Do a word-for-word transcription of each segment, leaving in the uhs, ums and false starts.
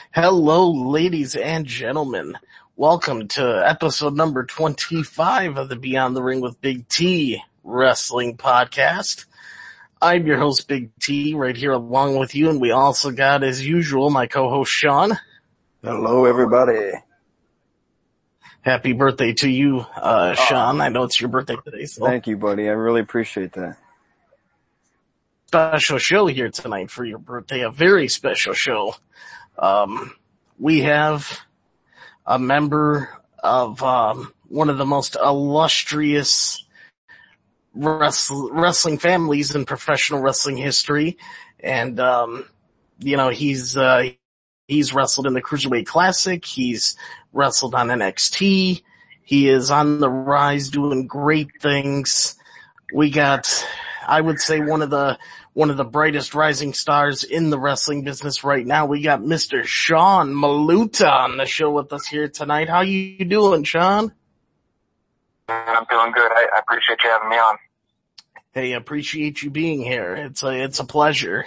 Hello, ladies and gentlemen. Welcome to episode number twenty-five of the Beyond the Ring with Big T Wrestling Podcast. I'm your host, Big T, right here along with you, and we also got, as usual, my co-host, Sean. Hello, everybody. Happy birthday to you, uh, Sean. Oh, I know it's your birthday today, so. Thank you, buddy. I really appreciate that. Special show here tonight for your birthday, a very special show. Um, we have a member of, um, one of the most illustrious wrestle, wrestling families in professional wrestling history. And, um, you know, he's, uh, he's wrestled in the Cruiserweight Classic. He's wrestled on N X T. He is on the rise doing great things. We got, I would say one of the, one of the brightest rising stars in the wrestling business right now. We got Mister Sean Maluta on the show with us here tonight. How you doing, Sean? I'm doing good. I, I appreciate you having me on. Hey, I appreciate you being here. It's a, it's a pleasure.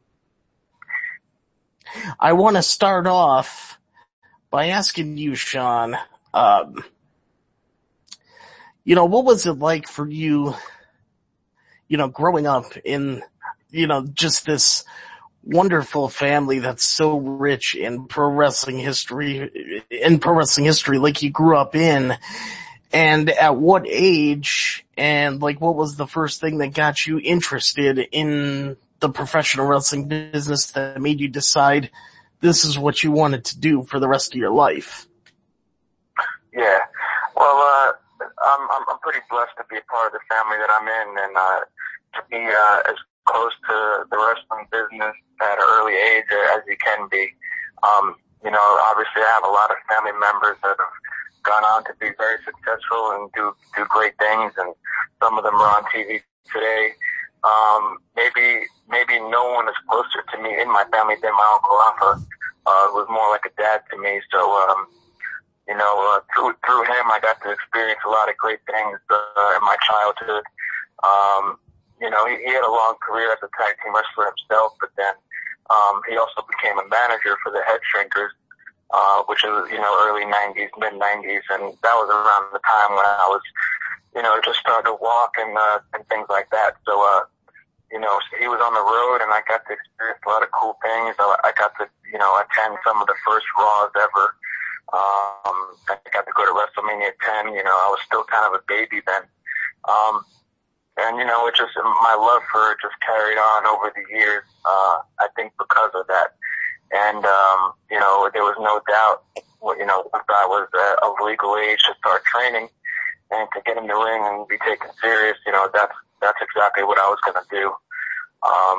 I want to start off by asking you, Sean, um, you know, what was it like for you, you know, growing up in, you know, just this wonderful family that's so rich in pro wrestling history, in pro wrestling history, like you grew up in, and at what age, and like what was the first thing that got you interested in the professional wrestling business that made you decide this is what you wanted to do for the rest of your life? Yeah, well, uh, I'm, I'm, I'm pretty blessed to be a part of the family that I'm in, and, uh, to be, uh, as close to the wrestling business at an early age as you can be. Um, you know, obviously I have a lot of family members that have gone on to be very successful and do, do great things, and some of them are on T V today. Um, maybe, maybe no one is closer to me in my family than my Uncle Rafa, uh, was more like a dad to me. So, um, you know, uh, through, through him, I got to experience a lot of great things, uh, in my childhood. Um, You know, he, he had a long career as a tag team wrestler himself, but then um he also became a manager for the Head Shrinkers, uh, which is, you know, early nineties, mid nineties, and that was around the time when I was, you know, just starting to walk and uh, and things like that. So, uh, you know, so he was on the road, and I got to experience a lot of cool things. I, I got to, you know, attend some of the first Raws ever. Um, I got to go to WrestleMania ten. You know, I was still kind of a baby then. Um, And, you know, it just, my love for it just carried on over the years, uh, I think because of that. And, um, you know, there was no doubt, you know, once I was uh, of legal age to start training and to get in the ring and be taken serious, you know, that's, that's exactly what I was going to do. Um,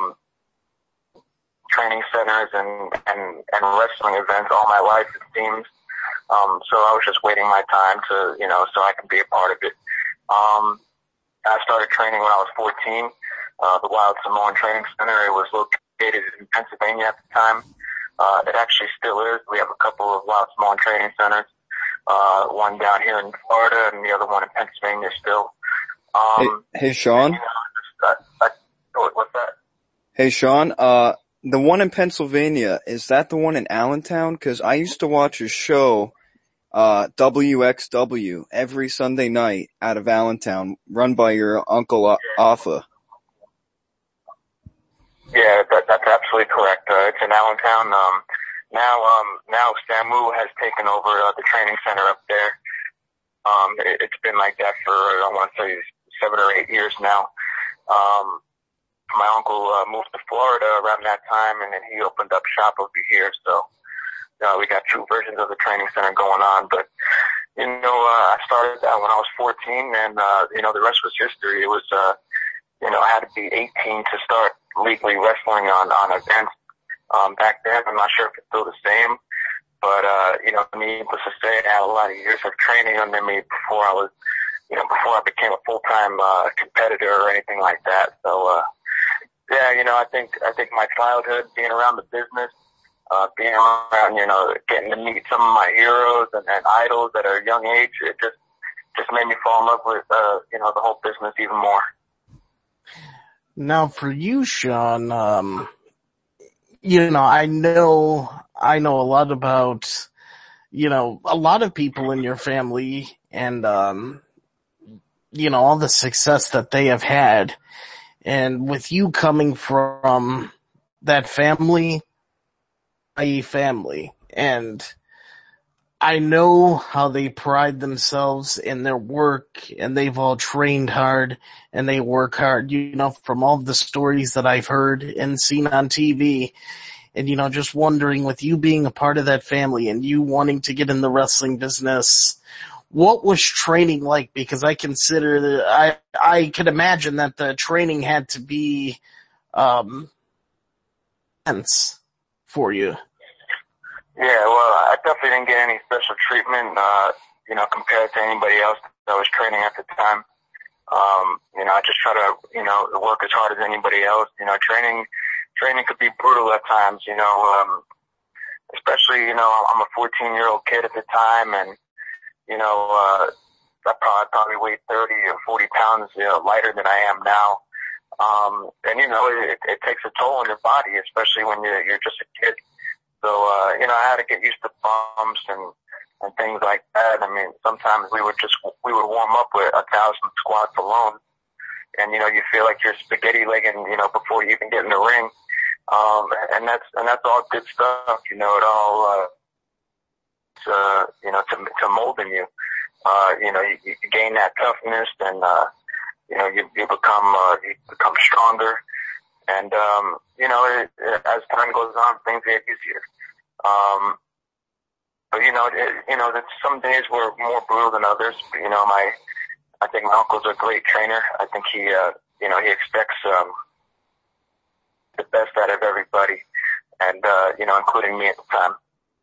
training centers and, and, and wrestling events all my life, it seems. Um, so I was just waiting my time to, you know, so I can be a part of it. Um, I started training when I was fourteen. Uh, the Wild Samoan Training Center, it was located in Pennsylvania at the time. Uh, it actually still is. We have a couple of Wild Samoan Training Centers. Uh, one down here in Florida and the other one in Pennsylvania still. Um, hey, hey, Sean. You know, just, I, I, what's that? Hey, Sean, uh, the one in Pennsylvania, is that the one in Allentown? 'Cause I used to watch a show, Uh, W X W every Sunday night out of Allentown, run by your Uncle Alpha. Yeah, that, that's absolutely correct. Uh, it's in Allentown. Um, now, um, now Samu has taken over uh, the training center up there. Um, it, it's been like that for, I want to say, seven or eight years now. Um, my uncle uh, moved to Florida around that time, and then he opened up shop over here, so Uh, we got two versions of the training center going on, but, you know, uh, I started that when I was fourteen, and, uh, you know, the rest was history. It was, uh, you know, I had to be eighteen to start legally wrestling on, on events. Um, back then, I'm not sure if it's still the same, but, uh, you know, needless to say, I had a lot of years of training under me before I was, you know, before I became a full-time, uh, competitor or anything like that. So, uh, yeah, you know, I think, I think my childhood being around the business, Uh, being around, you know, getting to meet some of my heroes and, and idols at a young age, it just, just made me fall in love with, uh, you know, the whole business even more. Now for you, Sean, um, you know, I know I know a lot about, you know, a lot of people in your family and, um, you know, all the success that they have had. And with you coming from that family, a family, and I know how they pride themselves in their work, and they've all trained hard and they work hard, you know, from all the stories that I've heard and seen on T V. And, you know, just wondering, with you being a part of that family and you wanting to get in the wrestling business, what was training like? Because I consider that I, I could imagine that the training had to be, um, intense for you. Yeah, well, I definitely didn't get any special treatment, uh, you know, compared to anybody else that was training at the time. Um, you know, I just try to, you know, work as hard as anybody else. You know, training, training could be brutal at times, you know, um, especially, you know, I'm a fourteen year old kid at the time, and, you know, uh, I probably, probably weighed thirty or forty pounds, you know, lighter than I am now. Um, and, you know, it, it takes a toll on your body, especially when you're, you're just a kid. So, uh, you know, I had to get used to bumps and, and things like that. I mean, sometimes we would just, we would warm up with a thousand squats alone. And, you know, you feel like you're spaghetti legging, you know, before you even get in the ring. Um, and that's, and that's all good stuff, you know, it all, uh, uh, you know, to, to mold in you. Uh, you know, you, you gain that toughness, and, uh, you know, you, you become, uh, you become stronger. And, um, you know, it, it, as time goes on, things get easier. Um, but, you know, it, you know, that some days were more brutal than others. You know, my, I think my uncle's a great trainer. I think he, uh, you know, he expects, um, the best out of everybody, and, uh, you know, including me at the time.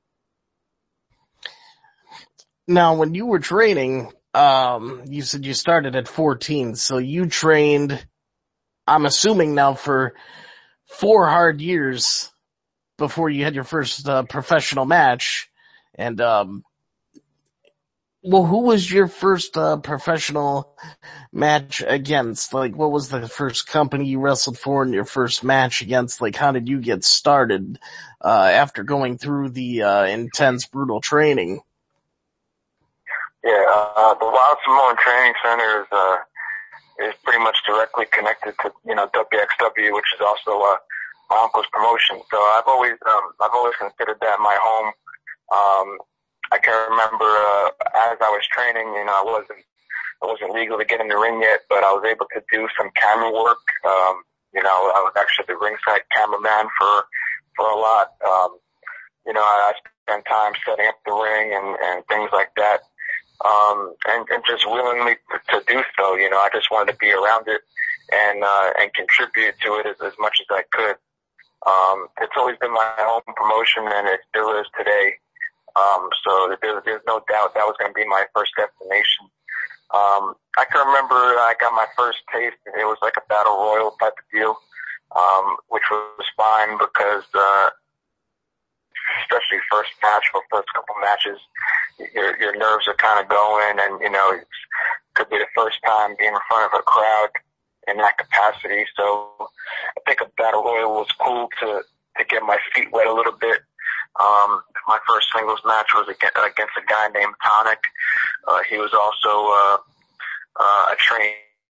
Now, when you were training, um, you said you started at fourteen, so you trained, I'm assuming now, for four hard years before you had your first uh, professional match. And, um, well, who was your first uh, professional match against? Like, what was the first company you wrestled for in your first match against? Like, how did you get started uh, after going through the uh, intense, brutal training? Yeah, uh, the Wild Samoan Training Center is, uh, is pretty much directly connected to, you know, W X W, which is also, uh, my uncle's promotion. So I've always, um, I've always considered that my home. Um, I can remember, uh, as I was training, you know, I wasn't, I wasn't legal to get in the ring yet, but I was able to do some camera work. Um, you know, I was actually the ringside cameraman for, for a lot. Um, you know, I spent time setting up the ring and, and things like that. Um, and, and just willingly to, to do so. You know, I just wanted to be around it and, uh, and contribute to it as, as much as I could. Um, it's always been my home promotion, and it still is today. Um, so there, there's no doubt that was going to be my first destination. Um, I can remember I got my first taste, and it was like a battle royal type of deal, um, which was fine because, uh, especially first match or first couple matches, your, your nerves are kind of going, and, you know, it could be the first time being in front of a crowd in that capacity. So I think a battle royal was cool to, to get my feet wet a little bit. Um, my first singles match was against, against a guy named Tonic. Uh, he was also, uh, uh, a trainee.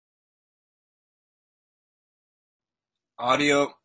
Audio.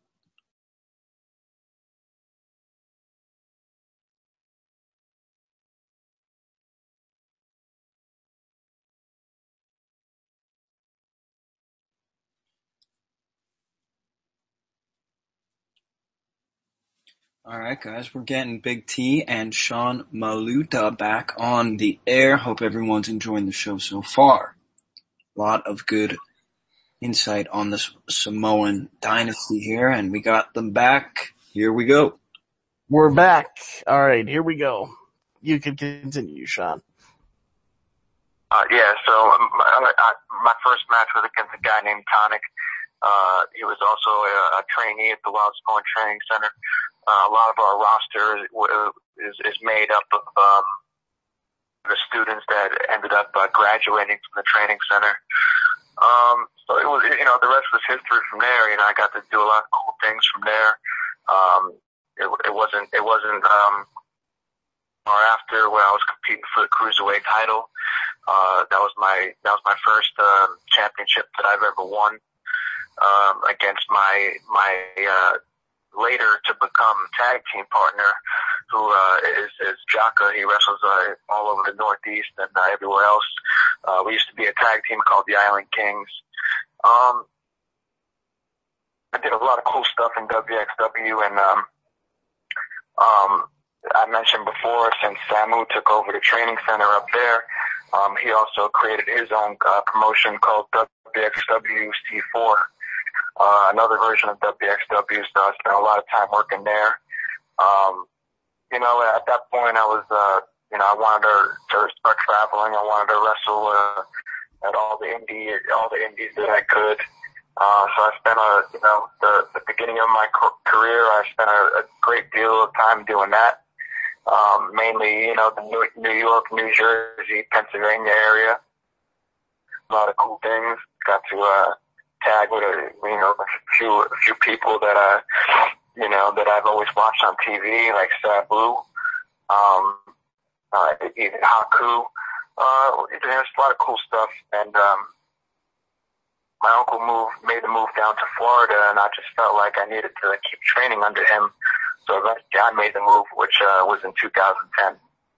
Alright guys, we're getting Big T and Sean Maluta back on the air. Hope everyone's enjoying the show so far. A lot of good insight on the Samoan dynasty here, and we got them back. Here we go. We're back. Alright, here we go. You can continue, Sean. Uh, yeah, so um, I, I, my first match was against a guy named Tonic. Uh, he was also a, a trainee at the Wild Samoan Training Center. Uh, a lot of our roster is, is made up of, um, the students that ended up uh, graduating from the training center. Um, so it was, you know, the rest was history from there. You know, I got to do a lot of cool things from there. Um, it, it wasn't, it wasn't, um, or after when I was competing for the cruiserweight title. Uh, that was my, that was my first, uh, championship that I've ever won, um, against my, my, uh, later to become tag team partner, who, uh, is, is Jaka. He wrestles, uh, all over the Northeast and, uh, everywhere else. Uh, we used to be a tag team called the Island Kings. Um, I did a lot of cool stuff in W X W, and, um, um, I mentioned before, since Samu took over the training center up there, um, he also created his own, uh, promotion called W X W C four. Uh, another version of W X W, so I spent a lot of time working there. Um, you know, at that point I was, uh, you know, I wanted to, to start traveling. I wanted to wrestle, uh, at all the indie, all the indies that I could. Uh, so I spent a, you know, the, the beginning of my career, I spent a, a great deal of time doing that. Um, mainly, you know, the New, New York, New Jersey, Pennsylvania area. A lot of cool things. Got to, uh, tag with a, you know, a few, a few people that, uh, you know, that I've always watched on T V, like Sabu, um, uh, even Haku. Uh, there's a lot of cool stuff, and, um, my uncle moved, made the move down to Florida, and I just felt like I needed to keep training under him. So eventually I made the move, which, uh, was in two thousand ten.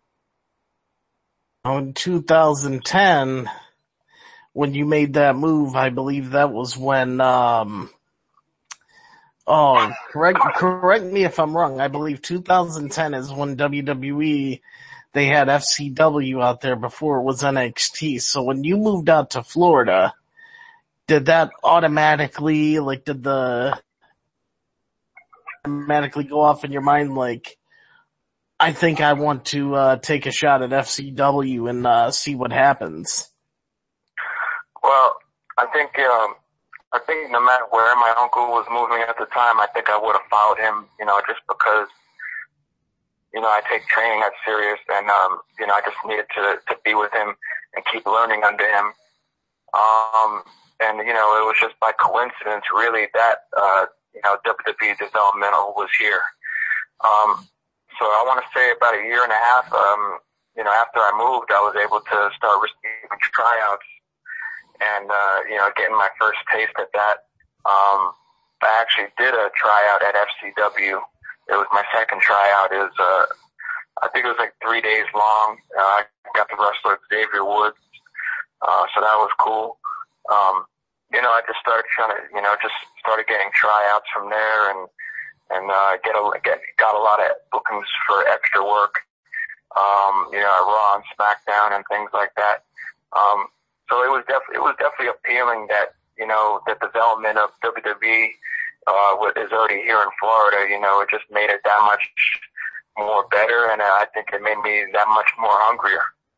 Oh, in two thousand ten, when you made that move, I believe that was when, um, oh, correct, correct me if I'm wrong. I believe two thousand ten is when W W E, they had F C W out there before it was N X T. So when you moved out to Florida, did that automatically, like, did the, automatically go off in your mind, like, I think I want to, uh, take a shot at F C W and, uh, see what happens? Well, I think, um, I think no matter where my uncle was moving at the time, I think I would have followed him, you know, just because, you know, I take training that serious, and, um, you know, I just needed to, to be with him and keep learning under him. Um, and, you know, it was just by coincidence, really, that, uh, you know, W W E Developmental was here. Um, so I want to say about a year and a half, um, you know, after I moved, I was able to start receiving tryouts and, uh, you know, getting my first taste at that. Um, I actually did a tryout at F C W. It was my second tryout. It was, uh, I think it was like three days long. Uh, I got to wrestle Xavier Woods. Uh, so that was cool. Um, you know, I just started trying to, you know, just started getting tryouts from there, and, and, uh, get a, get, got a lot of bookings for extra work, um, you know, at Raw and SmackDown and things like that. Um, so it was definitely, it was definitely appealing that, you know, the development of W W E, uh, is already here in Florida. You know, it just made it that much more better, and uh, I think it made me that much more hungrier.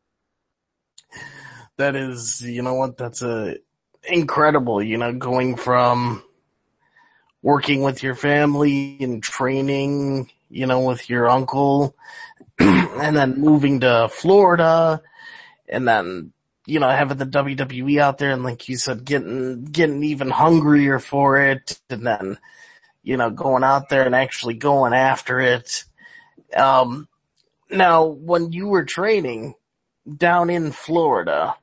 That is, you know what, that's a incredible, you know, going from working with your family and training, you know, with your uncle, and then moving to Florida, and then, you know, having the W W E out there, and like you said, getting, getting even hungrier for it, and then, you know, going out there and actually going after it. Um, now, when you were training down in Florida,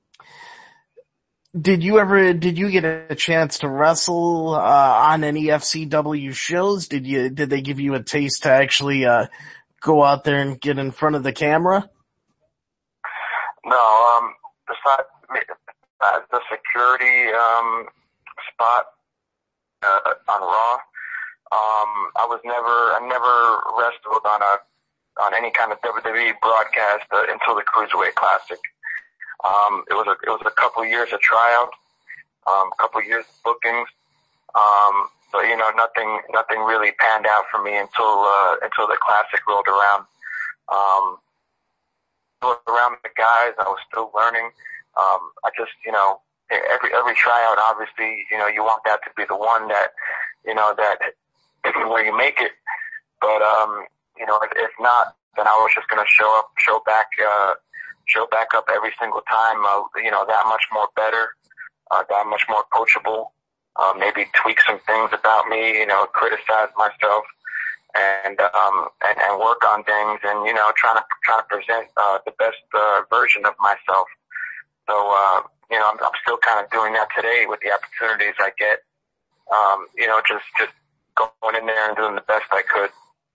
Did you ever, did you get a chance to wrestle, uh, on any F C W shows? Did you, did they give you a taste to actually, uh, go out there and get in front of the camera? No, um, besides uh, the security, um, spot, uh, on Raw, um, I was never, I never wrestled on a, on any kind of W W E broadcast uh, until the Cruiserweight Classic. Um, it was a, it was a couple of years of tryouts, um, a couple of years of bookings. Um, but you know, nothing, nothing really panned out for me until, uh, until the Classic rolled around. Um, around the guys, I was still learning. Um, I just, you know, every, every tryout, obviously, you know, you want that to be the one that, you know, that, where you make it. But, um, you know, if, if not, then I was just going to show up, show back, uh, show back up every single time, uh, you know, that much more better, uh, that much more coachable, uh, maybe tweak some things about me, you know, criticize myself, and um, and, and work on things, and you know, trying to trying to present uh, the best uh, version of myself. So uh, you know, I'm, I'm still kind of doing that today with the opportunities I get. Um, you know, just just going in there and doing the best I could.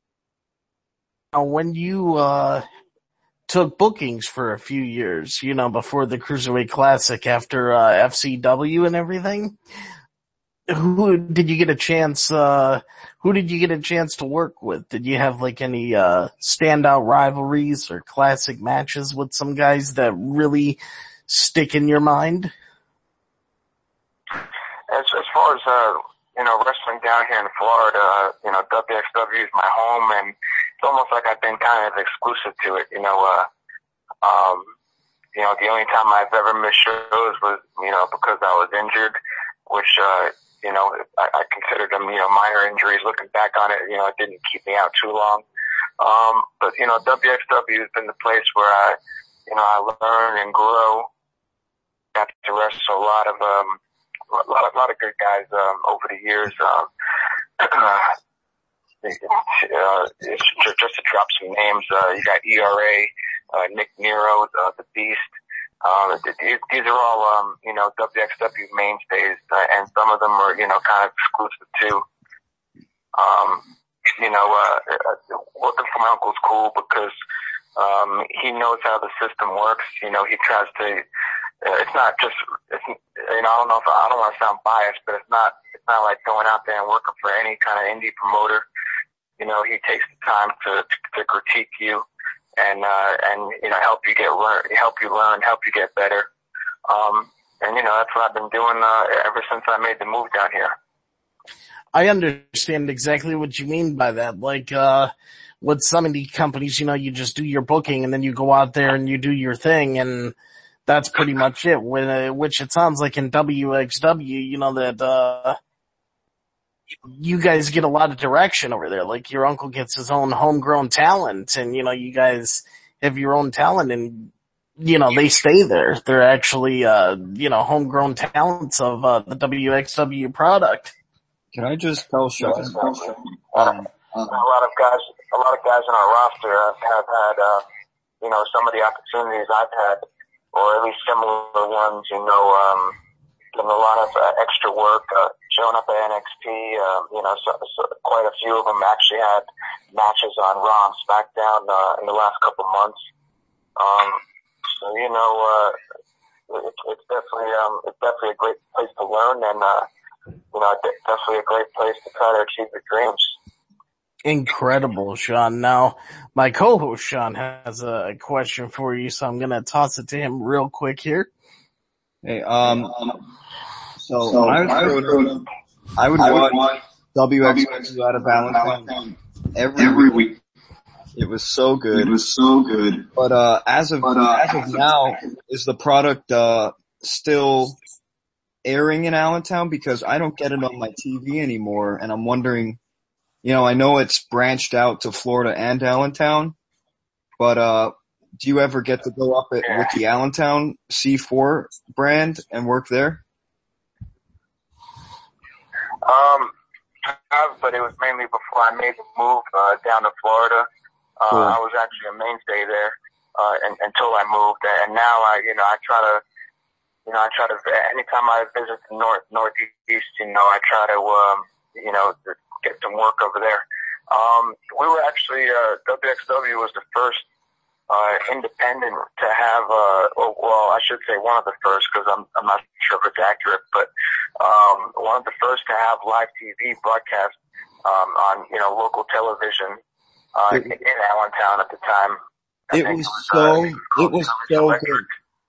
When you uh, took bookings for a few years, you know, before the Cruiserweight Classic, after uh, F C W and everything, who did you get a chance? Uh, who did you get a chance to work with? Did you have like any uh, standout rivalries or classic matches with some guys that really stick in your mind? As as far as uh, you know, wrestling down here in Florida, you know, W X W is my home, and it's almost like I've been kind of exclusive to it. You know, uh, um, you know, the only time I've ever missed shows was, you know, because I was injured, which, uh, you know, I, I considered them, you know, minor injuries. Looking back on it, you know, it didn't keep me out too long. Um, but, you know, W X W has been the place where I, you know, I learn and grow. Got to wrestle a lot of, um, a lot of, a lot of good guys, um, over the years. Um, Uh, just, just to drop some names, uh, you got E R A, uh, Nick Nero, uh, the Beast. Uh, these, these are all, um, you know, W X W mainstays, uh, and some of them are, you know, kind of exclusive too. Um, you know, uh, working for my uncle's cool because, um, he knows how the system works. You know, he tries to, uh, it's not just, it's, you know, I don't know if I, I don't want to sound biased, but it's not, it's not like going out there and working for any kind of indie promoter. You know, he takes the time to, to critique you and, uh, and, you know, help you get learn, help you learn, help you get better. Um, and you know, that's what I've been doing, uh, ever since I made the move down here. I understand exactly what you mean by that. Like, uh, with some indie companies, you know, you just do your booking and then you go out there and you do your thing, and that's pretty much it. When, uh, which it sounds like in W X W, you know, that, uh, you guys get a lot of direction over there. Like your uncle gets his own homegrown talent, and you know, you guys have your own talent, and you know, they stay there. They're actually, uh, you know, homegrown talents of, uh, the W X W product. Can I just tell Sean? Um, a lot of guys, a lot of guys in our roster have, have had, uh, you know, some of the opportunities I've had, or at least similar ones, you know, um, given a lot of uh, extra work, uh, showing up at N X T, um, you know, so, so quite a few of them actually had matches on Raw and SmackDown, uh, in the last couple months. Um, so, you know, uh, it, it's definitely, um, it's definitely a great place to learn, and, uh, you know, definitely a great place to try to achieve your dreams. Incredible, Sean. Now, my co-host Sean has a question for you, so I'm gonna toss it to him real quick here. Hey, um, so, so when I was growing up, I would I watch, watch W X W out of Valentine every, every week. week. It was so good. It was so good. But, uh, as of, but, uh, as of now, is the product, uh, still airing in Allentown? Because I don't get it on my T V anymore, and I'm wondering, you know, I know it's branched out to Florida and Allentown, but, uh, do you ever get to go up at, with the Allentown C four brand and work there? Um, I have, but it was mainly before I made the move, uh, down to Florida. Uh, cool. I was actually a mainstay there, uh, and, until I moved. And now I, you know, I try to, you know, I try to, anytime I visit the north, northeast, you know, I try to, um, you know, get some work over there. Um, we were actually, uh, W X W was the first, uh, independent to have, uh, well, I should say one of the first, because I'm, I'm not sure if it's accurate, but, um, one of the first to have live T V broadcast, um, on, you know, local television, uh, it, in Allentown at the time. I it was, it was so, uh, it was so good.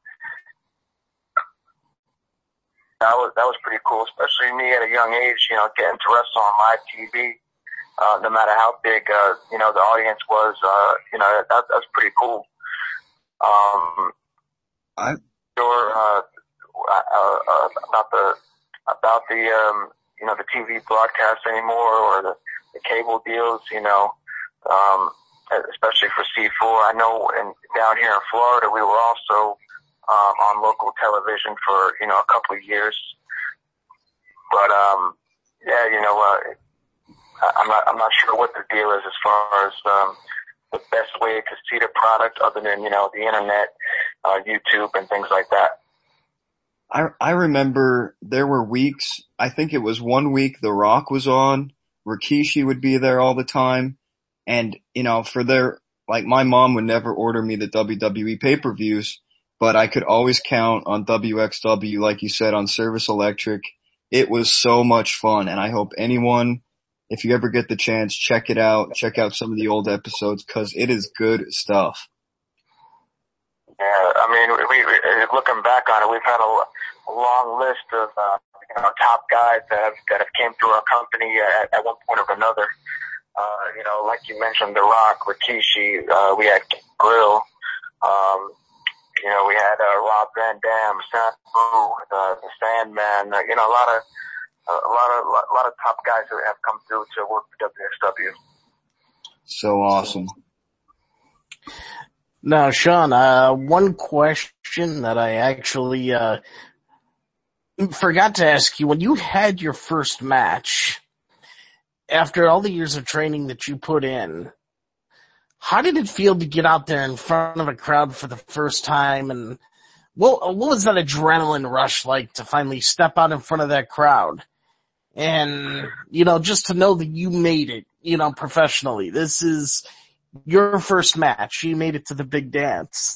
That was, that was pretty cool, especially me at a young age, you know, getting to wrestle on live T V. Uh, no matter how big, uh, you know, the audience was, uh, you know, that, that's pretty cool. Um, I, sure, uh, uh, uh, about the, about the, um, you know, the T V broadcast anymore, or the, the cable deals, you know, um, especially for C four. I know in, down here in Florida, we were also, um, on local television for, you know, a couple of years. But, um, yeah, you know, uh, I'm not, I'm not sure what the deal is as far as, um, the best way to see the product other than, you know, the internet, uh, YouTube and things like that. I, I remember there were weeks, I think it was one week The Rock was on, Rikishi would be there all the time, and, you know, for their, like my mom would never order me the W W E pay-per-views, but I could always count on W X W, like you said, on Service Electric. It was so much fun, and I hope anyone, if you ever get the chance, check it out, check out some of the old episodes, cause it is good stuff. Yeah, I mean, we, we looking back on it, we've had a, a long list of uh, you know, top guys that have that have came through our company at, at one point or another. Uh, you know, like you mentioned, The Rock, Rikishi, uh, we had Grill, um, you know, we had uh, Rob Van Dam, Sabu, uh, the Sandman. Uh, you know, a lot of uh, a lot of a lot of top guys who have come through to work for W X W. So awesome. Now, Sean, uh, one question that I actually, uh, forgot to ask you. When you had your first match, after all the years of training that you put in, how did it feel to get out there in front of a crowd for the first time? And what, what was that adrenaline rush like to finally step out in front of that crowd? And, you know, just to know that you made it, you know, professionally. This is your first match. You made it to the big dance.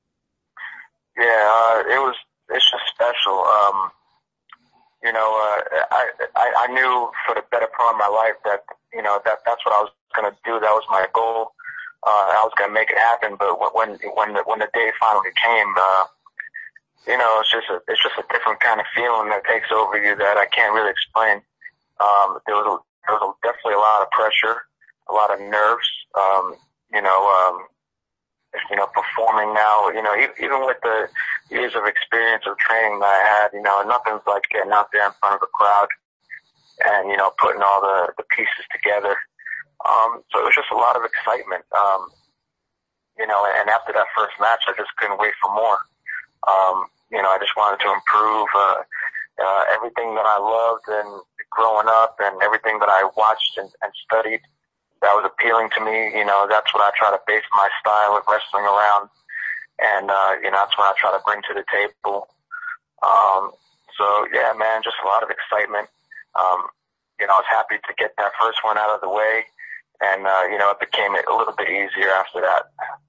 Yeah, uh, it was, it's just special. Um, you know, uh, I, I, I knew for the better part of my life that, you know, that, that's what I was going to do. That was my goal. Uh, I was going to make it happen. But when, when, the, when the day finally came, uh, you know, it's just a, it's just a different kind of feeling that takes over you that I can't really explain. Um, there was a, there was a, definitely a lot of pressure, a lot of nerves. Um, you know, um, you know, performing now, you know, even with the years of experience of training that I had, you know, nothing's like getting out there in front of a crowd and, you know, putting all the, the pieces together. Um, so it was just a lot of excitement. Um, you know, and after that first match, I just couldn't wait for more. Um, you know, I just wanted to improve, uh, uh, everything that I loved and growing up and everything that I watched and, and studied that was appealing to me. You know, that's what I try to base my style of wrestling around. And, uh, you know, that's what I try to bring to the table. Um, so yeah, man, just a lot of excitement. Um, you know, I was happy to get that first one out of the way. And, uh, you know, it became a little bit easier after that.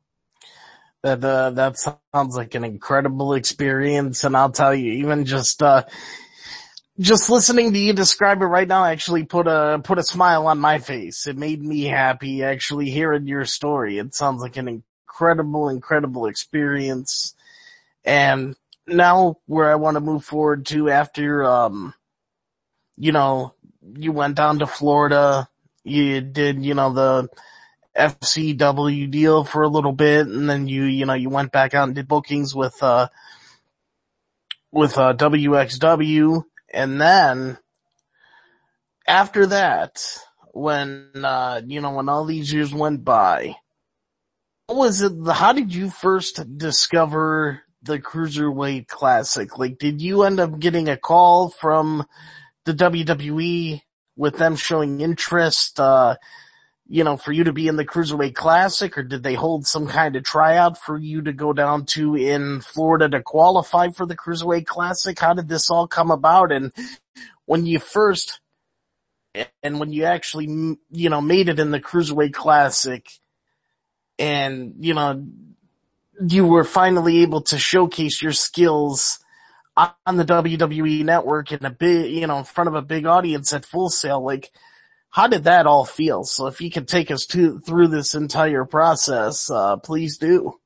That, uh, that sounds like an incredible experience. And I'll tell you, even just, uh, just listening to you describe it right now actually put a, put a smile on my face. It made me happy actually hearing your story. It sounds like an incredible, incredible experience. And now where I want to move forward to after, um, you know, you went down to Florida, you did, you know, the F C W deal for a little bit, and then you, you know, you went back out and did bookings with, uh, with, uh, W X W. And then after that, when, uh, you know, when all these years went by, what was it, how did you first discover the Cruiserweight Classic? Like, did you end up getting a call from the W W E with them showing interest, uh, you know, for you to be in the Cruiserweight Classic, or did they hold some kind of tryout for you to go down to in Florida to qualify for the Cruiserweight Classic? How did this all come about? And when you first, and when you actually, you know, made it in the Cruiserweight Classic, and, you know, you were finally able to showcase your skills on the W W E network in a big, you know, in front of a big audience at Full Sail, like, how did that all feel? So if you could take us to, through this entire process, uh, please do.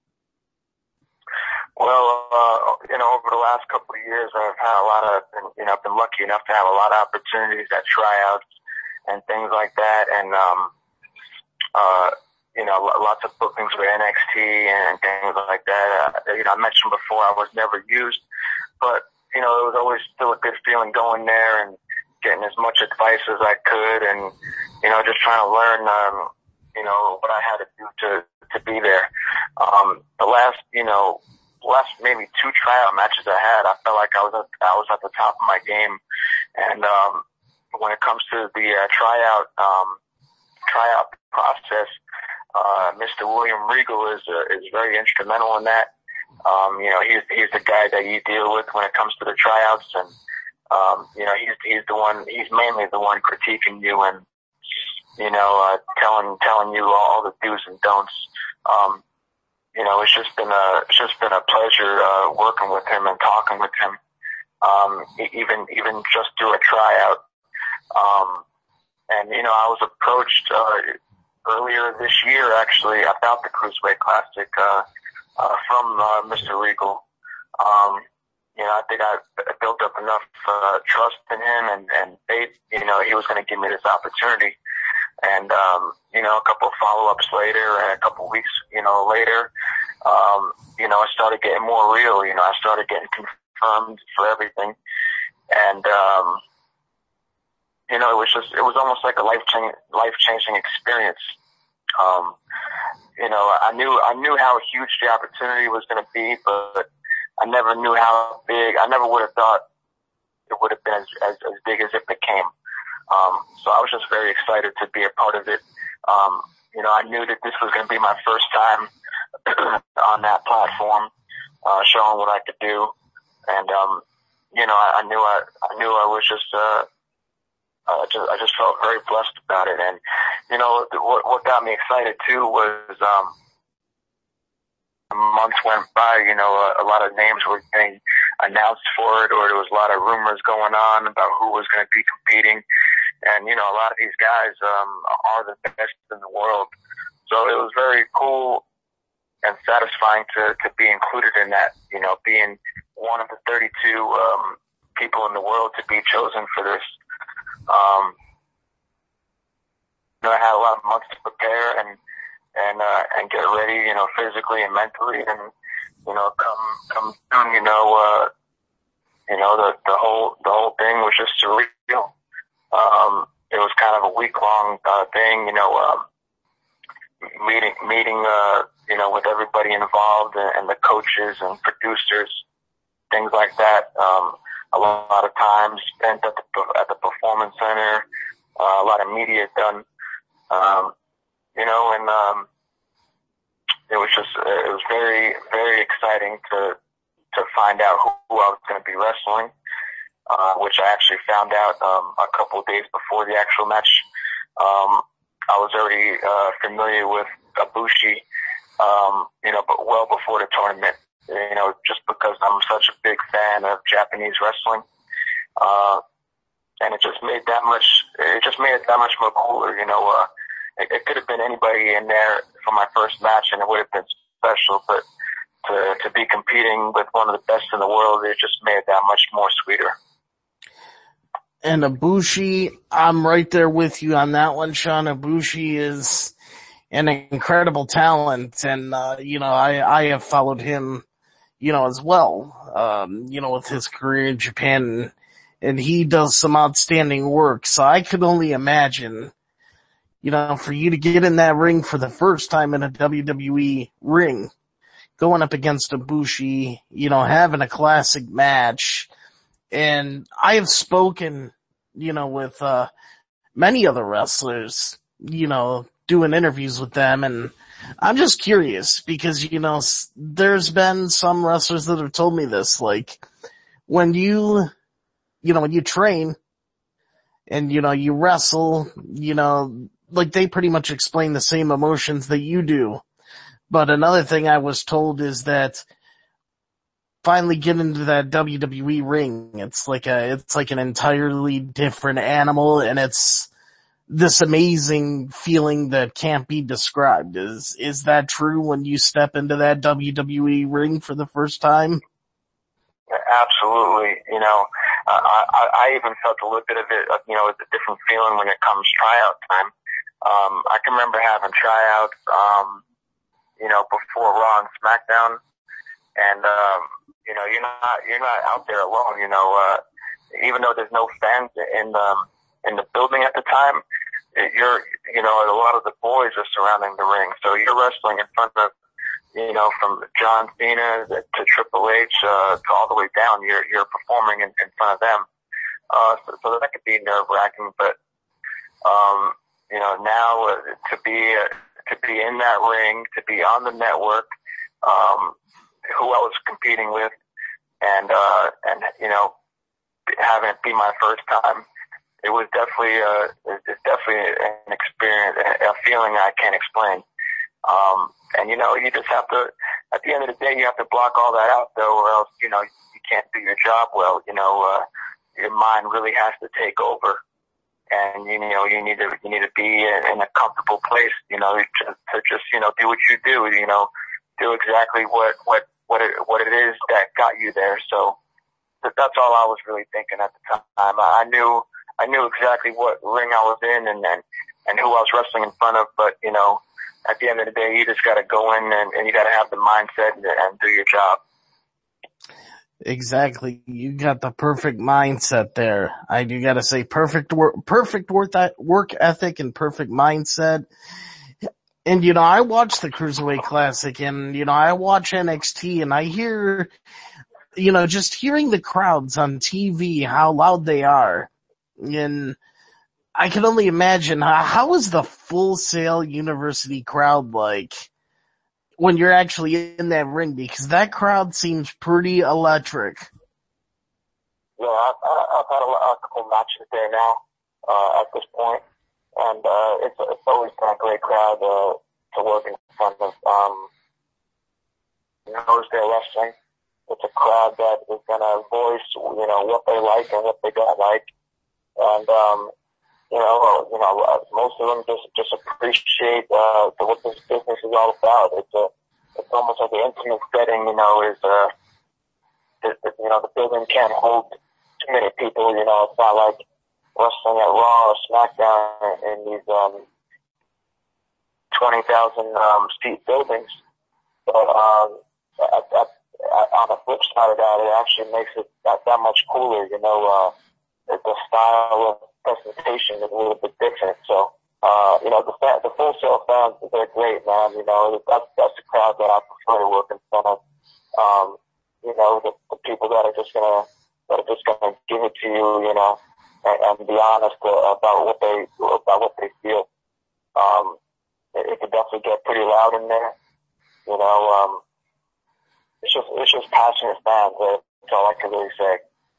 Well, uh, you know, over the last couple of years, I've had a lot of, you know, I've been lucky enough to have a lot of opportunities at tryouts and things like that. And, um, uh, you know, lots of bookings with N X T and things like that. Uh, you know, I mentioned before I was never used, but, you know, it was always still a good feeling going there and getting as much advice as I could and, you know, just trying to learn, um, you know, what I had to do to, to be there. Um, the last, you know, last maybe two tryout matches I had, I felt like I was at, I was at the top of my game. And, um, when it comes to the uh, tryout, um, tryout process, uh, Mister William Regal is, uh, is very instrumental in that. Um, you know, he's, he's the guy that you deal with when it comes to the tryouts, and, um, you know, he's, he's the one, he's mainly the one critiquing you and, you know, uh, telling, telling you all the do's and don'ts. Um, you know, it's just been a, it's just been a pleasure, uh, working with him and talking with him. Um, even, even just through a tryout. Um, and, you know, I was approached, uh, earlier this year, actually, about the Cruiserweight Classic, uh, uh, from, uh, Mister Regal. Um, you know, I think I built up enough, uh, trust in him and, and faith, you know, he was going to give me this opportunity. And, um, you know, a couple of follow-ups later and a couple of weeks, you know, later, um, you know, I started getting more real, you know, I started getting confirmed for everything. And, um, you know, it was just, it was almost like a life-changing, life-changing experience. Um, you know, I knew, I knew how huge the opportunity was going to be, but I never knew how big, I never would have thought it would have been as, as, as big as it became. Um, so I was just very excited to be a part of it. Um, you know, I knew that this was going to be my first time on that platform, uh, showing what I could do. And, um, you know, I, I knew I, I knew I was just, uh, uh, just, I just felt very blessed about it. And, you know, what, what got me excited too was, um, months went by, you know, a, a lot of names were getting announced for it, or there was a lot of rumors going on about who was going to be competing. And, you know, a lot of these guys, um, are the best in the world. So it was very cool and satisfying to, to be included in that, you know, being one of the thirty-two, um, people in the world to be chosen for this. Um, you know, I had a lot of months to prepare and, and, uh, and get ready, you know, physically and mentally, and, you know, come, come soon, you know, uh, you know, the, the whole, the whole thing was just surreal. Um, it was kind of a week long, uh, thing, you know, um, meeting, meeting, uh, you know, with everybody involved and, and the coaches and producers, things like that. Um, a lot of time spent at the, at the Performance Center, uh, a lot of media done, um, you know, and, um, it was just, it was very, very exciting to, to find out who, who I was going to be wrestling. Uh, which I actually found out, um, a couple of days before the actual match. Um, I was already, uh, familiar with Ibushi, um, you know, but well before the tournament, you know, just because I'm such a big fan of Japanese wrestling. Uh, and it just made that much, it just made it that much more cooler, you know, uh, it, it could have been anybody in there for my first match and it would have been special, but to, to be competing with one of the best in the world, it just made it that much more sweeter. And Ibushi, I'm right there with you on that one, Sean. Ibushi is an incredible talent, and, uh, you know, I, I have followed him, you know, as well, um, you know, with his career in Japan, and he does some outstanding work, so I could only imagine, you know, for you to get in that ring for the first time in a W W E ring, going up against Ibushi, you know, having a classic match. And I have spoken, you know, with, uh, many other wrestlers, you know, doing interviews with them, and I'm just curious because, you know, there's been some wrestlers that have told me this, like, when you, you know, when you train and, you know, you wrestle, you know, like they pretty much explain the same emotions that you do. But another thing I was told is that finally get into that W W E ring, it's like a, it's like an entirely different animal, and it's this amazing feeling that can't be described. Is, is that true when you step into that W W E ring for the first time? Absolutely. You know, uh, I, I even felt a little bit of it, you know, it's a different feeling when it comes tryout time. Um, I can remember having tryouts, um, you know, before Raw and SmackDown, and, um, you know, you're not, you're not out there alone, you know, uh, even though there's no fans in the, in the building at the time, you're, you know, a lot of the boys are surrounding the ring. So you're wrestling in front of, you know, from John Cena to Triple H, uh, to all the way down, you're, you're performing in, in front of them. Uh, so, so that could be nerve wracking, but, um, you know, now uh, to be, uh, to be in that ring, to be on the network, um, who I was competing with, and, uh, and, you know, having it be my first time, it was definitely, uh, it's definitely an experience, a feeling I can't explain. Um, and you know, you just have to, at the end of the day, you have to block all that out though, or else, you know, you can't do your job well. You know, uh, your mind really has to take over. And, you know, you need to, you need to be in, in a comfortable place, you know, to, to just, you know, do what you do, you know, do exactly what, what, what it, what it is that got you there. So that's all I was really thinking at the time. I knew, I knew exactly what ring I was in and, and, and who I was wrestling in front of, but, you know, at the end of the day, you just gotta go in and, and you gotta have the mindset and, and do your job. Exactly. You got the perfect mindset there. I do gotta say perfect work, perfect work, work ethic and perfect mindset. And you know, I watch the Cruiserweight Classic and you know, I watch N X T and I hear, you know, just hearing the crowds on T V, how loud they are. And I can only imagine how, how is the Full Sail University crowd like when you're actually in that ring, because that crowd seems pretty electric. Yeah, I've, I've had a, a couple matches there now, uh, at this point, and, uh, it's, it's always been a great crowd, uh, to work in front of, um, knows their wrestling. It's a crowd that is gonna voice, you know, what they like and what they don't like. And, um, you know, you know, uh, most of them just, just appreciate, uh, the, what this business is all about. It's a, it's almost like an intimate setting, you know, is, uh, the, the, you know, the building can't hold too many people, you know, it's not like wrestling at Raw or SmackDown in these, um, twenty thousand, um, seat buildings. But, um, at, at, at, on the flip side of that, it actually makes it that, that much cooler, you know, uh, the, the style of presentation is a little bit different. So, uh, you know, the fan, the Full Sail fans, they're great, man. You know, that's, that's the crowd that I prefer to work in front of. Um, you know, the, the people that are just gonna, that are just gonna give it to you, you know, and, and be honest uh, about what they, about what they feel. Um, it, it could definitely get pretty loud in there. You know, um, it's just, it's just passionate fans. That's all I can really say.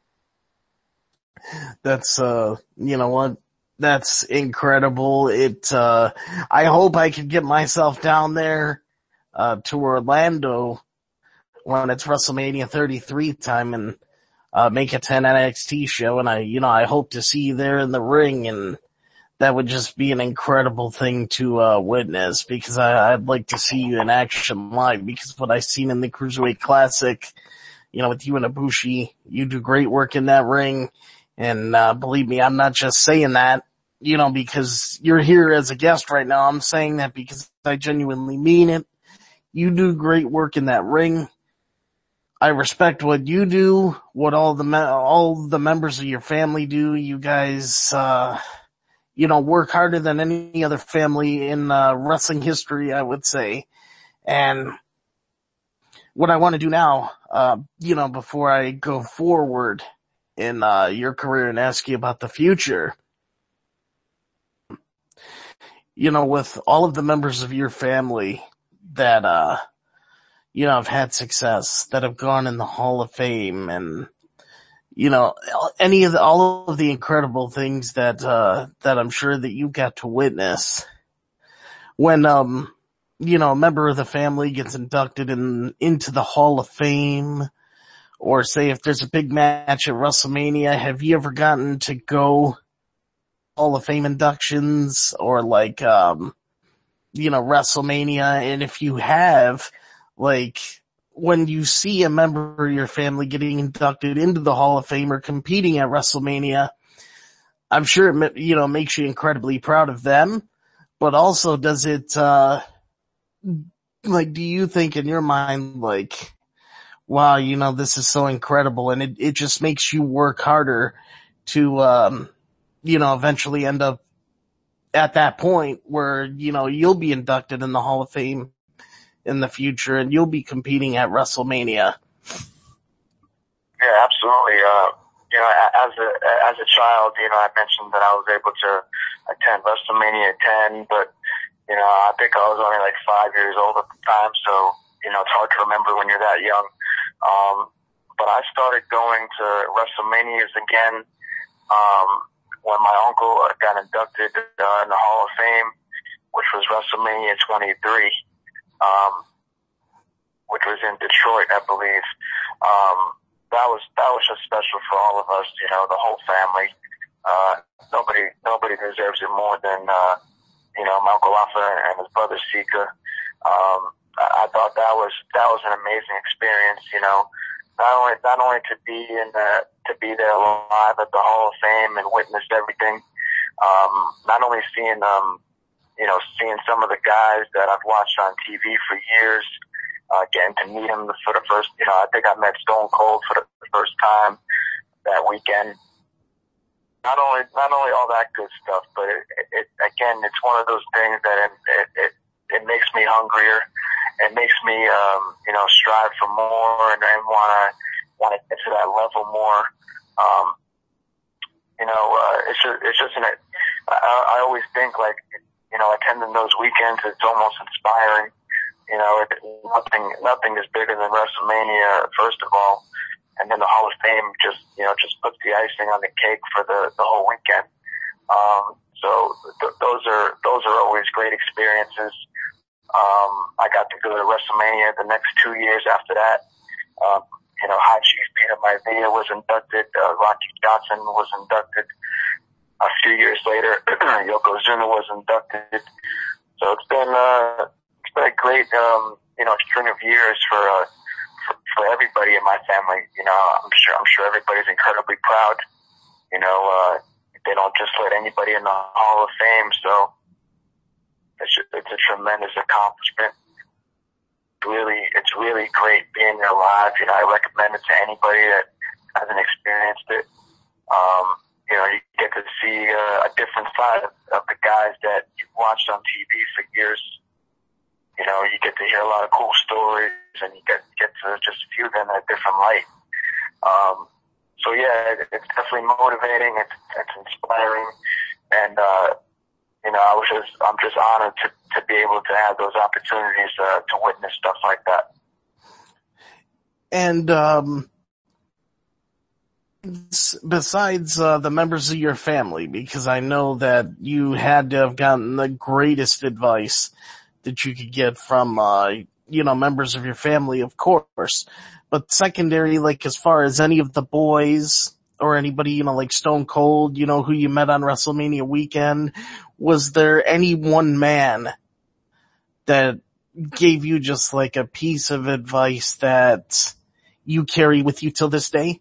That's, uh, you know what? That's incredible. It, uh, I hope I can get myself down there, uh, to Orlando when it's WrestleMania thirty-three time and, uh, make it to an N X T show. And I, you know, I hope to see you there in the ring, and that would just be an incredible thing to, uh, witness, because I, I'd like to see you in action live, because what I've seen in the Cruiserweight Classic, you know, with you and Ibushi, you do great work in that ring. And, uh, believe me, I'm not just saying that, you know, because you're here as a guest right now. I'm saying that because I genuinely mean it. You do great work in that ring. I respect what you do, what all the, me- all the members of your family do. You guys, uh, you know, work harder than any other family in, uh, wrestling history, I would say. And what I want to do now, uh, you know, before I go forward in, uh, your career and ask you about the future, you know, with all of the members of your family that, uh, you know, have had success, that have gone in the Hall of Fame, and, you know, any of the, all of the incredible things that, uh, that I'm sure that you got to witness when, um, you know, a member of the family gets inducted in, into the Hall of Fame, or say if there's a big match at WrestleMania, have you ever gotten to go Hall of Fame inductions or like, um, you know, WrestleMania? And if you have, like, when you see a member of your family getting inducted into the Hall of Fame or competing at WrestleMania, I'm sure it, you know, makes you incredibly proud of them, but also does it, uh, like, do you think in your mind, like, wow, you know, this is so incredible, and it, it just makes you work harder to, um, you know, eventually end up at that point where, you know, you'll be inducted in the Hall of Fame in the future and you'll be competing at WrestleMania? Yeah, absolutely. Uh, you know, as a, as a child, you know, I mentioned that I was able to attend WrestleMania ten, but, you know, I think I was only like five years old at the time, so, you know, it's hard to remember when you're that young. Um, but I started going to WrestleManias again, um, when my uncle got inducted, uh, in the Hall of Fame, which was WrestleMania twenty-three, um, which was in Detroit, I believe. Um, that was, that was just special for all of us, you know, the whole family. Uh, nobody, nobody deserves it more than, uh, you know, my Uncle Alpha and his brother Sika. Um, I, I thought that was, that was an amazing experience, you know, not only, not only to be in the, to be there live at the Hall of Fame and witness everything, um, not only seeing, um, you know, seeing some of the guys that I've watched on T V for years, uh, getting to meet him for the first, you know, I think I met Stone Cold for the first time that weekend. Not only, not only all that good stuff, but it, it, again, it's one of those things that it, it, it, it makes me hungrier. It makes me, um, you know, strive for more and, and wanna, wanna get to that level more. Um, you know, uh, it's just, it's just an, I, I always think like, you know, attending those weekends, it's almost inspiring. You know, it, nothing, nothing is bigger than WrestleMania, first of all. And then the Hall of Fame just, you know, just puts the icing on the cake for the, the whole weekend. Um, so th- those are, those are always great experiences. Um, I got to go to WrestleMania the next two years after that. Um, you know, High Chief Peter Maivia was inducted, uh, Rocky Johnson was inducted. A few years later, Yokozuna was inducted. So it's been, uh, it's been a great, um, you know, string of years for, uh, for, for everybody in my family. You know, I'm sure, I'm sure everybody's incredibly proud. You know, uh, they don't just let anybody in the Hall of Fame. So it's, it's a tremendous accomplishment. Really, it's really great being there live. You know, I recommend it to anybody that hasn't experienced it. Um, you know, you get to see uh, a different side of, of the guys that you've watched on T V for years. You know, you get to hear a lot of cool stories, and you get get to just view them in a different light. Um, so yeah, it, it's definitely motivating. It's, it's inspiring, and uh, you know, I was just I'm just honored to to be able to have those opportunities uh, to witness stuff like that. And um, besides uh, the members of your family, because I know that you had to have gotten the greatest advice that you could get from, uh, you know, members of your family, of course. But secondary, like as far as any of the boys or anybody, you know, like Stone Cold, you know, who you met on WrestleMania weekend, was there any one man that gave you just like a piece of advice that you carry with you till this day?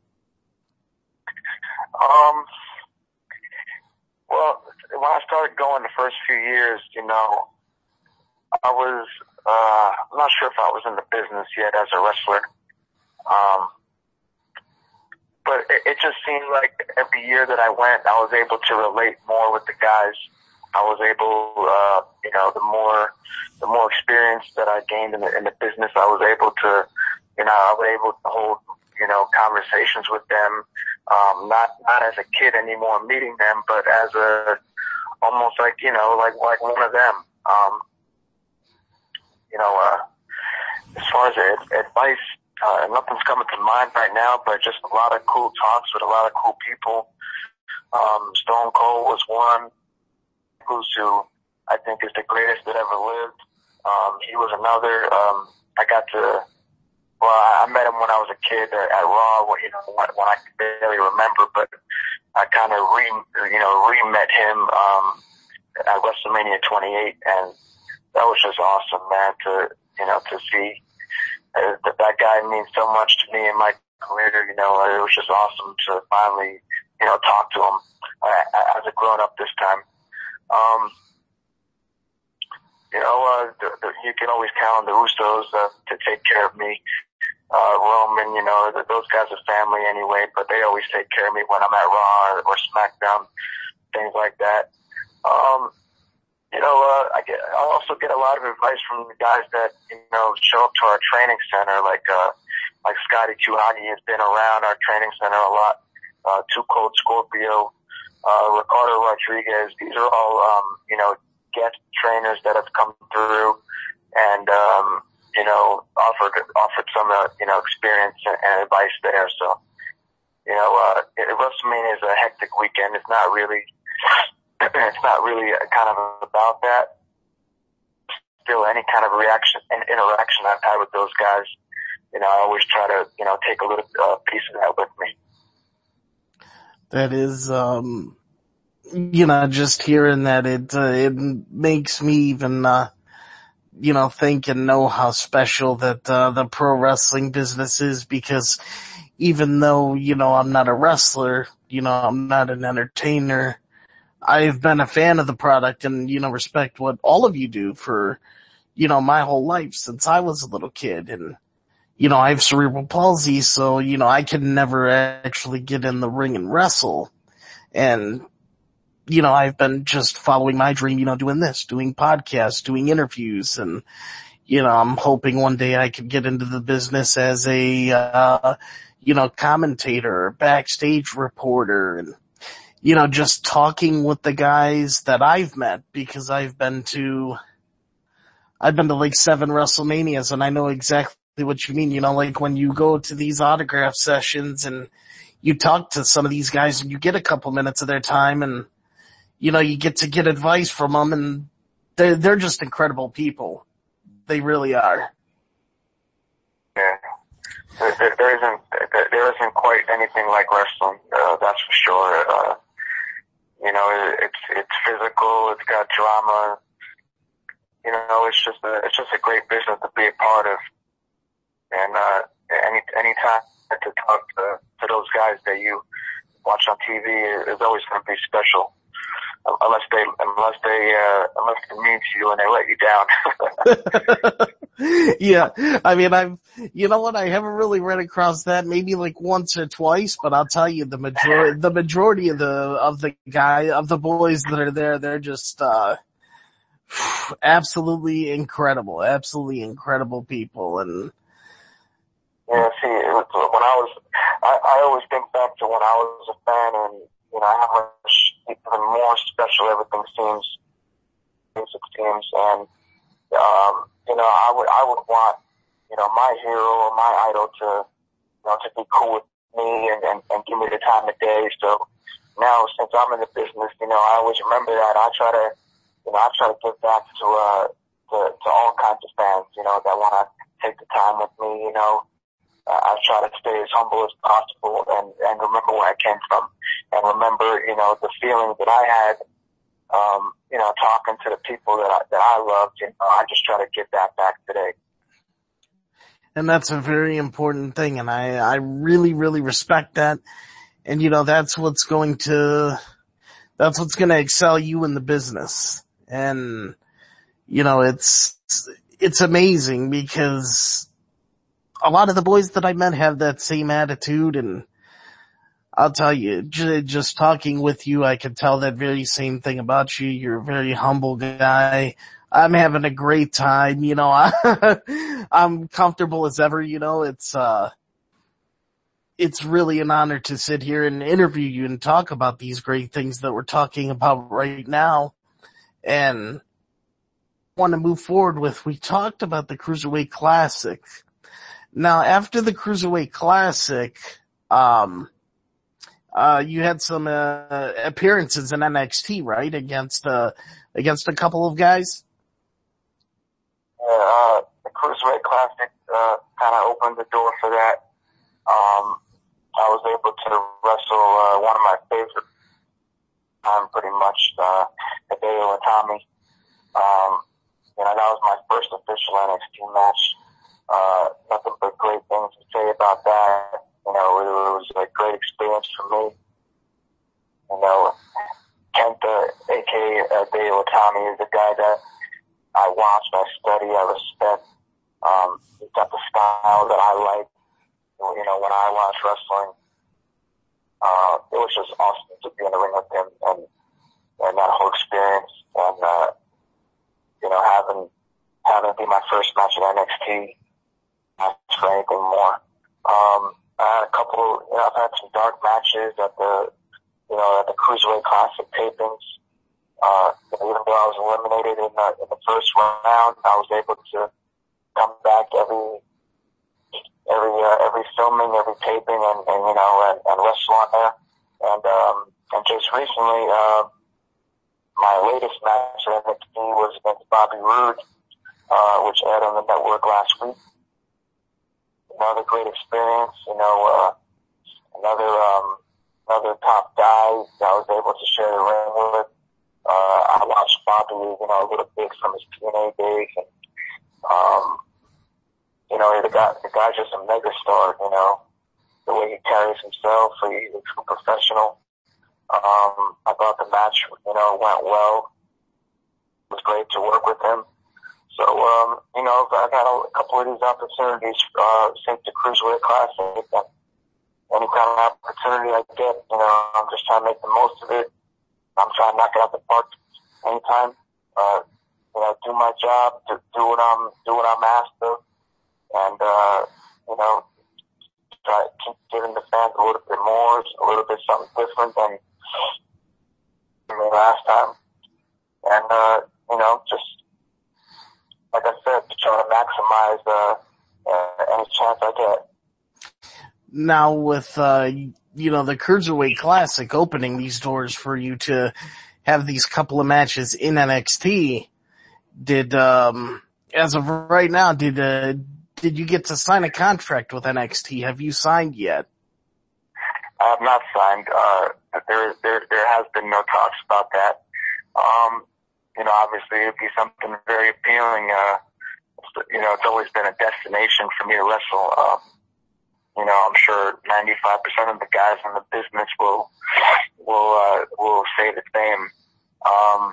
Um, well, when I started going the first few years, you know, I was, uh, I'm not sure if I was in the business yet as a wrestler. Um, but it, it just seemed like every year that I went, I was able to relate more with the guys. I was able, uh, you know, the more, the more experience that I gained in the, in the business, I was able to, you know, I was able to hold, you know, conversations with them. Um, not, not as a kid anymore meeting them, but as a, almost like, you know, like, like one of them. Um, you know, uh, as far as ad- advice, uh, nothing's coming to mind right now, but just a lot of cool talks with a lot of cool people. Um, Stone Cold was one, who's who I think is the greatest that ever lived. Um, he was another, um, I got to, well, I met him when I was a kid at, at Raw, you know, when, when I could barely remember, but I kind of re, you know, re-met him, um, at WrestleMania twenty-eight, and that was just awesome, man, to, you know, to see uh, that that guy means so much to me in my career, you know, it was just awesome to finally, you know, talk to him uh, as a grown-up this time. Um, you know, uh, the, the, you can always count on the Usos uh, to take care of me. Uh, Roman, you know, the, those guys are family anyway, but they always take care of me when I'm at Raw or, or SmackDown, things like that. Um, you know, uh, I get, I also get a lot of advice from the guys that, you know, show up to our training center, like, uh, like Scotty Tuhagi has been around our training center a lot. uh, Too Cold Scorpio, uh, Ricardo Rodriguez. These are all, um, you know, guest trainers that have come through and, um, you know, offered, offered some, uh, you know, experience and, and advice there. So, you know, uh, WrestleMania is a hectic weekend. It's not really, it's not really kind of about that. Still, any kind of reaction and interaction I've had with those guys, you know, I always try to, you know, take a little uh, piece of that with me. That is, um, you know, just hearing that, it, uh, it makes me even, uh, you know, think and know how special that, uh, the pro wrestling business is, because even though, you know, I'm not a wrestler, you know, I'm not an entertainer, I've been a fan of the product and, you know, respect what all of you do for, you know, my whole life since I was a little kid. And, you know, I have cerebral palsy, so, you know, I can never actually get in the ring and wrestle. And, you know, I've been just following my dream, you know, doing this, doing podcasts, doing interviews, and, you know, I'm hoping one day I could get into the business as a, uh, you know, commentator or backstage reporter, and, you know, just talking with the guys that I've met, because I've been to, I've been to like seven WrestleManias, and I know exactly what you mean. You know, like when you go to these autograph sessions and you talk to some of these guys and you get a couple minutes of their time, and, you know, you get to get advice from them, and they're, they're just incredible people. They really are. Yeah. There, there, there isn't, there, there isn't quite anything like wrestling, uh, that's for sure. Uh, You know, it's, it's physical, it's got drama. You know, it's just a, it's just a great business to be a part of. And, uh, any, any time to talk to, to those guys that you watch on T V is always going to be special. Unless they, unless they, uh, unless they're mean to you and they let you down. Yeah. I mean, I've, you know what? I haven't really run across that, maybe like once or twice, but I'll tell you, the majority, the majority of the, of the guy, of the boys that are there, they're just, uh, absolutely incredible, absolutely incredible people. And yeah, see, it was, when I was, I, I always think back to when I was a fan, and, you know, how much even more special everything seems, it seems, and, um, you know, I would, I would want, you know, my hero or my idol to, you know, to be cool with me and, and, and give me the time of day. So now, since I'm in the business, you know, I always remember that. I try to, you know, I try to give back to, uh, to, to all kinds of fans, you know, that want to take the time with me, you know. Uh, I try to stay as humble as possible and, and remember where I came from, and remember, you know, the feeling that I had, um, you know, talking to the people that I, that I loved. You know, I just try to give that back today. And that's a very important thing, and I, I really, really respect that. And, you know, that's what's going to, that's what's going to excel you in the business. And, you know, it's, it's amazing, because a lot of the boys that I met have that same attitude, and I'll tell you, j- just talking with you, I can tell that very same thing about you. You're a very humble guy. I'm having a great time, you know, I, I'm comfortable as ever, you know, it's, uh, it's really an honor to sit here and interview you and talk about these great things that we're talking about right now. And I want to move forward with, we talked about the Cruiserweight Classic. Now, after the Cruiserweight Classic, um, uh, you had some, uh, appearances in N X T, right? Against, uh, against a couple of guys? Yeah, uh, the Cruiserweight Classic, uh, kind of opened the door for that. Um, I was able to wrestle, uh, one of my favorite, um, pretty much, uh, Hideo Itami. Um, you know, that was my first official N X T match. Uh, nothing but great things to say about that. You know, it, it was a great experience for me. You know, Kenta, aka uh, Hideo Itami, is a guy that I watch, I study, I respect. Um, he's got the style that I like. You know, when I watch wrestling, uh, it was just awesome to be in the ring with him and, and that whole experience, and, uh, you know, having, having it be my first match at N X T, not for anything more. Um, I had a couple, you know, I've had some dark matches at the, you know, at the Cruiserweight Classic tapings. Uh, even though I was eliminated in the, in the first round, I was able to come back every, every, uh, every filming, every taping, and, and you know, and, and wrestle on there. And, um, and just recently, uh, my latest match at N X T was against Bobby Roode, uh, which aired on the network last week. Another great experience, you know, uh, another, um, another top guy that I was able to share the ring with. Uh, I watched Bobby, you know, a little bit from his T N A days, and, um, you know, the guy, the guy's just a mega star, you know, the way he carries himself, he's a true professional. Um, I thought the match, you know, went well. It was great to work with him. So, um, you know, I've had a couple of these opportunities, uh, since the Cruiserweight Classic, and any kind of opportunity I get, you know, I'm just trying to make the most of it. I'm trying to knock it out the park anytime. Uh, you know, do my job, do, do what I'm, do what I'm asked of, and, uh, you know, try to keep giving the fans a little bit more, a little bit something different than the last time. And, uh, you know, just, like I said, to try to maximize, uh, uh any chance I get. Now with, uh, you know, the Cruiserweight Classic opening these doors for you to have these couple of matches in N X T, did, um, as of right now, did, uh, did you get to sign a contract with N X T? Have you signed yet? I have not signed. Uh, there, there, there has been no talks about that. Um, you know, obviously it'd be something very appealing. Uh, you know, it's always been a destination for me to wrestle. Um, You know, I'm sure ninety-five percent of the guys in the business will, will, uh, will say the same. Um,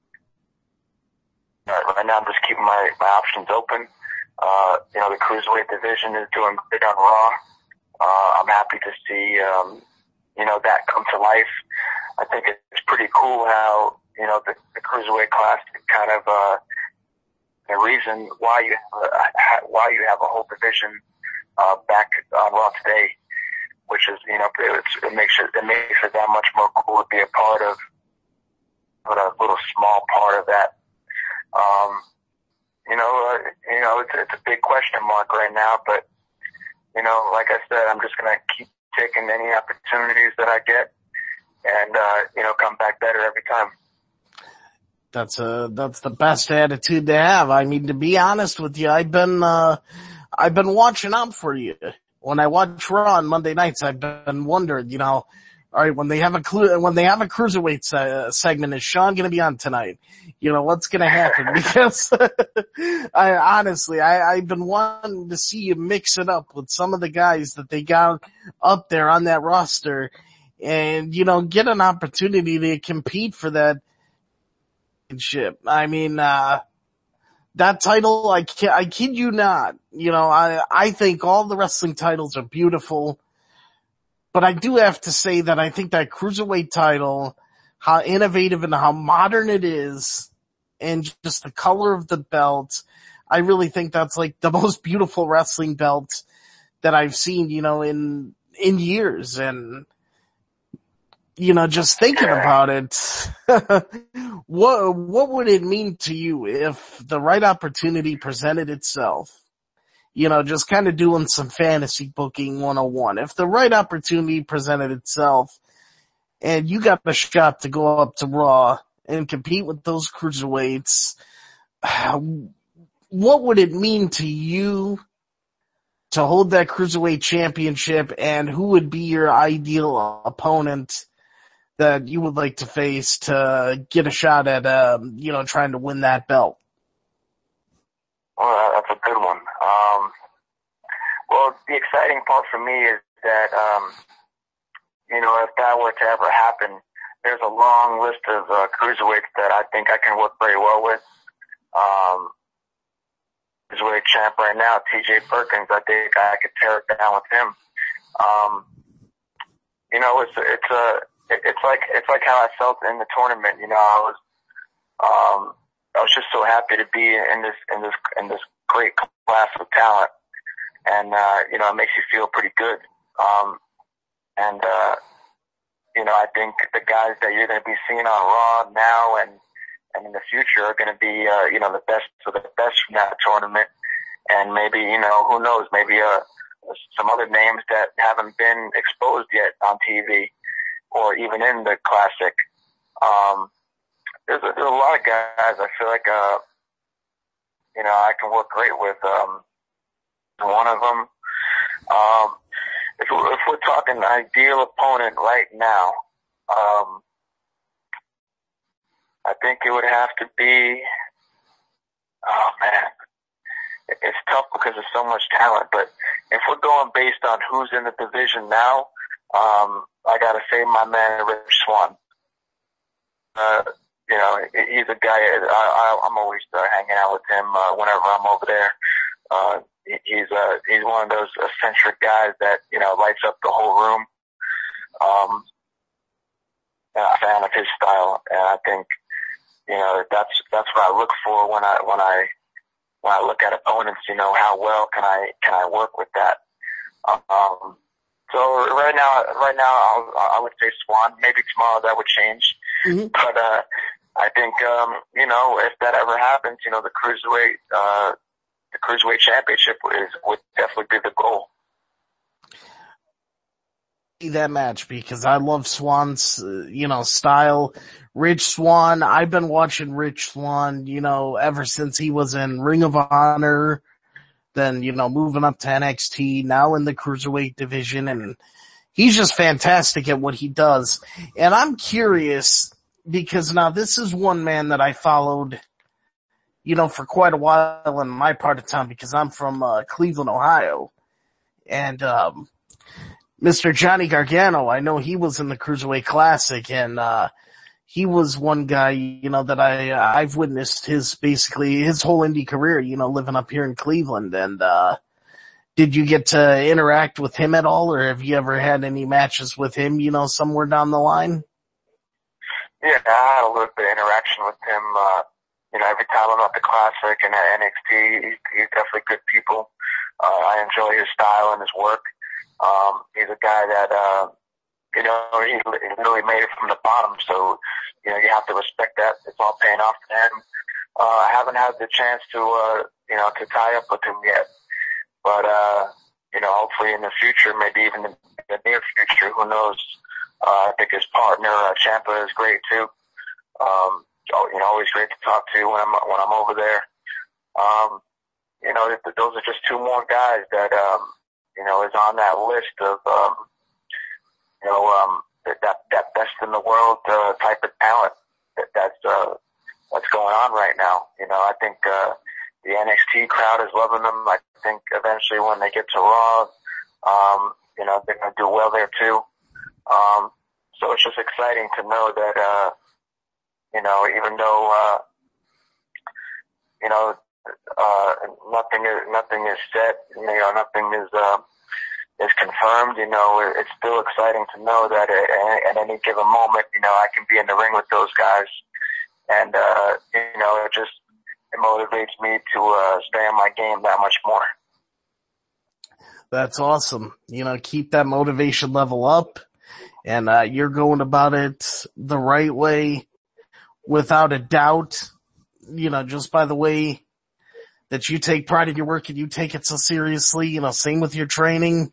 right now I'm just keeping my, my options open. Uh, you know, the Cruiserweight division is doing great on Raw. Uh, I'm happy to see, um, you know, that come to life. I think it's pretty cool how, you know, the, the Cruiserweight Classic kind of, uh, the reason why you, uh, why you have a whole division Uh, back on Raw today, which is, you know, it's, it makes it, it makes it that much more cool to be a part of, but a little small part of that. Um, you know, uh, you know, it's, it's a big question mark right now, but, you know, like I said, I'm just going to keep taking any opportunities that I get and, uh, you know, come back better every time. That's a, that's the best attitude to have. I mean, to be honest with you, I've been, uh, I've been watching out for you. When I watch Raw on Monday nights, I've been wondering, you know, all right, when they have a clu- when they have a Cruiserweight se- segment, is Sean going to be on tonight? You know, what's going to happen? Because I honestly, I, I've been wanting to see you mix it up with some of the guys that they got up there on that roster and, you know, get an opportunity to compete for that ship. I mean, uh, that title, I, ki- I kid you not, you know, I, I think all the wrestling titles are beautiful, but I do have to say that I think that Cruiserweight title, how innovative and how modern it is, and just the color of the belt, I really think that's like the most beautiful wrestling belt that I've seen, you know, in, in years. And, you know, just thinking about it, what, what would it mean to you if the right opportunity presented itself? You know, just kind of doing some fantasy booking one oh one. If the right opportunity presented itself and you got the shot to go up to Raw and compete with those cruiserweights, what would it mean to you to hold that cruiserweight championship, and who would be your ideal opponent that you would like to face to get a shot at, um, you know, trying to win that belt? Well, that's a good one. Um, well, the exciting part for me is that, um, you know, if that were to ever happen, there's a long list of uh, cruiserweights that I think I can work very well with. Um, cruiserweight champ right now, T J Perkins, I think I could tear it down with him. Um, you know, it's it's a it's like it's like how I felt in the tournament. You know, I was um, I was just so happy to be in this in this in this great class of talent, and uh, you know, it makes you feel pretty good. Um, and, uh, you know, I think the guys that you're going to be seeing on Raw now and, and in the future are going to be, uh, you know, the best of the best from that tournament. And maybe, you know, who knows, maybe, uh, some other names that haven't been exposed yet on T V or even in the Classic. Um, there's a, there's a lot of guys I feel like, uh, you know, I can work great with. Um, one of them, um, if we're, if we're talking ideal opponent right now, um, I think it would have to be, oh man, it's tough because there's so much talent, but if we're going based on who's in the division now, um, I gotta say my man, Rich Swann. Uh, you know, he's a guy, I, I, I'm always uh, hanging out with him, uh, whenever I'm over there. Uh, he's, uh, he's one of those eccentric guys that, you know, lights up the whole room. Um, and I'm a fan of his style, and I think, you know, that's, that's what I look for when I, when I, when I look at opponents, you know, how well can I, can I work with that? Um, so right now, right now, I'll, I would say Swann. Maybe tomorrow that would change. Mm-hmm. But, uh, I think, um, you know, if that ever happens, you know, the cruiserweight, uh, the cruiserweight championship is, would definitely be the goal. That match because I love Swann's, uh, you know, style. Rich Swann, I've been watching Rich Swann, you know, ever since he was in Ring of Honor, then, you know, moving up to N X T, now in the cruiserweight division, and he's just fantastic at what he does. And I'm curious because now this is one man that I followed, you know, for quite a while in my part of town because I'm from uh, Cleveland, Ohio. And, um, Mister Johnny Gargano, I know he was in the Cruiserweight Classic, and, uh, he was one guy, you know, that I, I've witnessed his, basically, his whole indie career, you know, living up here in Cleveland. And, uh, did you get to interact with him at all, or have you ever had any matches with him, you know, somewhere down the line? Yeah, I had a little bit of interaction with him, uh, you know, every time I'm at the Classic and at N X T, he's, he's definitely good people. Uh, I enjoy his style and his work. Um, he's a guy that, uh, you know, he literally made it from the bottom, so, you know, you have to respect that. It's all paying off to him. Uh, I haven't had the chance to, uh, you know, to tie up with him yet. But, uh, you know, hopefully in the future, maybe even in the near future, who knows? Uh, I think his partner, uh, Ciampa, is great too. Um, you know, always great to talk to when I'm, when I'm over there. Um, you know, those are just two more guys that, um, you know, is on that list of, um, you know, um, that, that best in the world, uh, type of talent that, that's, uh, what's going on right now. You know, I think, uh, the N X T crowd is loving them. I think eventually when they get to Raw, um, you know, they're going to do well there too. Um, so it's just exciting to know that, uh, you know, even though, uh, you know, uh, nothing is, nothing is set, you know, nothing is, uh, is confirmed, you know, it's still exciting to know that at, at any given moment, you know, I can be in the ring with those guys. And, uh, you know, it just, it motivates me to, uh, stay on my game that much more. That's awesome. You know, keep that motivation level up, and, uh, you're going about it the right way without a doubt, you know, just by the way that you take pride in your work and you take it so seriously, you know, same with your training.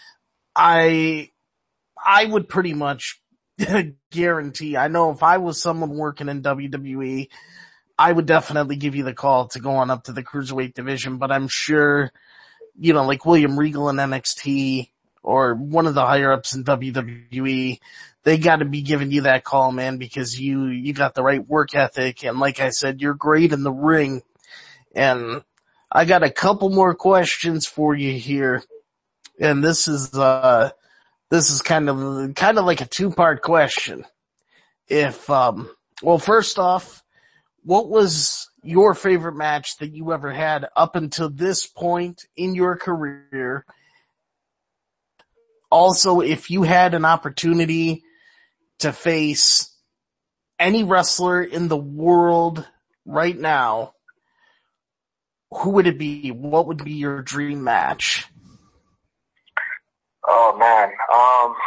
I, I would pretty much guarantee, I know if I was someone working in W W E, I would definitely give you the call to go on up to the Cruiserweight division, but I'm sure, you know, like William Regal in N X T or one of the higher ups in W W E, they gotta be giving you that call, man, because you, you got the right work ethic. And like I said, you're great in the ring. And I got a couple more questions for you here. And this is, uh, this is kind of, kind of like a two-part question. If, um, well, first off, what was your favorite match that you ever had up until this point in your career? Also, if you had an opportunity to face any wrestler in the world right now, who would it be? What would be your dream match? Oh man, um,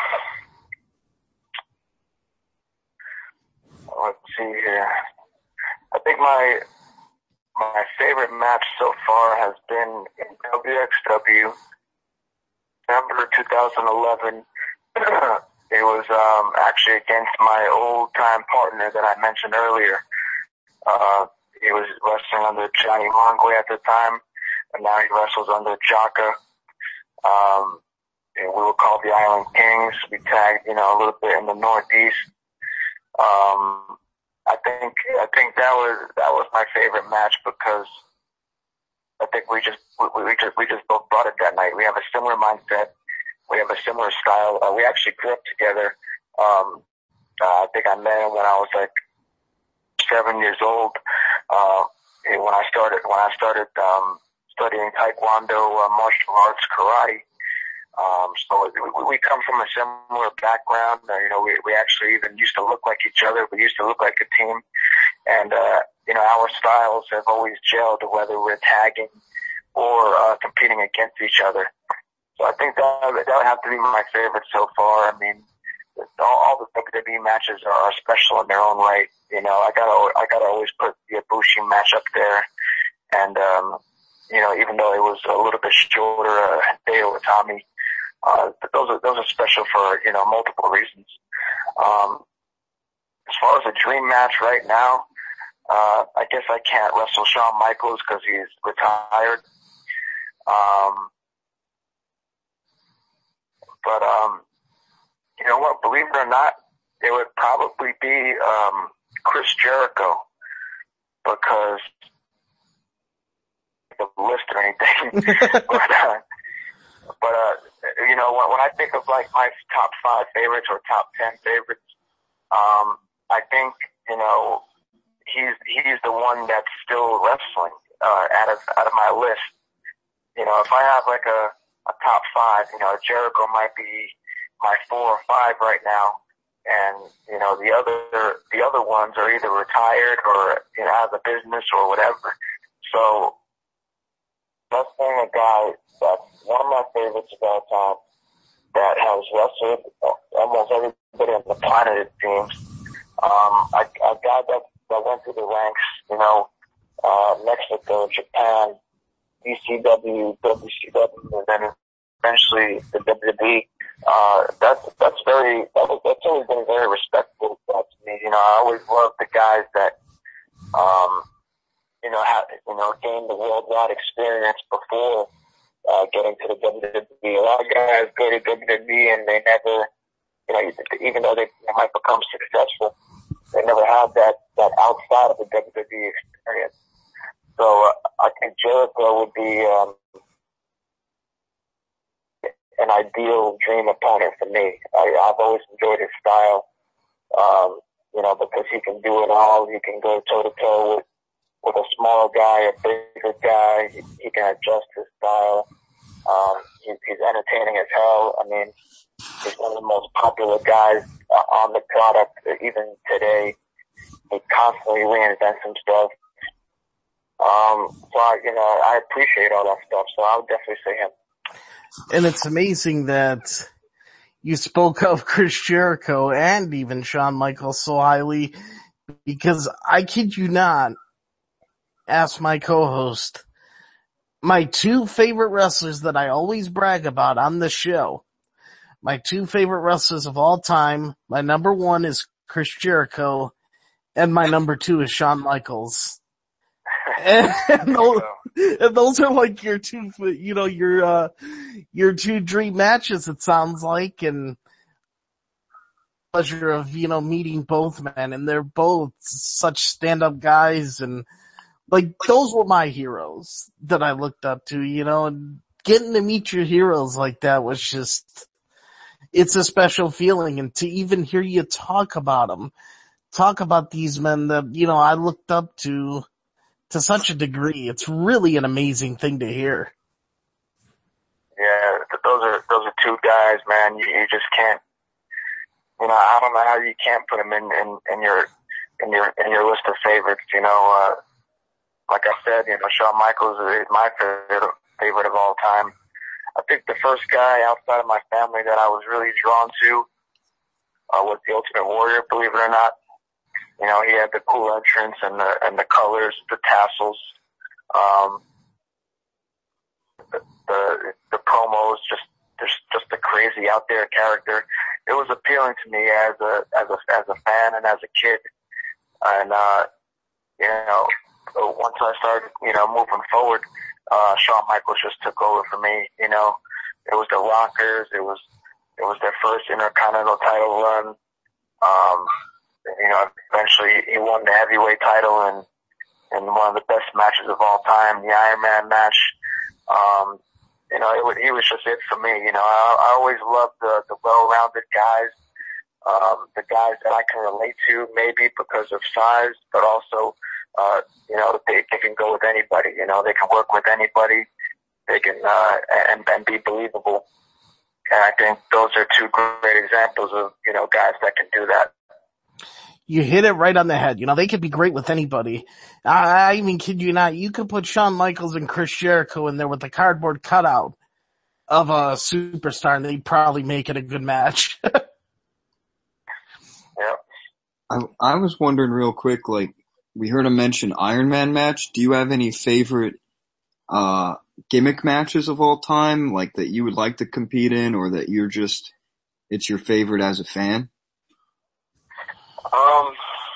let's see here. I think my my favorite match so far has been in W X W, December twenty eleven. It was um, actually against my old-time partner that I mentioned earlier. Uh, he was wrestling under Johnny Mongwe at the time, and now he wrestles under Jaka. Um, and we were called the Island Kings. We tagged, you know, a little bit in the Northeast. Um, I think I think that was that was my favorite match because I think we just we, we just we just both brought it that night. We have a similar mindset. We have a similar style. Uh, we actually grew up together. Um, uh, I think I met him when I was like seven years old. Uh, when I started when I started um, studying Taekwondo, uh, martial arts, karate. Um, so we, we come from a similar background. Uh, you know, we, we actually even used to look like each other. We used to look like a team. And, uh, you know, our styles have always gelled, whether we're tagging or, uh, competing against each other. So I think that, that would have to be my favorite so far. I mean, all, all the W W E matches are, are special in their own right. You know, I gotta, I gotta always put the Ibushi match up there. And, um, you know, even though it was a little bit shorter, uh, Hideo Itami, Uh, but those are, those are special for, you know, multiple reasons. Um, as far as a dream match right now, uh, I guess I can't wrestle Shawn Michaels because he's retired. Um, but, um, you know what, believe it or not, it would probably be, um, Chris Jericho because the list or anything, but, uh, But, uh, you know, when, when I think of like my top five favorites or top ten favorites, um, I think, you know, he's, he's the one that's still wrestling, uh, out of, out of my list. You know, if I have like a, a top five, you know, Jericho might be my four or five right now. And, you know, the other, the other ones are either retired or, you know, out of the business or whatever. So, let's name a guy that's one of my favorites of all time that has wrestled almost everybody on the planet, it seems. Um, a, a guy that, that went through the ranks, you know, uh, Mexico, Japan, E C W, W C W, and then eventually the W W E. Uh, that's, that's very, that was, that's always been very respectful to me. You know, I always loved the guys that, um, you know, have, you know, gained the worldwide experience before, uh, getting to the W W E. A lot of guys go to W W E and they never, you know, even though they, they might become successful, they never have that, that outside of the W W E experience. So, uh, I think Jericho would be, um, an ideal dream opponent for me. I, I've always enjoyed his style, um, you know, because he can do it all. He can go toe to toe with, with a small guy, a bigger guy. He, he can adjust his style. Um, he, he's entertaining as hell. I mean, he's one of the most popular guys uh, on the product, even today. He constantly reinvents himself. Um, so I, you know, I appreciate all that stuff. So I would definitely say him. And it's amazing that you spoke of Chris Jericho and even Shawn Michaels so highly, because I kid you not, ask my co-host, my two favorite wrestlers that I always brag about on the show, my two favorite wrestlers of all time, my number one is Chris Jericho, and my number two is Shawn Michaels. And, and, those, and those are like your two, you know, your, uh, your two dream matches, it sounds like, and pleasure of, you know, meeting both men, and they're both such stand-up guys, and like, those were my heroes that I looked up to, you know, and getting to meet your heroes like that was just, it's a special feeling, and to even hear you talk about them, talk about these men that, you know, I looked up to, to such a degree, it's really an amazing thing to hear. Yeah, those are those are two guys, man. You, you just can't. You know, I don't know how you can't put them in, in, in your in your in your list of favorites. You know, uh, like I said, you know, Shawn Michaels is my favorite favorite of all time. I think the first guy outside of my family that I was really drawn to uh, was the Ultimate Warrior, believe it or not. You know, he had the cool entrance and the and the colors, the tassels, um, the the, the promos, just just just a crazy out there character. It was appealing to me as a as a as a fan and as a kid. And uh, you know, once I started, you know, moving forward, uh, Shawn Michaels just took over for me. You know, it was the Rockers. It was it was their first Intercontinental title run. Um, You know, eventually he won the heavyweight title in, in one of the best matches of all time, the Iron Man match. Um, you know, it was, he was just it for me. You know, I, I always loved the, the well-rounded guys, um, the guys that I can relate to, maybe because of size, but also, uh, you know, they, they can go with anybody. You know, they can work with anybody. They can, uh, and, and be believable. And I think those are two great examples of, you know, guys that can do that. You hit it right on the head. You know, they could be great with anybody. I, I even kid you not, you could put Shawn Michaels and Chris Jericho in there with a cardboard cutout of a superstar and they'd probably make it a good match. Yeah. I, I was wondering real quick, like, we heard him mention Iron Man match. Do you have any favorite, uh, gimmick matches of all time, like that you would like to compete in or that you're just, it's your favorite as a fan? Um,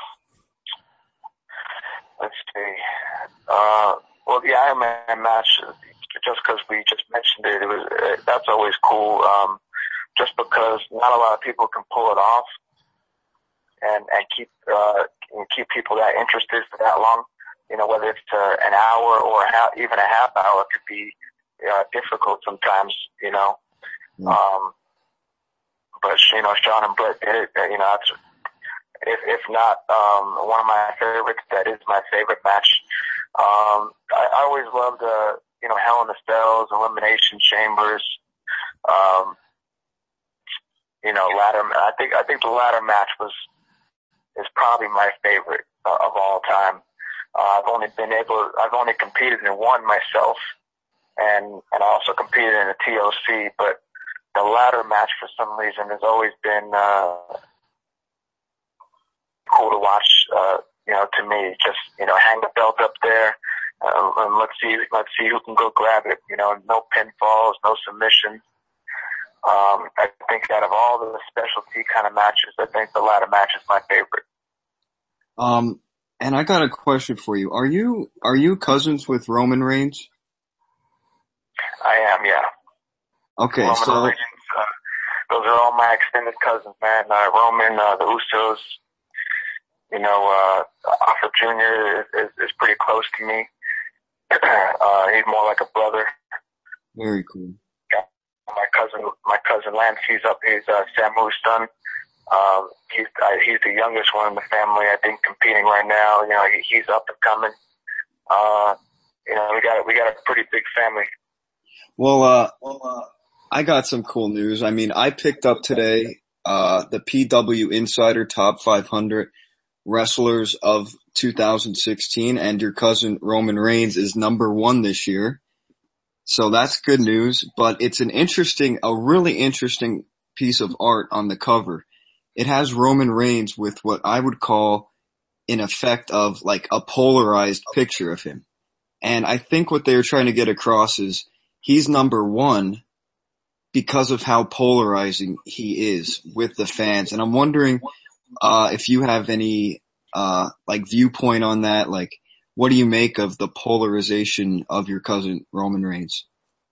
let's see. Uh, well, the Iron Man match, just because we just mentioned it, it was uh, that's always cool. Um, just because not a lot of people can pull it off, and and keep uh and keep people that interested for that long. You know, whether it's uh, an hour or a half, even a half hour, could be uh, difficult sometimes. You know, mm. um, but you know, Shawn and Brett did it. You know, that's. If, if not, um, one of my favorites, that is my favorite match. Um, I, I always loved, uh, you know, Hell in a Cells, Elimination Chambers, um, you know, ladder, I think, I think the ladder match was, is probably my favorite uh, of all time. Uh, I've only been able, I've only competed in one myself and, and I also competed in a T L C, but the ladder match for some reason has always been, uh, cool to watch, uh, you know, to me, just, you know, hang the belt up there, uh, and let's see, let's see who can go grab it, you know, no pinfalls, no submissions. Um, I think out of all the specialty kind of matches, I think the ladder match is my favorite. Um, and I got a question for you. Are you, are you cousins with Roman Reigns? I am, yeah. Okay, Roman so. Reigns, uh, those are all my extended cousins, man. Uh, Roman, uh, the Usos, you know, uh, Alpha Junior is, is, is pretty close to me. uh, he's more like a brother. Very cool. Yeah. My cousin, my cousin Lance, he's up, he's, uh, Samu's son. Um, he's, uh, he's the youngest one in the family, I think, competing right now. You know, he, he's up and coming. Uh, you know, we got, we got a pretty big family. Well, uh, well, uh, I got some cool news. I mean, I picked up today, uh, the P W Insider Top five hundred Wrestlers of two thousand sixteen, and your cousin Roman Reigns is number one this year. So that's good news, but it's an interesting, a really interesting piece of art on the cover. It has Roman Reigns with what I would call an effect of like a polarized picture of him. And I think what they're trying to get across is he's number one because of how polarizing he is with the fans. And I'm wondering Uh, if you have any, uh, like viewpoint on that, like, what do you make of the polarization of your cousin Roman Reigns?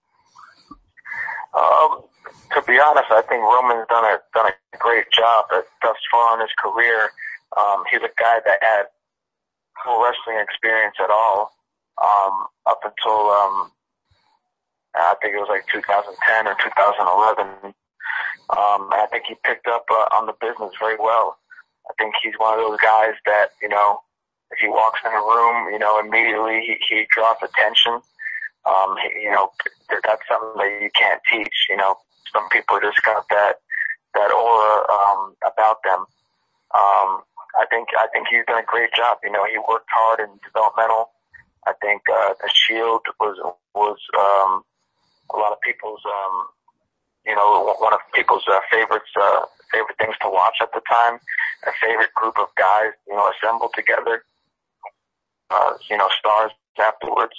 Um, to be honest, I think Roman's done a, done a great job at, thus far in his career. Um, he's a guy that had no wrestling experience at all, um, up until, um, I think it was like two thousand ten or two thousand eleven. Um, I think he picked up, uh, on the business very well. I think he's one of those guys that, you know, if he walks in a room, you know, immediately he, he draws attention. Um, he, you know, that's something that you can't teach. You know, some people just got that, that aura, um, about them. Um, I think, I think he's done a great job. You know, he worked hard in developmental. I think, uh, the Shield was, was, um, a lot of people's, um, you know, one of people's uh, favorites, uh, favorite things to watch at the time. A favorite group of guys, you know, assembled together. Uh, you know, stars afterwards.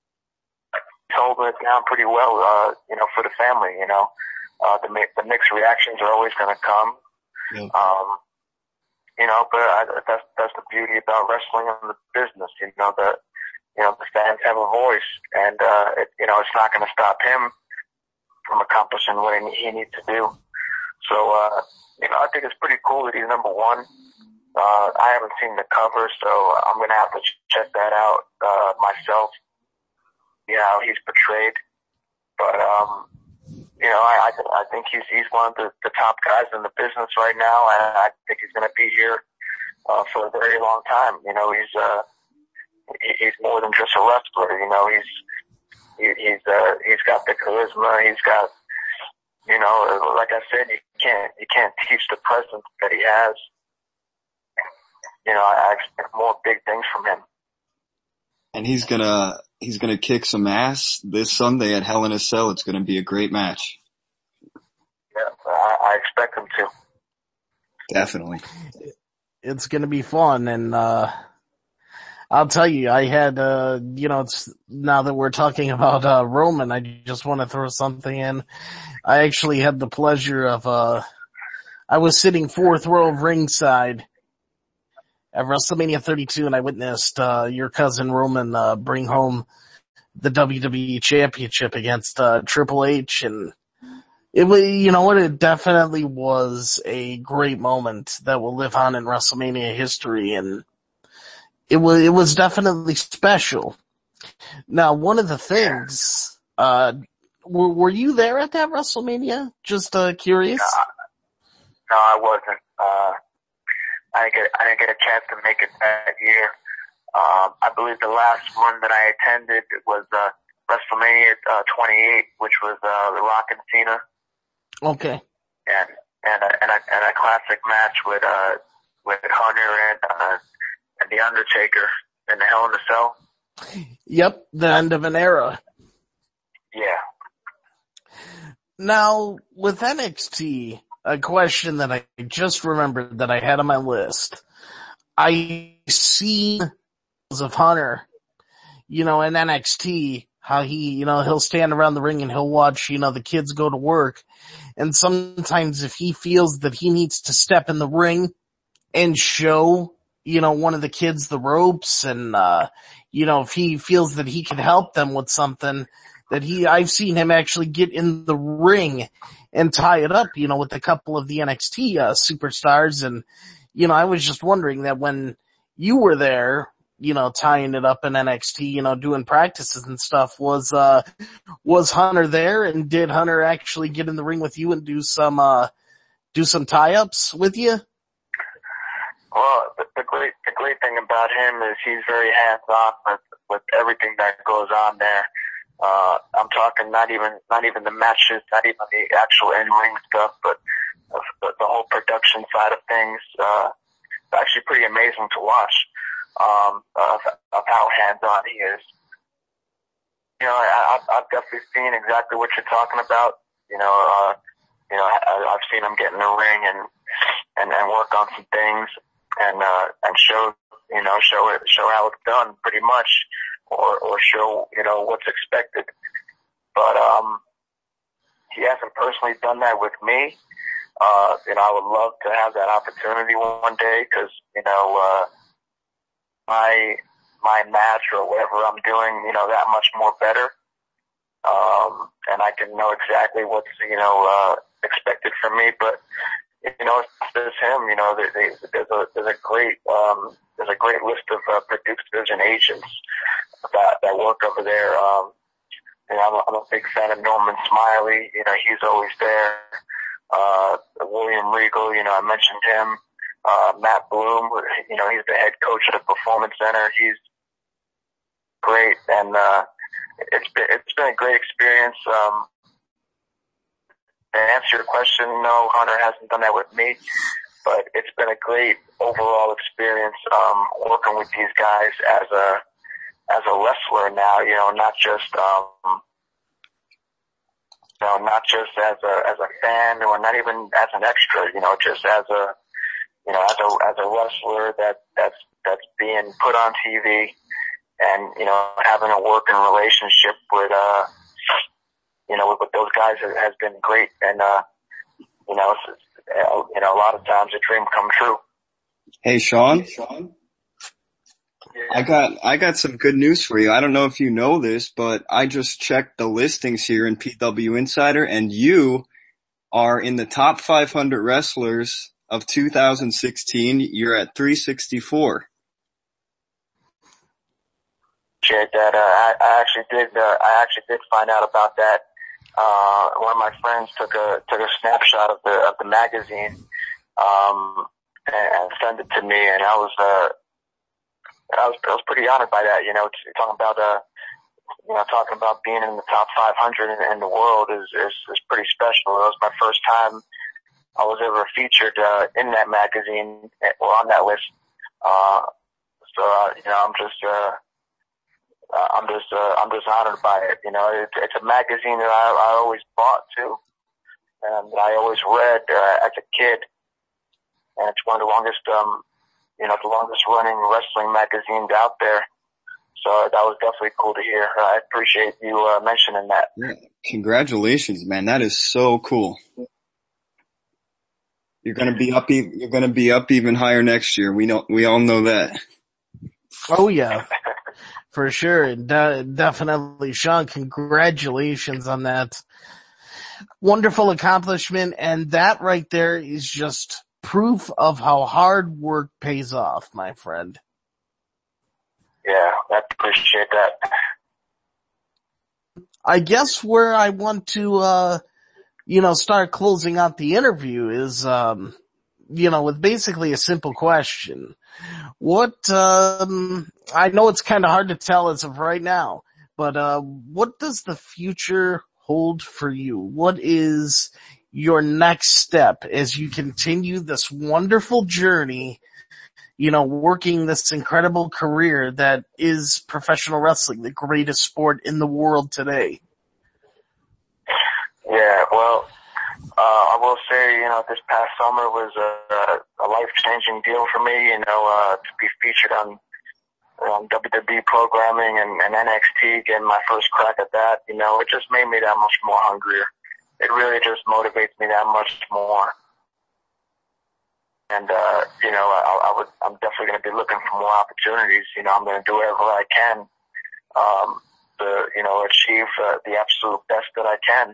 He's holding it down pretty well, uh, you know, for the family. You know, uh, the the mixed reactions are always going to come. Yeah. Um, you know, but I, that's that's the beauty about wrestling and the business. You know, the you know the fans have a voice, and uh, it, you know, it's not going to stop him from accomplishing what he needs to do. So, uh, you know, I think it's pretty cool that he's number one. Uh, I haven't seen the cover, so I'm going to have to check that out, uh, myself. Yeah, how he's portrayed. But, um, you know, I, I, I think he's, he's one of the, the top guys in the business right now, and I think he's going to be here, uh, for a very long time. You know, he's, uh, he, he's more than just a wrestler. You know, he's, he, he's, uh, he's got the charisma, he's got, you know, like I said, you can't, you can't teach the presence that he has. You know, I expect more big things from him. And he's gonna, he's gonna kick some ass this Sunday at Hell in a Cell. It's gonna be a great match. Yeah, I, I expect him to. Definitely. It's gonna be fun, and, uh, I'll tell you, I had, uh, you know, it's, now that we're talking about, uh, Roman, I just want to throw something in. I actually had the pleasure of, uh, I was sitting fourth row of ringside at WrestleMania thirty-two, and I witnessed, uh, your cousin Roman, uh, bring home the W W E Championship against, uh, Triple H, and it was, you know what, it definitely was a great moment that will live on in WrestleMania history, and it was, it was definitely special. Now, one of the things, uh, were, were you there at that WrestleMania? Just, uh, curious? No, no I wasn't. Uh, I didn't get, I didn't get a chance to make it that year. Um, I believe the last one that I attended was, uh, WrestleMania, uh, twenty-eight, which was, uh, The Rock and Cena. Okay. And, and a, and a, and a classic match with, uh, with Hunter and, uh, and The Undertaker in the Hell in a Cell. Yep, the end of an era. Yeah. Now, with N X T, a question that I just remembered that I had on my list. I see of Hunter, you know, in N X T, how he, you know, he'll stand around the ring and he'll watch, you know, the kids go to work. And sometimes if he feels that he needs to step in the ring and show, you know, one of the kids the ropes, and, uh, you know, if he feels that he can help them with something, that he, I've seen him actually get in the ring and tie it up, you know, with a couple of the N X T, uh, superstars. And, you know, I was just wondering that when you were there, you know, tying it up in N X T, you know, doing practices and stuff, was, uh, was Hunter there, and did Hunter actually get in the ring with you and do some, uh, do some tie-ups with you? Well, the, the great, the great thing about him is he's very hands-on with, with everything that goes on there. Uh, I'm talking not even, not even the matches, not even the actual in-ring stuff, but the, the whole production side of things. Uh, it's actually pretty amazing to watch, um, of, of how hands-on he is. You know, I, I've definitely seen exactly what you're talking about. You know, uh, you know, I, I've seen him get in the ring and, and, and work on some things and, uh, and show, you know, show it, show how it's done pretty much. Or, or show, you know, what's expected. But, um, he hasn't personally done that with me. Uh, you know, I would love to have that opportunity one day, cause, you know, uh, my, my match or whatever I'm doing, you know, that much more better. Um, and I can know exactly what's, you know, uh, expected from me. But, you know, it's just him, you know, there, there's a, there's a great, um, there's a great list of, uh, producers and agents that, that work over there. Um, you know, I'm a, I'm a big fan of Norman Smiley. You know, he's always there. Uh, William Regal, you know, I mentioned him. Uh, Matt Bloom, you know, he's the head coach of the Performance Center. He's great. And, uh, it's been, it's been a great experience. Um, to answer your question, no, Hunter hasn't done that with me, but it's been a great overall experience, um, working with these guys as a, as a wrestler now, you know, not just, um, know, not just as a, as a fan or not even as an extra, you know, just as a, you know, as a, as a wrestler that, that's, that's being put on T V and, you know, having a working relationship with, uh, you know, with, with those guys has, has been great. And, uh, you know, it's, you know, a lot of times a dream come true. Hey, Sean. Sean? I got, I got some good news for you. I don't know if you know this, but I just checked the listings here in P W Insider, and you are in the top five hundred wrestlers of two thousand sixteen. You're at three sixty-four. Appreciate that. Uh, I, I actually did, uh, I actually did find out about that. Uh, one of my friends took a, took a snapshot of the, of the magazine, um, and, and sent it to me, and I was, uh, I was, I was pretty honored by that, you know, talking about, uh, you know, talking about being in the top five hundred in, in the world is, is, is pretty special. It was my first time I was ever featured, uh, in that magazine or on that list. Uh, so, uh, you know, I'm just, uh, uh I'm just, uh, I'm just honored by it. You know, it's, it's a magazine that I, I always bought too, and I always read, uh, as a kid. And it's one of the longest, um, you know, the longest running wrestling magazines out there. So that was definitely cool to hear. I appreciate you uh, mentioning that. Yeah, congratulations, man. That is so cool. You're gonna be up. E- you're gonna be up even higher next year. We know. We all know that. Oh yeah, for sure. De- definitely, Sean. Congratulations on that wonderful accomplishment, and that right there is just proof of how hard work pays off, my friend. Yeah, I appreciate that. I guess where I want to, uh, you know, start closing out the interview is, um, you know, with basically a simple question. What, um, I know it's kind of hard to tell as of right now, but, uh, what does the future hold for you? What is your next step as you continue this wonderful journey, you know, working this incredible career that is professional wrestling, the greatest sport in the world today? Yeah, well, uh, I will say, you know, this past summer was a, a life-changing deal for me, you know, uh, to be featured on, on W W E programming and, and N X T, getting my first crack at that, you know, it just made me that much more hungrier. It really just motivates me that much more. And, uh, you know, I, I would, I'm definitely going to be looking for more opportunities. You know, I'm going to do whatever I can, um, to, you know, achieve uh, the absolute best that I can.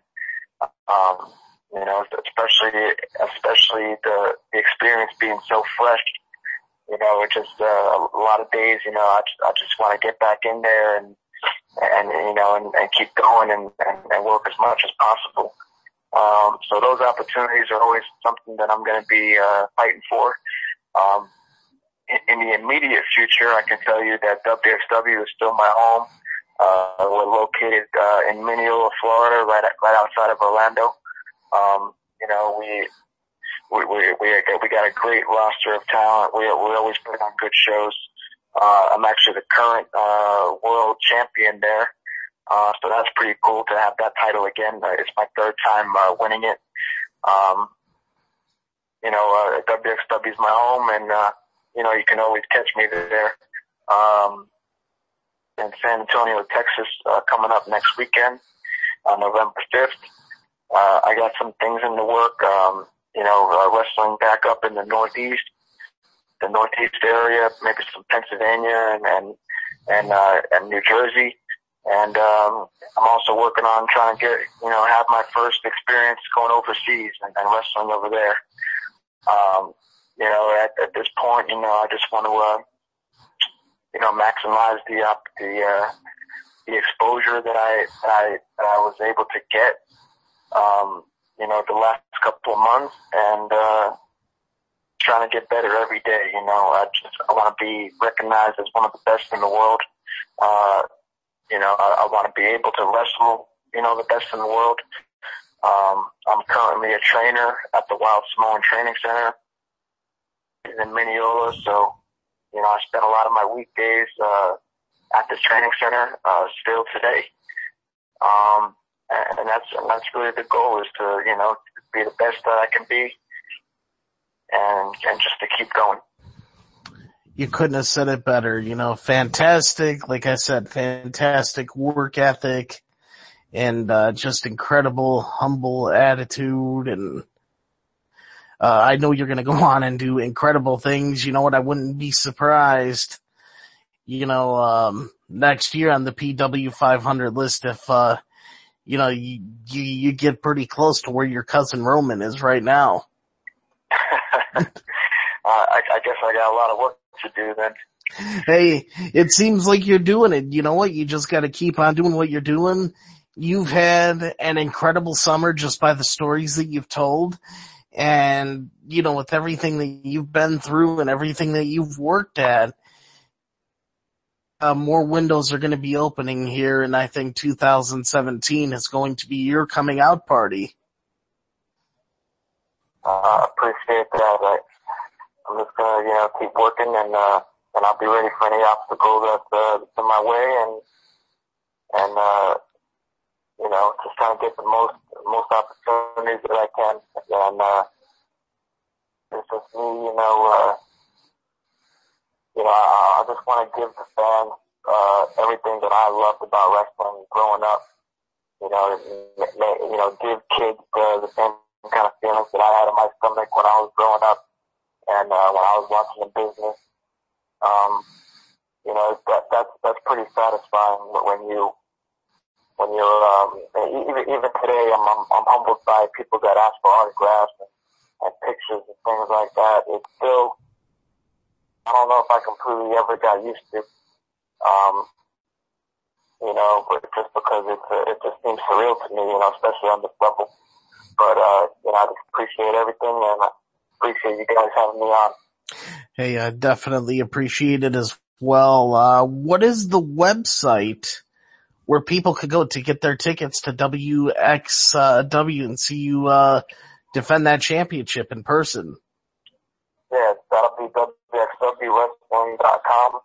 Um, you know, especially, especially the, the experience being so fresh. You know, it's just, uh, a lot of days, you know, I just, I just want to get back in there and, and, you know, and, and keep going and, and, and work as much as possible. Um, so those opportunities are always something that I'm going to be, uh, fighting for. Um, in, in the immediate future, I can tell you that W X W is still my home. Uh, we're located, uh, in Mineola, Florida, right, right outside of Orlando. Um, you know, we, we, we, we, we got a great roster of talent. We, we always put on good shows. Uh, I'm actually the current, uh, world champion there. Uh, so that's pretty cool to have that title again. Uh, it's my third time, uh, winning it. Um, you know, uh, W X W is my home and, uh, you know, you can always catch me there. Um, in San Antonio, Texas, uh, coming up next weekend on November fifth. Uh, I got some things in the work, um, you know, uh, wrestling back up in the Northeast, the Northeast area, maybe some Pennsylvania and, and, and, uh, and New Jersey. And, um, I'm also working on trying to get, you know, have my first experience going overseas and, and wrestling over there. Um, you know, at, at this point, you know, I just want to, uh, you know, maximize the, uh, the, uh, the exposure that I, that I, that I was able to get, um, you know, the last couple of months and, uh, trying to get better every day. You know, I just, I want to be recognized as one of the best in the world. Uh, You know, I, I want to be able to wrestle, you know, the best in the world. Um, I'm currently a trainer at the Wild Samoan Training Center in Mineola. So, you know, I spend a lot of my weekdays, uh, at this training center, uh, still today. Um, and, and that's and that's really the goal, is to, you know, be the best that I can be, and and just to keep going. You couldn't have said it better. You know, fantastic, like I said, fantastic work ethic, and uh just incredible, humble attitude. And uh I know you're going to go on and do incredible things. You know what? I wouldn't be surprised, you know, um next year on the P W five hundred list if, uh you know, you, you, you get pretty close to where your cousin Roman is right now. uh, I, I guess I got a lot of work to do then. Hey, it seems like you're doing it. You know what? You just got to keep on doing what you're doing. You've had an incredible summer just by the stories that you've told. And, you know, with everything that you've been through and everything that you've worked at, uh, more windows are going to be opening here. And I think two thousand seventeen is going to be your coming out party. I uh, appreciate that. I, I'm just gonna, you know, keep working, and uh, and I'll be ready for any obstacle that's uh, in my way, and and uh, you know, just trying to get the most most opportunities that I can. And uh, it's just me, you know, uh, you know, I, I just want to give the fans uh, everything that I loved about wrestling growing up. You know, you know, give kids uh, the same kind of feelings that I had in my stomach when I was growing up. And, uh, when I was watching the business, um, you know, that, that's, that's pretty satisfying when you, when you're, um, even, even today, I'm, I'm, I'm humbled by people that ask for autographs and, and pictures and things like that. It's still, I don't know if I completely ever got used to, um, you know, but just because it's, uh, it just seems surreal to me, you know, especially on this level. But, uh, you know, I just appreciate everything, and I appreciate you guys having me on. Hey, I definitely appreciate it as well. Uh, what is the website where people could go to get their tickets to W X W and see you, uh, defend that championship in person? Yeah, that'll be W X W wrestling dot com.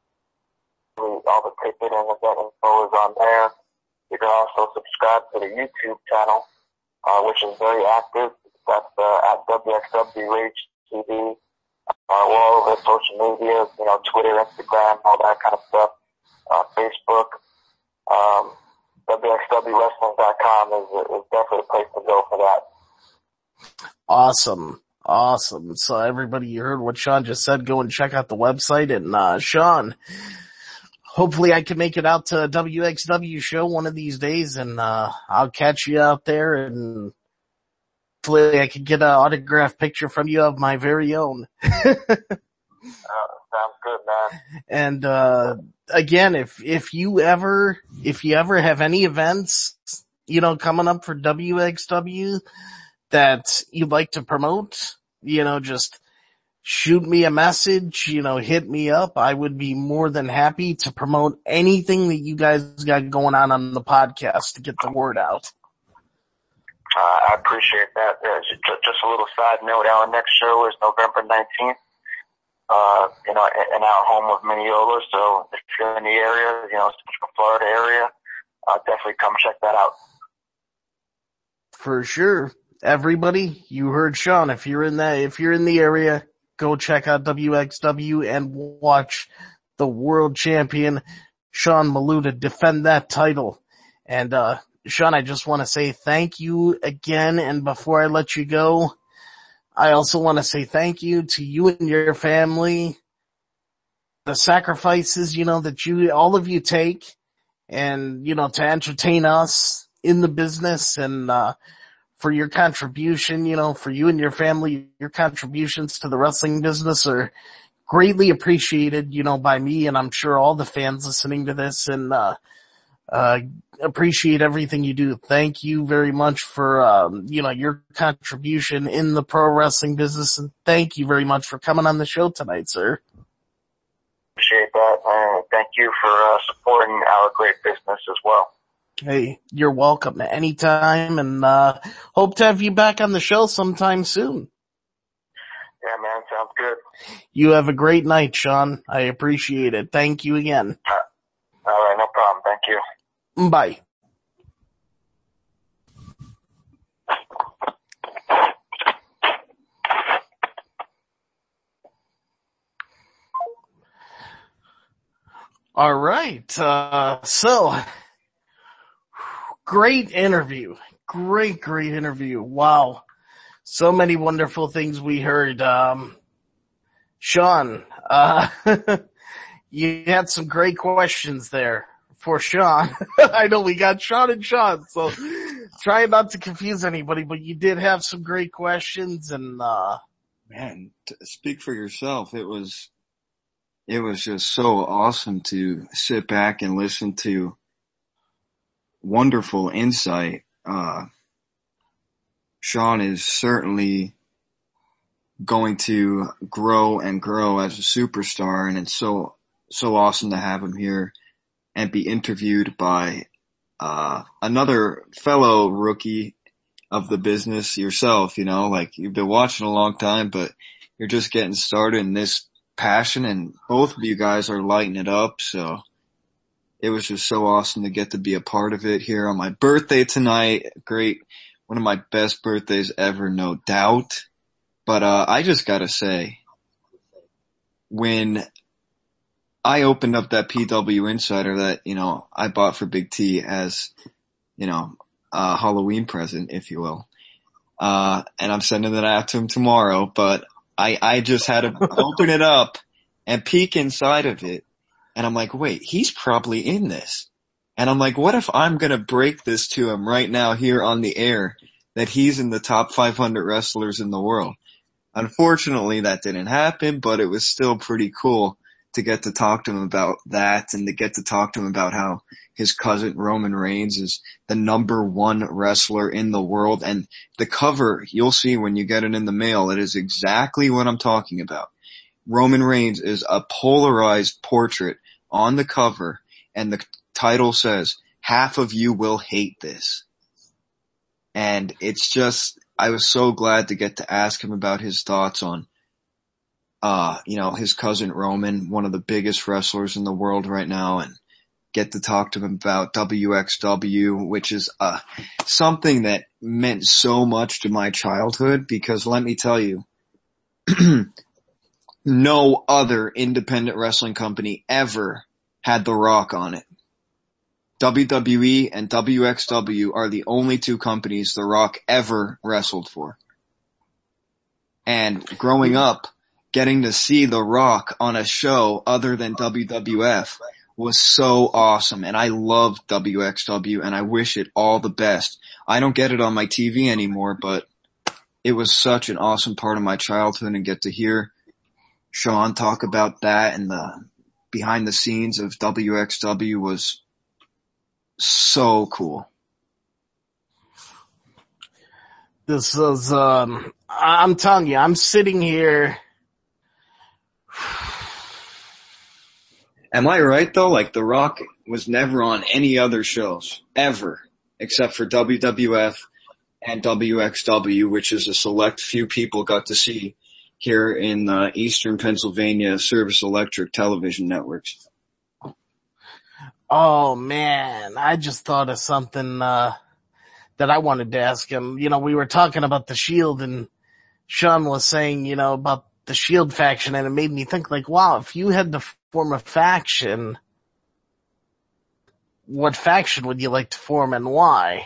All the ticket and event info is on there. You can also subscribe to the YouTube channel, uh, which is very active. That's uh, at W X W Rage T V. Uh, we're all over social media, you know, Twitter, Instagram, all that kind of stuff. Uh, Facebook. Um, W X W wrestling dot com is, is definitely a place to go for that. Awesome. Awesome. So everybody, you heard what Sean just said. Go and check out the website. And, uh, Sean, hopefully I can make it out to a W X W show one of these days, and, uh, I'll catch you out there, and hopefully I can get an autographed picture from you of my very own. uh, sounds good, man. And, uh, again, if, if you ever, if you ever have any events, you know, coming up for W X W that you'd like to promote, you know, just shoot me a message, you know, hit me up. I would be more than happy to promote anything that you guys got going on on the podcast to get the word out. Uh, I appreciate that. Uh, just, just a little side note, our next show is November nineteenth, uh, you know, in our home of Mineola. So if you're in the area, you know, Central Florida area, uh, definitely come check that out. For sure. Everybody, you heard Sean. If you're in that, if you're in the area, go check out W X W and watch the world champion Sean Maluta defend that title. And, uh, Sean, I just want to say thank you again. And before I let you go, I also want to say thank you to you and your family, the sacrifices, you know, that you, all of you take, and, you know, to entertain us in the business, and, uh, for your contribution, you know, for you and your family, your contributions to the wrestling business are greatly appreciated, you know, by me, and I'm sure all the fans listening to this, and, uh, uh, appreciate everything you do. Thank you very much for, um, you know, your contribution in the pro wrestling business, and thank you very much for coming on the show tonight, sir. Appreciate that, and thank you for uh, supporting our great business as well. Hey, you're welcome anytime, and uh hope to have you back on the show sometime soon. Yeah, man, sounds good. You have a great night, Sean. I appreciate it. Thank you again. Uh, all right, no problem. Thank you. Bye. All right. Uh, so great interview. Great, great interview. Wow. So many wonderful things we heard. Um, Sean, uh, you had some great questions there for Sean. I know we got Sean and Sean, so try not to confuse anybody, but you did have some great questions and, uh, man, to speak for yourself. It was, it was just so awesome to sit back and listen to wonderful insight. Uh, Sean is certainly going to grow and grow as a superstar, and it's so, so awesome to have him here and be interviewed by, uh, another fellow rookie of the business yourself, you know, like you've been watching a long time, but you're just getting started in this passion, and both of you guys are lighting it up. So it was just so awesome to get to be a part of it here on my birthday tonight. Great. One of my best birthdays ever, no doubt. But, uh, I just gotta say, when I opened up that P W Insider that, you know, I bought for Big T as, you know, a Halloween present, if you will, uh, and I'm sending it out to him tomorrow, but I, I just had to open it up and peek inside of it. And I'm like, wait, he's probably in this. And I'm like, what if I'm going to break this to him right now here on the air that he's in the top five hundred wrestlers in the world? Unfortunately, that didn't happen, but it was still pretty cool to get to talk to him about that and to get to talk to him about how his cousin Roman Reigns is the number one wrestler in the world. And the cover, you'll see when you get it in the mail, it is exactly what I'm talking about. Roman Reigns is a polarized portrait on the cover, and the title says, "Half of you will hate this." And it's just, I was so glad to get to ask him about his thoughts on, uh, you know, his cousin Roman, one of the biggest wrestlers in the world right now, and get to talk to him about W X W, which is, uh, something that meant so much to my childhood, because let me tell you, no other independent wrestling company ever had The Rock on it. W W E and W X W are the only two companies The Rock ever wrestled for. And growing up, getting to see The Rock on a show other than W W F was so awesome. And I love W X W, and I wish it all the best. I don't get it on my T V anymore, but it was such an awesome part of my childhood, and get to hear Sean talk about that, and the behind the scenes of W X W was so cool. This is, um, I'm telling you, I'm sitting here. Am I right though? Like, The Rock was never on any other shows, ever, except for W W F and W X W, which is a select few people got to see here in uh, Eastern Pennsylvania Service Electric television networks. Oh man, I just thought of something, uh, that I wanted to ask him. You know, we were talking about the Shield, and Sean was saying, you know, about the Shield faction, and it made me think, like, wow, if you had to form a faction, what faction would you like to form and why?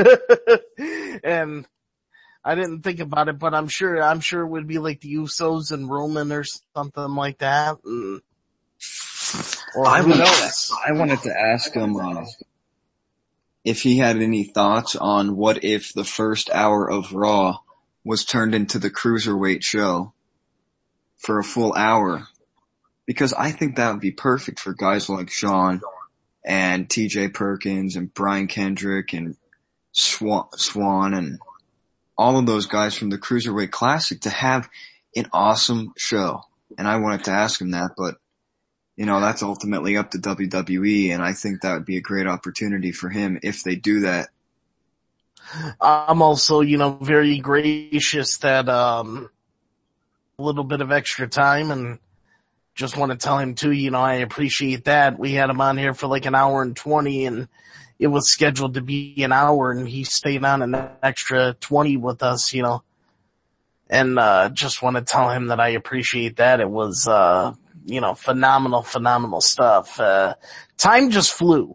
And I didn't think about it, but I'm sure, I'm sure it would be like the Usos and Roman or something like that. And, or I, who wanted, knows? I wanted to ask him uh, if he had any thoughts on what if the first hour of Raw was turned into the Cruiserweight show for a full hour. Because I think that would be perfect for guys like Sean and T J Perkins and Brian Kendrick and Swan, Swan and all of those guys from the Cruiserweight Classic to have an awesome show. And I wanted to ask him that, but, you know, that's ultimately up to W W E, and I think that would be a great opportunity for him if they do that. I'm also, you know, very gracious that, um, a little bit of extra time, and just want to tell him too, you know, I appreciate that. We had him on here for like an hour and twenty, and it was scheduled to be an hour, and he stayed on an extra twenty with us, you know, and, uh, just want to tell him that I appreciate that. It was, uh, you know, phenomenal, phenomenal stuff. Uh, time just flew.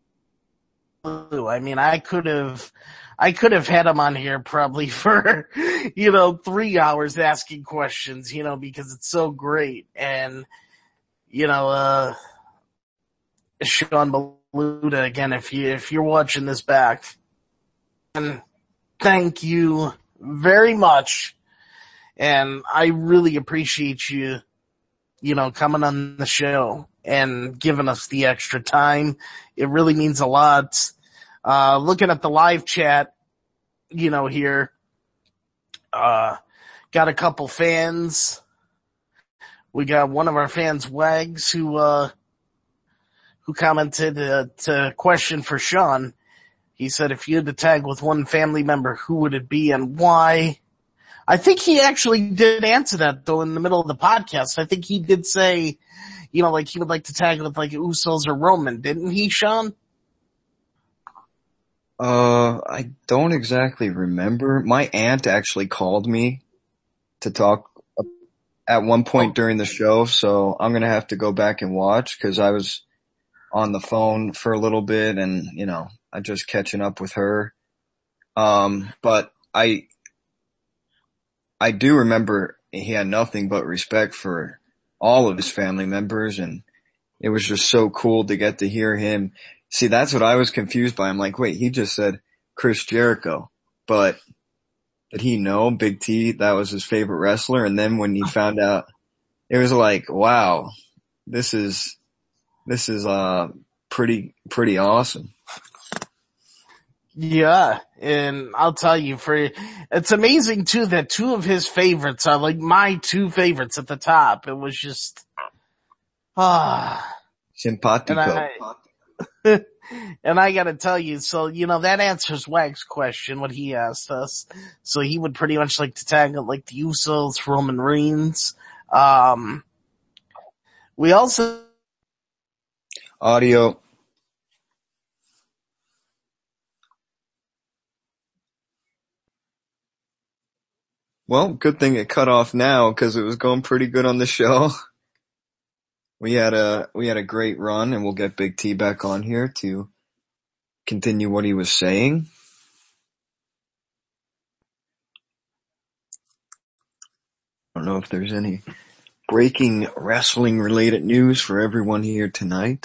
I mean, I could have, I could have had him on here probably for, you know, three hours asking questions, you know, because it's so great. And, you know, uh, Sean Maluta, again, if you, if you're watching this back, and thank you very much. And I really appreciate you, you know, coming on the show and giving us the extra time. It really means a lot. Uh, looking at the live chat, you know, here, uh, got a couple fans. We got one of our fans, Wags, who, uh, who commented, uh, to question for Sean. He said, if you had to tag with one family member, who would it be and why? I think he actually did answer that though in the middle of the podcast. I think he did say, you know, like he would like to tag with like Usos or Roman, didn't he, Sean? Uh, I don't exactly remember. My aunt actually called me to talk at one point during the show, so I'm gonna have to go back and watch because I was on the phone for a little bit and, you know, I'm just catching up with her. Um, but I, I do remember he had nothing but respect for all of his family members, and it was just so cool to get to hear him. See, that's what I was confused by. I'm like, wait, he just said Chris Jericho, but did he know Big T, that was his favorite wrestler? And then when he found out, it was like, wow, this is, this is, uh, pretty, pretty awesome. Yeah, and I'll tell you, for it's amazing too that two of his favorites are like my two favorites at the top. It was just ah simpatico. And I, and I gotta tell you, so you know that answers Wag's question, what he asked us. So he would pretty much like to tag it like the Usos, Roman Reigns. Um, we also audio. Well, good thing it cut off now because it was going pretty good on the show. We had a, we had a great run and we'll get Big T back on here to continue what he was saying. I don't know if there's any breaking wrestling related news for everyone here tonight.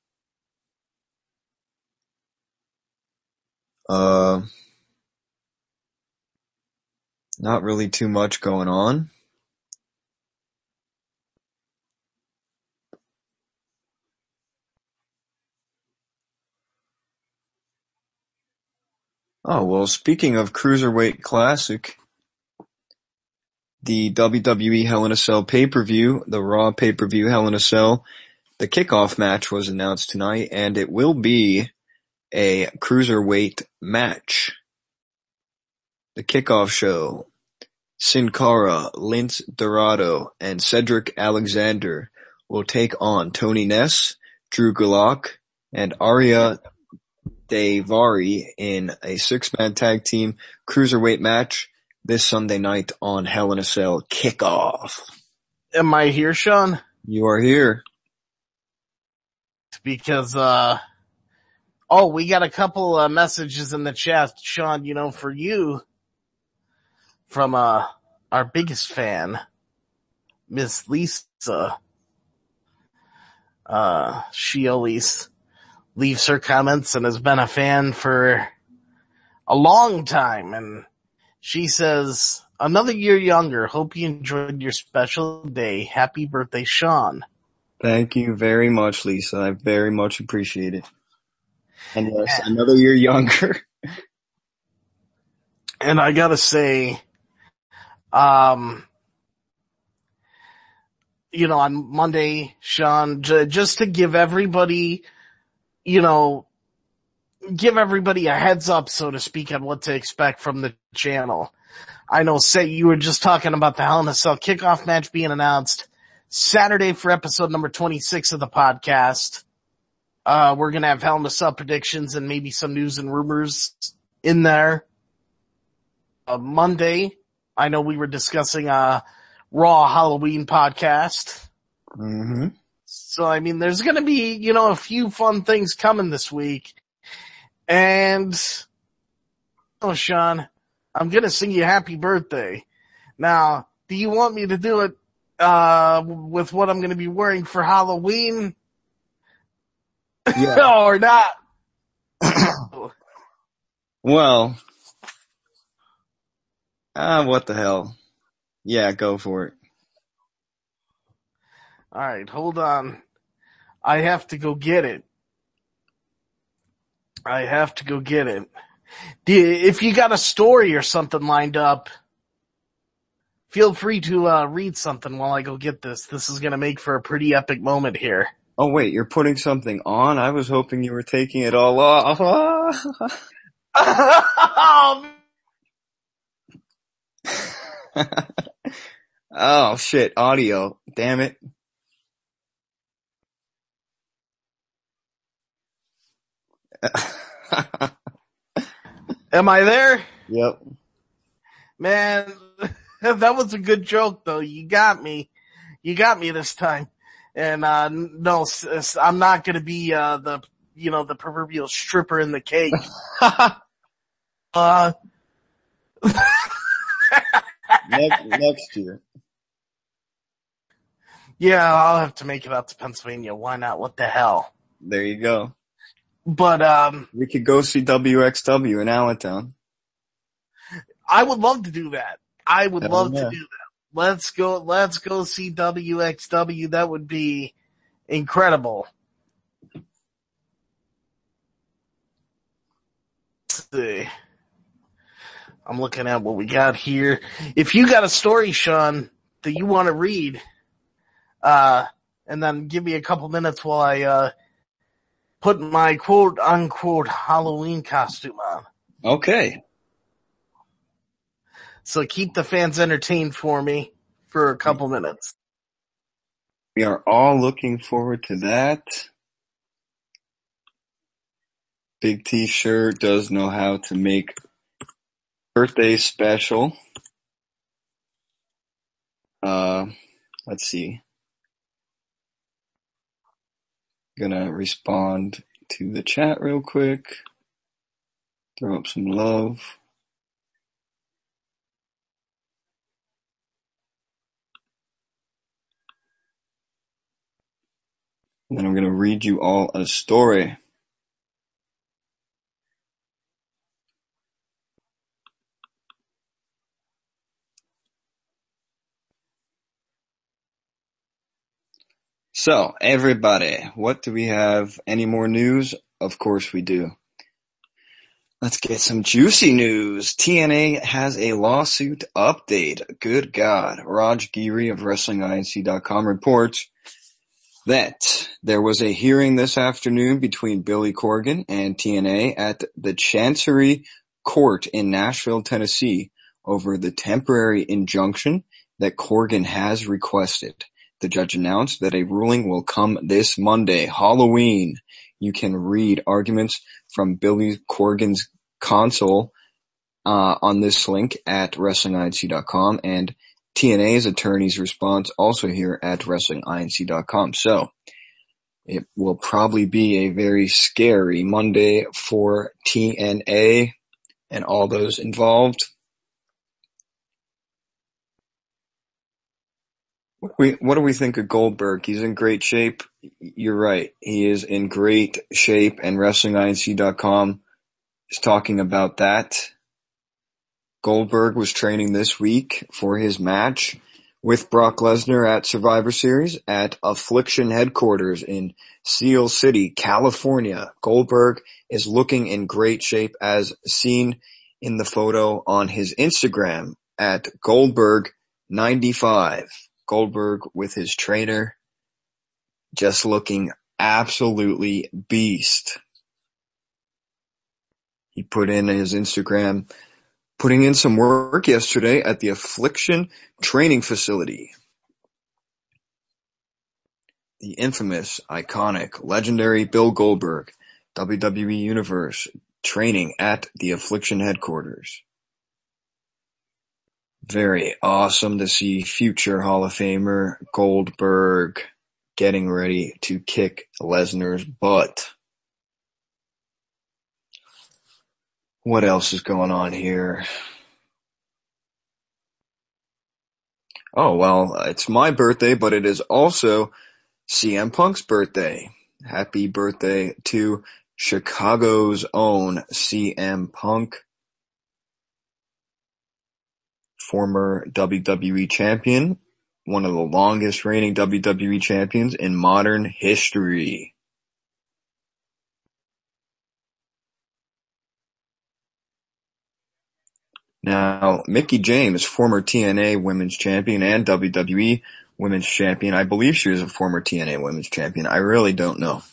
Uh, Not really too much going on. Oh, well, speaking of Cruiserweight Classic, the W W E Hell in a Cell pay-per-view, the Raw pay-per-view Hell in a Cell, the kickoff match was announced tonight, and it will be a Cruiserweight match. The kickoff show, Sin Cara, Lince Dorado, and Cedric Alexander will take on Tony Ness, Drew Gulak, and Arya Daivari in a six-man tag team Cruiserweight match this Sunday night on Hell in a Cell Kickoff. Am I here, Sean? You are here. Because, uh, oh, we got a couple uh, messages in the chat, Sean, you know, for you, from, uh, our biggest fan, Miss Lisa. Uh, she always leaves her comments and has been a fan for a long time. And she says, another year younger. Hope you enjoyed your special day. Happy birthday, Sean. Thank you very much, Lisa. I very much appreciate it. And yes, another year younger. And I gotta say, um, you know, on Monday, Sean, j- just to give everybody, you know, give everybody a heads up, so to speak, on what to expect from the channel. I know, say you were just talking about the Hell in a Cell kickoff match being announced Saturday for episode number twenty-six of the podcast. Uh, we're gonna have Hell in a Cell predictions and maybe some news and rumors in there. Uh, Monday, I know we were discussing a Raw Halloween podcast. Mm-hmm. So, I mean, there's gonna be, you know, a few fun things coming this week. And, oh, Sean, I'm gonna sing you happy birthday. Now, do you want me to do it, uh, with what I'm gonna be wearing for Halloween? Yeah. Or not? Well, ah, what the hell? Yeah, go for it. Alright, hold on. I have to go get it. I have to go get it. Do you, if you got a story or something lined up, feel free to uh, read something while I go get this. This is gonna make for a pretty epic moment here. Oh wait, you're putting something on? I was hoping you were taking it all off. Oh shit, audio. Damn it. Am I there? Yep. Man, that was a good joke though. You got me. You got me this time. And, uh, no, sis, I'm not gonna be, uh, the, you know, the proverbial stripper in the cake. uh, next, next year. Yeah, I'll have to make it out to Pennsylvania. Why not? What the hell? There you go. But, um, We could go see W X W in Allentown. I would love to do that. I would Hell love yeah. to do that. Let's go, let's go see W X W. That would be incredible. Let's see. I'm looking at what we got here. If you got a story, Sean, that you want to read, uh, and then give me a couple minutes while I, uh, put my quote unquote Halloween costume on. Okay. So keep the fans entertained for me for a couple minutes. We are all looking forward to that. Big T sure does know how to make birthday special. Uh, let's see. Gonna respond to the chat real quick. Throw up some love. And then I'm gonna read you all a story. So, everybody, what do we have? Any more news? Of course we do. Let's get some juicy news. T N A has a lawsuit update. Good God. Raj Giri of Wrestling I N C dot com reports that there was a hearing this afternoon between Billy Corgan and T N A at the Chancery Court in Nashville, Tennessee over the temporary injunction that Corgan has requested. The judge announced that a ruling will come this Monday, Halloween. You can read arguments from Billy Corgan's counsel uh, on this link at Wrestling I N C dot com and T N A's attorney's response also here at Wrestling I N C dot com. So it will probably be a very scary Monday for T N A and all those involved. What do we, what do we think of Goldberg? He's in great shape. You're right. He is in great shape, and Wrestling I N C dot com is talking about that. Goldberg was training this week for his match with Brock Lesnar at Survivor Series at Affliction headquarters in Seal City, California. Goldberg is looking in great shape as seen in the photo on his Instagram at Goldberg ninety-five. Goldberg with his trainer, just looking absolutely beast. He put in his Instagram, putting in some work yesterday at the Affliction training facility. The infamous, iconic, legendary Bill Goldberg, W W E Universe, training at the Affliction headquarters. Very awesome to see future Hall of Famer Goldberg getting ready to kick Lesnar's butt. What else is going on here? Oh, well, it's my birthday, but it is also C M Punk's birthday. Happy birthday to Chicago's own C M Punk, former W W E champion, one of the longest reigning W W E champions in modern history. Now, Mickie James, former T N A Women's Champion and W W E Women's Champion. I believe she was a former T N A Women's Champion. I really don't know.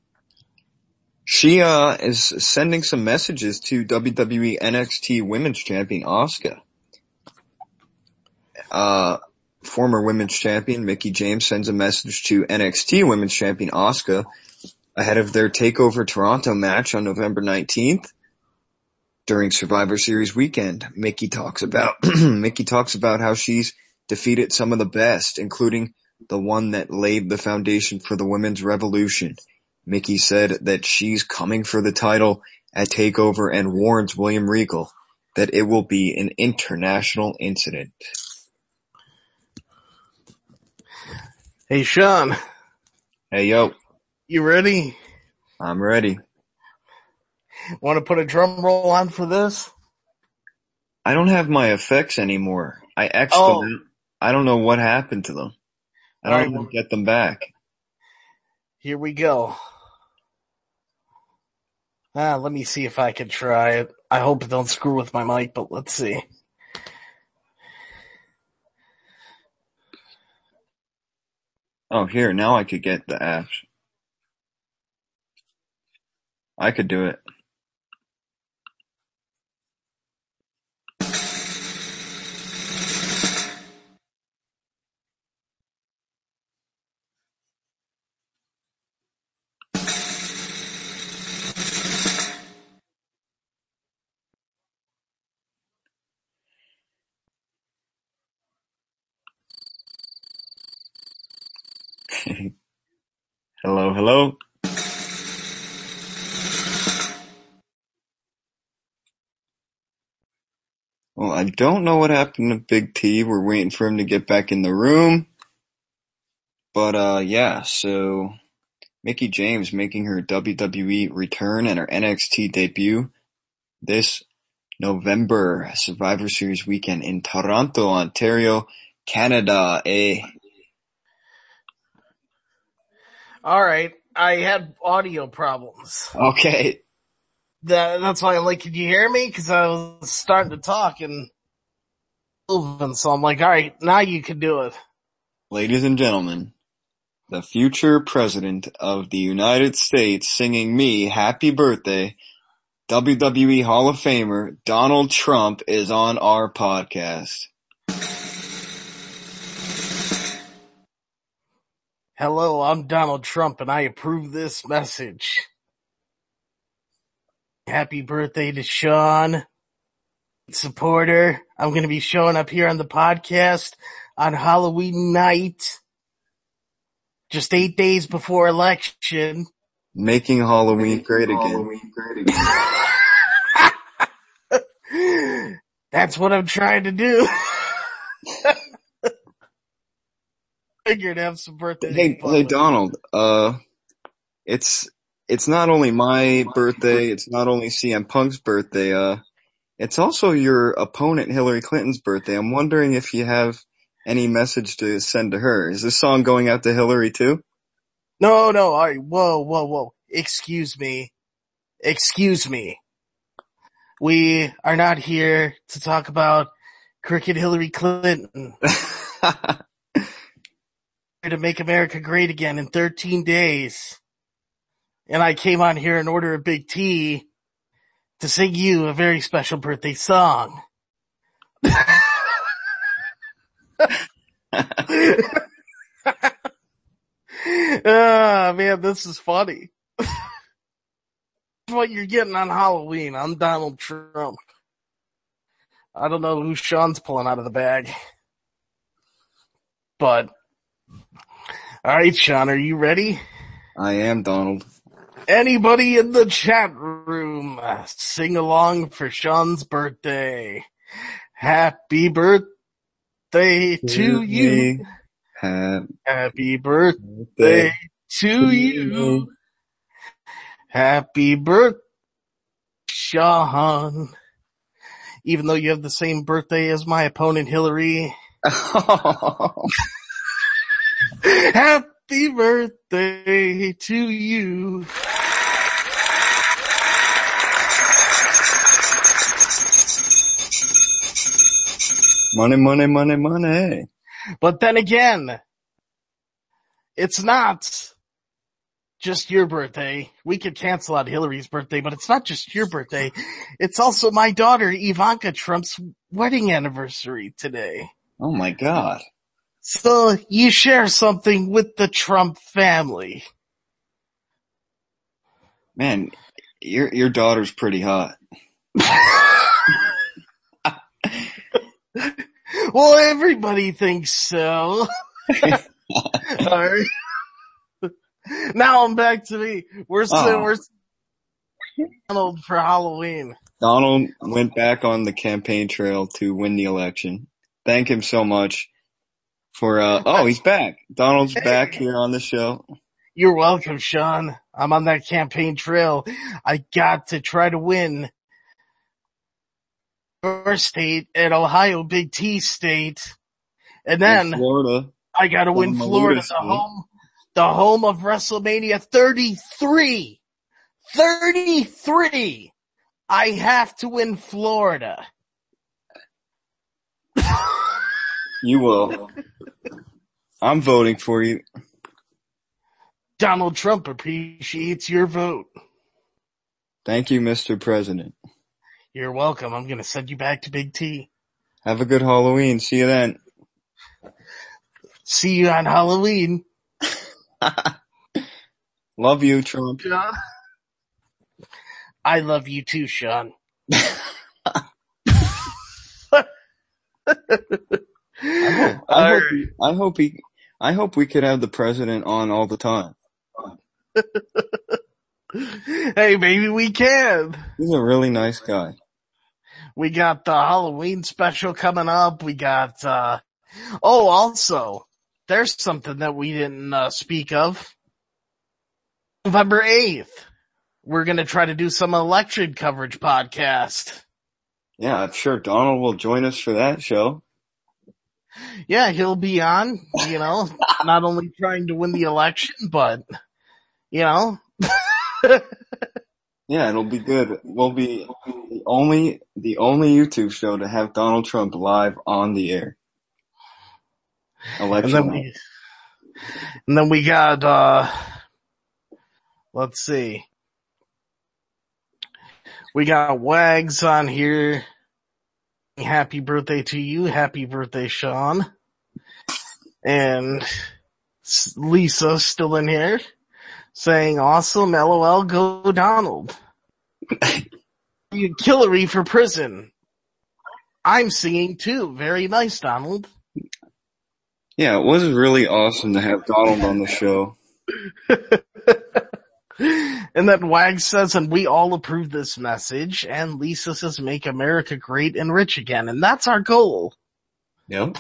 She, uh, is sending some messages to W W E N X T Women's Champion Asuka. Uh, former Women's Champion Mickie James sends a message to N X T Women's Champion Asuka ahead of their TakeOver Toronto match on November nineteenth. During Survivor Series weekend, Mickie talks about, Mickie talks about how she's defeated some of the best, including the one that laid the foundation for the women's revolution. Mickie said that she's coming for the title at TakeOver and warns William Regal that it will be an international incident. Hey, Sean. Hey, yo. You ready? I'm ready. Want to put a drum roll on for this? I don't have my effects anymore. I X'd Oh. them out. I don't know what happened to them. I don't All right, even well, get them back. here we go. Ah, let me see if I can try it. I hope it don't screw with my mic, but let's see. Oh, here, now I could get the apps. I could do it. Hello, hello. Well, I don't know what happened to Big T. We're waiting for him to get back in the room. But, uh, yeah, so Mickie James making her W W E return and her N X T debut this November Survivor Series weekend in Toronto, Ontario, Canada, eh? All right. I had audio problems. Okay. That, that's why I'm like, can you hear me? Cause I was starting to talk and moving. So I'm like, all right, now you can do it. Ladies and gentlemen, the future president of the United States singing me happy birthday, W W E Hall of Famer Donald Trump is on our podcast. Hello, I'm Donald Trump and I approve this message. Happy birthday to Sean, supporter. I'm going to be showing up here on the podcast on Halloween night, just eight days before election. Making Halloween great again. That's what I'm trying to do. Figured to have some birthday. Hey, hey Donald, uh, it's, it's not only my birthday, it's not only C M Punk's birthday, uh, it's also your opponent Hillary Clinton's birthday. I'm wondering if you have any message to send to her. Is this song going out to Hillary too? No, no, all right, whoa, whoa, whoa. Excuse me. Excuse me. We are not here to talk about Cricket Hillary Clinton. To make America great again in thirteen days. And I came on here in order of Big T to sing you a very special birthday song. Ah, man, this is funny. What you're getting on Halloween. I'm Donald Trump. I don't know who Sean's pulling out of the bag. But All right, Sean, are you ready? I am, Donald. Anybody in the chat room, uh, sing along for Sean's birthday. Happy birthday to you. Happy Happy birthday birthday to you. Happy birthday, Sean. Even though you have the same birthday as my opponent, Hillary. Happy birthday to you. Money, money, money, money. But then again, it's not just your birthday. We could cancel out Hillary's birthday, but it's not just your birthday. It's also my daughter Ivanka Trump's wedding anniversary today. Oh my God. So you share something with the Trump family. Man, your your daughter's pretty hot. Well, everybody thinks so. Alright. Now I'm back to me. Where's Oh. the, where's Donald for Halloween? Donald went back on the campaign trail to win the election. Thank him so much for, uh, oh, he's back. Donald's Hey. back here on the show. You're welcome, Sean. I'm on that campaign trail. I got to try to win your state and Ohio Big T state. And then In Florida. I gotta win From Florida, Maluda the home, the home of WrestleMania thirty-three. thirty-three. I have to win Florida. You will. I'm voting for you. Donald Trump appreciates your vote. Thank you, Mister President. You're welcome. I'm gonna send you back to Big T. Have a good Halloween. See you then. See you on Halloween. Love you, Trump. Sean. I love you too, Sean. I hope, I, hope he, I hope he, I hope we could have the president on all the time. Hey, maybe we can. He's a really nice guy. We got the Halloween special coming up. We got, uh, oh, also, there's something that we didn't uh, speak of. November eighth, we're gonna try to do some election coverage podcast. Yeah, I'm sure Donald will join us for that show. Yeah, he'll be on, you know, not only trying to win the election, but, you know. Yeah, it'll be good. We'll be the only, the only YouTube show to have Donald Trump live on the air. Election. And then we, and then we got, uh, let's see. We got Wags on here. Happy birthday to you. Happy birthday, Sean. And Lisa still in here saying awesome. LOL, go Donald. You Hillary for prison. I'm singing too. Very nice, Donald. Yeah, it was really awesome to have Donald on the show. And then Wag says, and we all approve this message. And Lisa says, make America great and rich again. And that's our goal. Yep.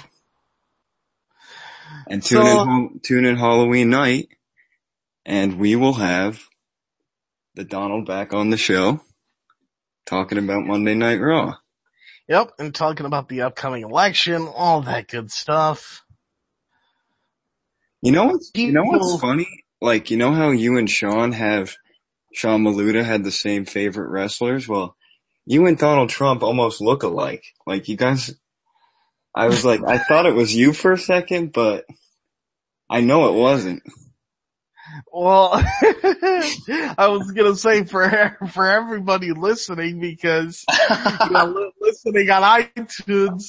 And tune So- in, tune in Halloween night, and we will have the Donald back on the show, talking about Monday Night Raw. Yep, and talking about the upcoming election, all that good stuff. You know what's, you know People- what's funny? Like, you know how you and Sean have, Sean Maluda had the same favorite wrestlers? Well, you and Donald Trump almost look alike. Like, you guys, I was like, I thought it was you for a second, but I know it wasn't. Well, I was gonna say for for everybody listening, because you know, li- listening on iTunes,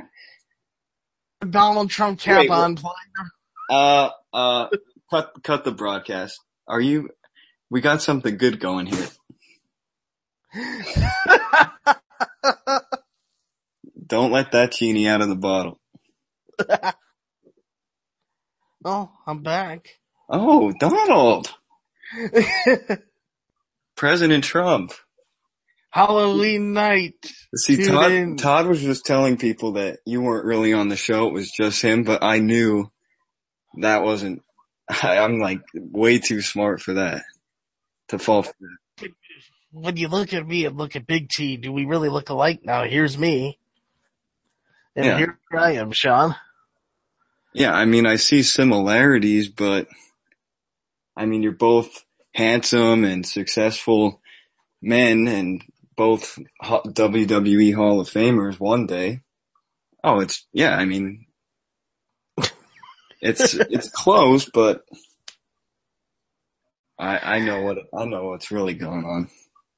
Donald Trump cap Wait, on playing. Uh, uh, cut, cut the broadcast. Are you, we got something good going here. Don't let that genie out of the bottle. Oh, I'm back. Oh, Donald. President Trump. Halloween night. See, Tune Todd, in. Todd was just telling people that you weren't really on the show. It was just him, but I knew that wasn't, I, I'm like way too smart for that to fall for that. When you look at me and look at Big T, do we really look alike? Now here's me. And Yeah. here I am, Sean. Yeah, I mean, I see similarities, but I mean, you're both handsome and successful men and both W W E Hall of Famers one day. Oh, it's, yeah, I mean, it's, it's close, but I, I know what, I know what's really going on.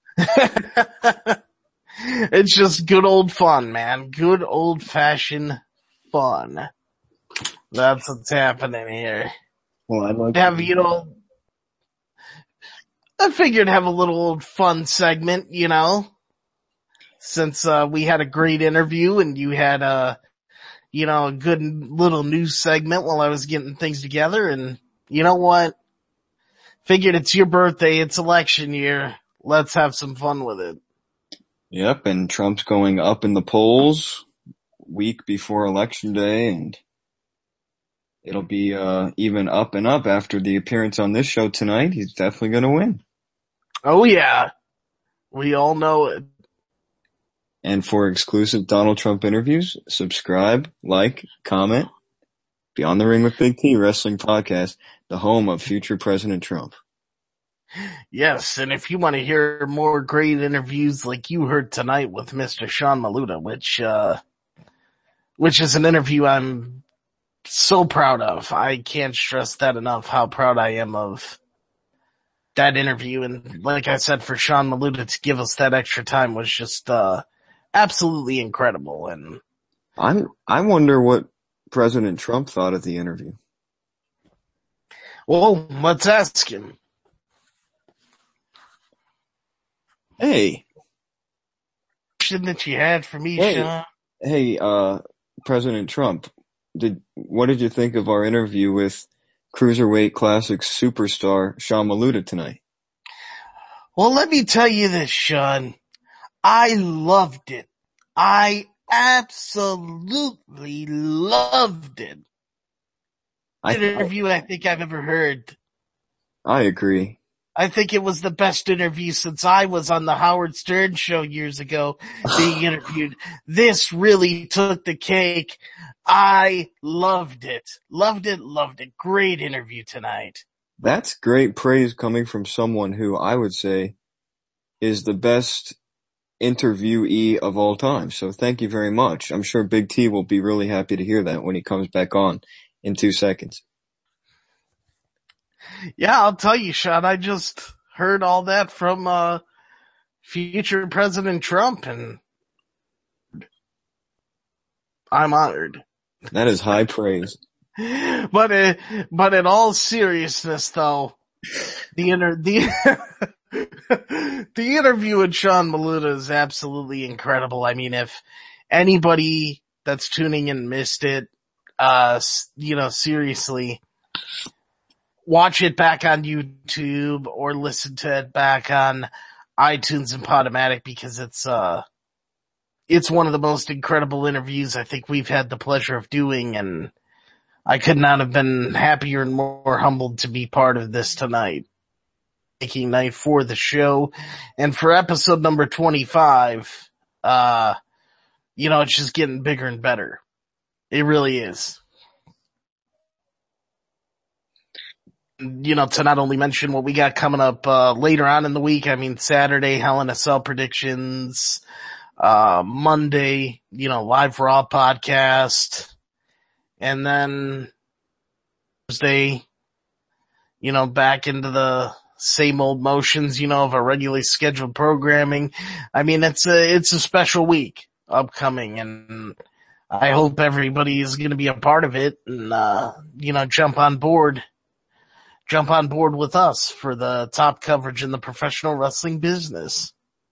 It's just good old fun, man. Good old fashioned fun. That's what's happening here. Well, I'd like Have, to- you know, I figured have a little old fun segment, you know, since, uh, we had a great interview and you had a, you know, a good little news segment while I was getting things together. And you know what? Figured it's your birthday. It's election year. Let's have some fun with it. Yep, and Trump's going up in the polls week before election day, and it'll be, uh, even up and up after the appearance on this show tonight. He's definitely gonna win. Oh yeah. We all know it. And for exclusive Donald Trump interviews, subscribe, like, comment. Beyond the Ring with Big T Wrestling Podcast, the home of future President Trump. Yes, and if you want to hear more great interviews like you heard tonight with Mister Sean Maluta, which, uh, which is an interview I'm so proud of. I can't stress that enough, how proud I am of that interview. And like I said, for Sean Maluta to give us that extra time was just, uh, absolutely incredible. And I'm, I wonder what President Trump thought of the interview. well, let's ask him. Hey, Question that you had for me, Hey. Sean? hey, uh, President Trump, did, what did you think of our interview with Cruiserweight Classics superstar Sean Maluta tonight? Well, let me tell you this, Sean. I loved it. I absolutely loved it. I, Interview I think I've ever heard. I agree. I think it was the best interview since I was on the Howard Stern show years ago being interviewed. This really took the cake. I loved it. Loved it, loved it. Great interview tonight. That's great praise coming from someone who I would say is the best interviewee of all time. So thank you very much. I'm sure Big T will be really happy to hear that when he comes back on in two seconds. Yeah, I'll tell you, Sean, I just heard all that from, uh, future President Trump, and I'm honored. That is high praise. But, uh, but in all seriousness though, the inter, the, the interview with Sean Maluta is absolutely incredible. I mean, if anybody that's tuning in missed it, uh, you know, seriously, watch it back on YouTube or listen to it back on iTunes and Podomatic, because it's, uh, it's one of the most incredible interviews I think we've had the pleasure of doing, and I could not have been happier and more humbled to be part of this tonight. Making night for the show, and for episode number twenty-five, uh, you know, it's just getting bigger and better. It really is. You know, to not only mention what we got coming up, uh, later on in the week, I mean, Saturday, Hell in a Cell predictions, uh, Monday, you know, live Raw podcast, and then Thursday, you know, back into the same old motions, you know, of our regularly scheduled programming. I mean, it's a, it's a special week upcoming, and I hope everybody is going to be a part of it and, uh, you know, jump on board. Jump on board with us for the top coverage in the professional wrestling business.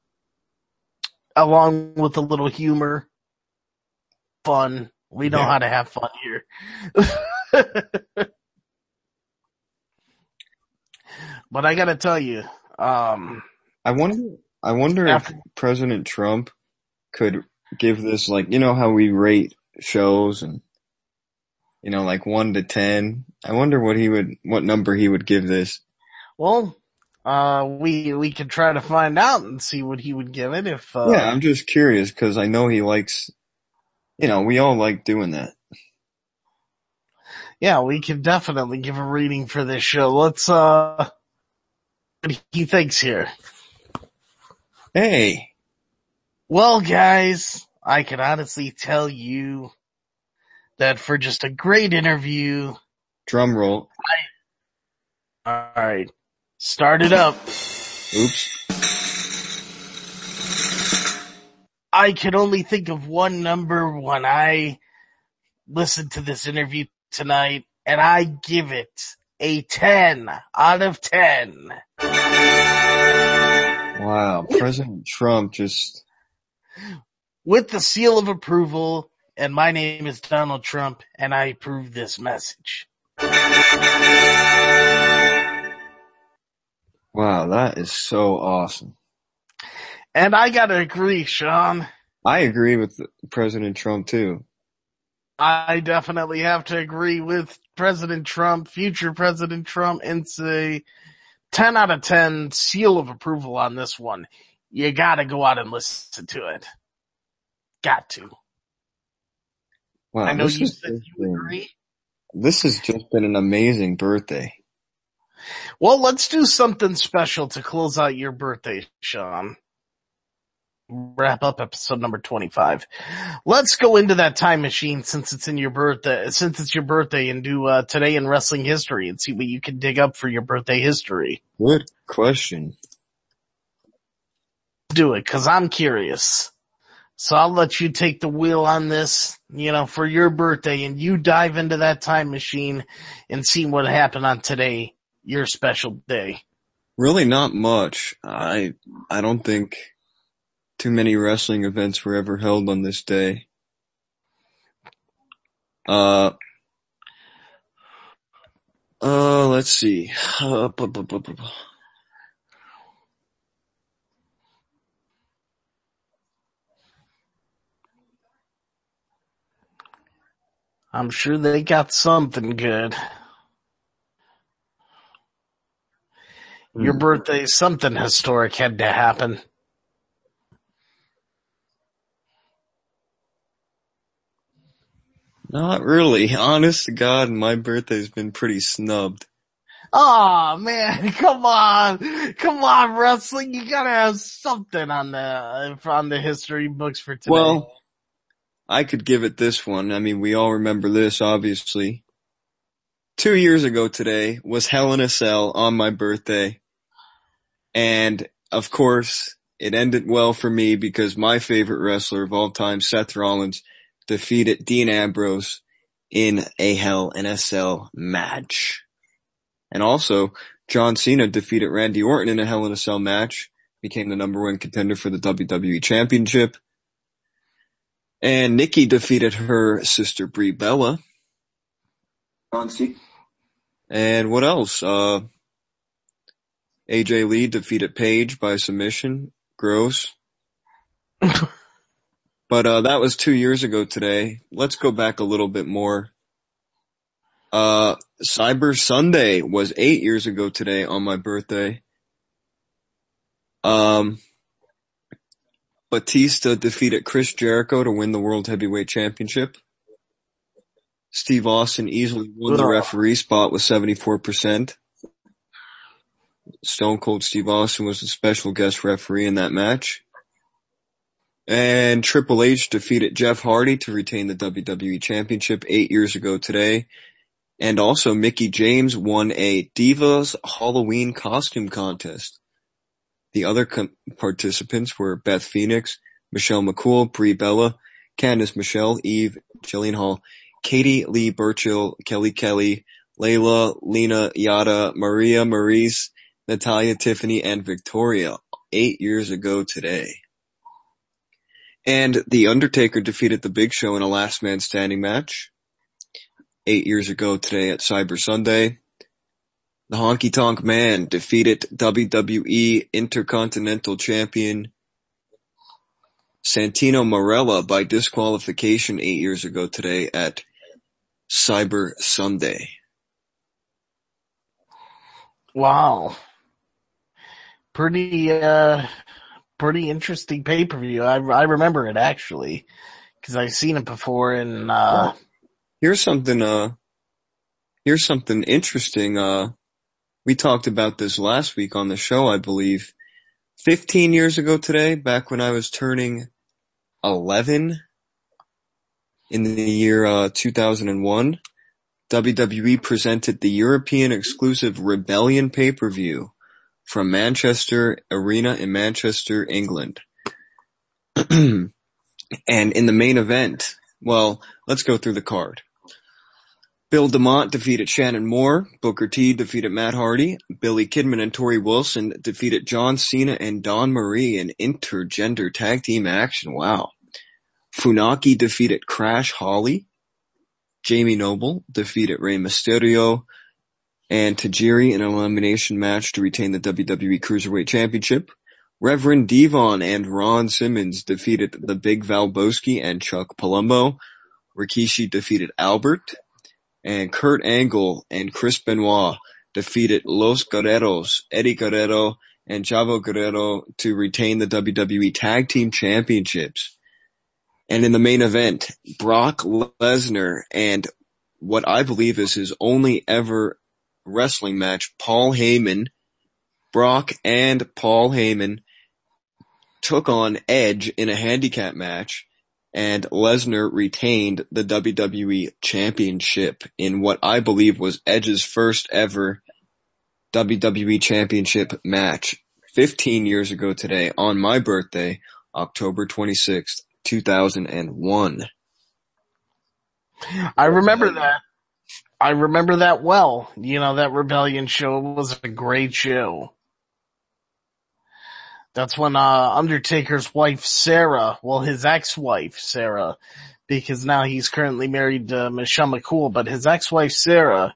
Along with a little humor, fun. We know Yeah. how to have fun here. But I gotta tell you, um, I wonder, I wonder after, if President Trump could give this, like, you know how we rate shows and, you know, like one to ten. I wonder what he would, what number he would give this. well, uh, we, we could try to find out and see what he would give it if, uh, Yeah, I'm just curious because I know he likes, you know, we all like doing that. yeah, we could definitely give a rating for this show. Let's, uh, what he thinks here. Hey. Well, guys, I can honestly tell you that for just a great interview. Drum roll. I, alright. Start it up. Oops. I can only think of one number when I listened to this interview tonight, and I give it a ten out of ten. Wow. President Trump just... With the seal of approval, and my name is Donald Trump, and I approve this message. Wow, that is so awesome. And I gotta agree, Sean. I agree with President Trump too. I definitely have to agree with President Trump, future President Trump, and say ten out of ten seal of approval on this one. You gotta go out and listen to it. Got to. Wow, I know you has said you been, agree. This has just been an amazing birthday. Well, let's do something special to close out your birthday, Sean. Wrap up episode number twenty-five. Let's go into that time machine since it's in your birthday, since it's your birthday, and do uh, today in wrestling history and see what you can dig up for your birthday history. Good question. Do it, cause I'm curious. So I'll let you take the wheel on this, you know, for your birthday, and you dive into that time machine and see what happened on today, your special day. Really not much. I, I don't think too many wrestling events were ever held on this day. Uh, uh, let's see. Uh, blah, blah, blah, blah. I'm sure they got something good. Your birthday, something historic had to happen. Not really. Honest to God, my birthday's been pretty snubbed. Oh man, come on, come on, wrestling! You gotta have something on the on the history books for today. Well, I could give it this one. I mean, we all remember this, obviously. Two years ago today was Hell in a Cell on my birthday, and of course, it ended well for me because my favorite wrestler of all time, Seth Rollins, defeated Dean Ambrose in a Hell in a Cell match. And also, John Cena defeated Randy Orton in a Hell in a Cell match, became the number one contender for the W W E Championship. And Nikki defeated her sister Brie Bella. And what else? Uh, A J Lee defeated Paige by submission. Gross. But, uh, that was two years ago today. Let's go back a little bit more. Uh, Cyber Sunday was eight years ago today on my birthday. Um, Batista defeated Chris Jericho to win the World Heavyweight Championship. Steve Austin easily won the referee spot with seventy-four percent. Stone Cold Steve Austin was the special guest referee in that match. And Triple H defeated Jeff Hardy to retain the W W E Championship eight years ago today. And also Mickie James won a Divas Halloween costume contest. The other com- participants were Beth Phoenix, Michelle McCool, Brie Bella, Candice Michelle, Eve, Jillian Hall, Katie Lee Burchill, Kelly Kelly, Layla, Lena Yada, Maria Maurice, Natalia Tiffany, and Victoria eight years ago today. And The Undertaker defeated The Big Show in a last man standing match eight years ago today at Cyber Sunday. The Honky Tonk Man defeated W W E Intercontinental Champion Santino Marella by disqualification eight years ago today at Cyber Sunday. Wow. Pretty, uh, pretty interesting pay-per-view. I, I remember it actually, cause I've seen it before and, uh. Here's something, uh, here's something interesting, uh, we talked about this last week on the show, I believe. Fifteen years ago today, back when I was turning eleven in the year, uh, two thousand one, W W E presented the European exclusive Rebellion pay-per-view from Manchester Arena in Manchester, England. And in the main event, well, let's go through the card. Bill DeMott defeated Shannon Moore. Booker T defeated Matt Hardy. Billy Kidman and Tori Wilson defeated John Cena and Dawn Marie in intergender tag team action. Wow. Funaki defeated Crash Holly. Jamie Noble defeated Rey Mysterio and Tajiri in an elimination match to retain the W W E Cruiserweight Championship. Reverend Devon and Ron Simmons defeated the Big Valboski and Chuck Palumbo. Rikishi defeated Albert. And Kurt Angle and Chris Benoit defeated Los Guerreros, Eddie Guerrero and Chavo Guerrero to retain the W W E Tag Team Championships. And in the main event, Brock Lesnar and what I believe is his only ever wrestling match, Paul Heyman, Brock and Paul Heyman took on Edge in a handicap match. And Lesnar retained the W W E Championship in what I believe was Edge's first ever W W E Championship match fifteen years ago today on my birthday, October twenty-sixth, two thousand one. I remember that. I remember that well. You know, that Rebellion show was a great show. That's when, uh, Undertaker's wife, Sarah, well, his ex-wife, Sarah, because now he's currently married to Michelle McCool, but his ex-wife, Sarah,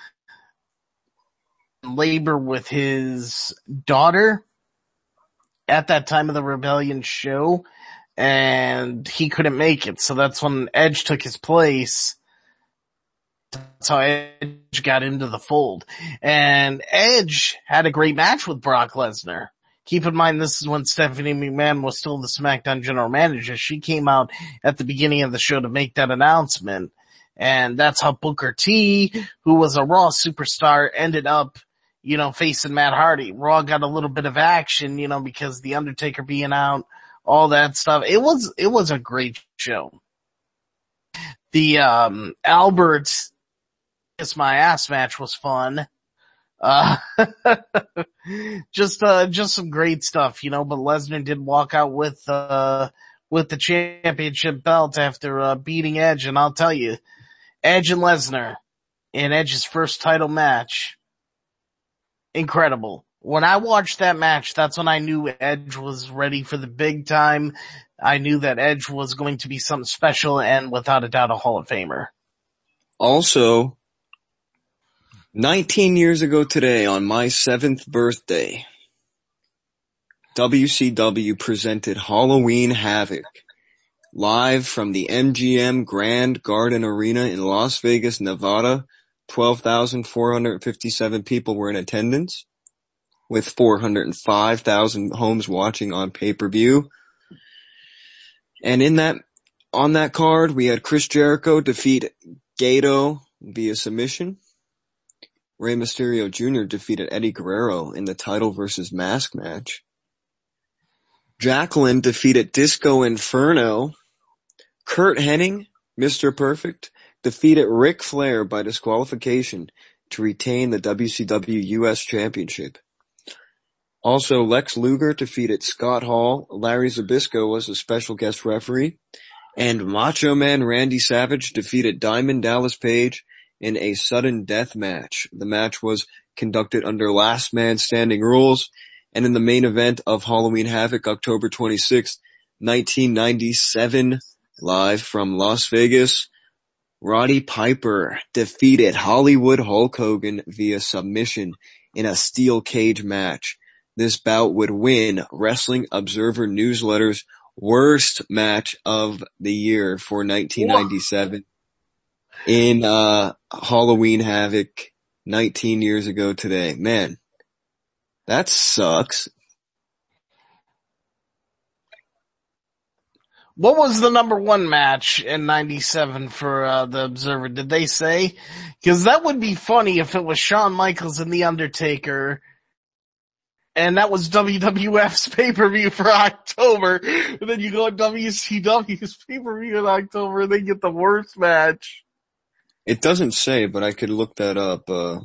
labor with his daughter at that time of the Rebellion show, and he couldn't make it. So that's when Edge took his place. That's how Edge got into the fold. And Edge had a great match with Brock Lesnar. Keep in mind, this is when Stephanie McMahon was still the SmackDown general manager. She came out at the beginning of the show to make that announcement. And that's how Booker T, who was a Raw superstar, ended up, you know, facing Matt Hardy. Raw got a little bit of action, you know, because the Undertaker being out, all that stuff. It was, it was a great show. The, um, Albert Kiss My Ass match was fun. Uh, just, uh, just some great stuff, you know, but Lesnar did walk out with, uh, with the championship belt after, uh, beating Edge. And I'll tell you, Edge and Lesnar in Edge's first title match, incredible. When I watched that match, that's when I knew Edge was ready for the big time. I knew that Edge was going to be something special and without a doubt a Hall of Famer. Also, nineteen years ago today, on my seventh birthday, W C W presented Halloween Havoc live from the M G M Grand Garden Arena in Las Vegas, Nevada. twelve thousand four hundred fifty-seven people were in attendance, with four hundred five thousand homes watching on pay-per-view. And in that, on that card, we had Chris Jericho defeat Gato via submission. Rey Mysterio Junior defeated Eddie Guerrero in the title versus mask match. Jacqueline defeated Disco Inferno. Kurt Hennig, Mister Perfect, defeated Ric Flair by disqualification to retain the W C W U S Championship. Also, Lex Luger defeated Scott Hall. Larry Zbyszko was a special guest referee. And Macho Man Randy Savage defeated Diamond Dallas Page in a sudden death match. The match was conducted under last man standing rules, and in the main event of Halloween Havoc, October twenty-sixth, nineteen ninety-seven, live from Las Vegas, Roddy Piper defeated Hollywood Hulk Hogan via submission in a steel cage match. This bout would win Wrestling Observer Newsletter's worst match of the year for nineteen ninety-seven. In uh Halloween Havoc nineteen years ago today. Man, that sucks. What was the number one match in ninety-seven for uh, the Observer? Did they say? Because that would be funny if it was Shawn Michaels and The Undertaker, and that was W W F's pay-per-view for October, and then you go on W C W's pay-per-view in October and they get the worst match. It doesn't say, but I could look that up. Uh...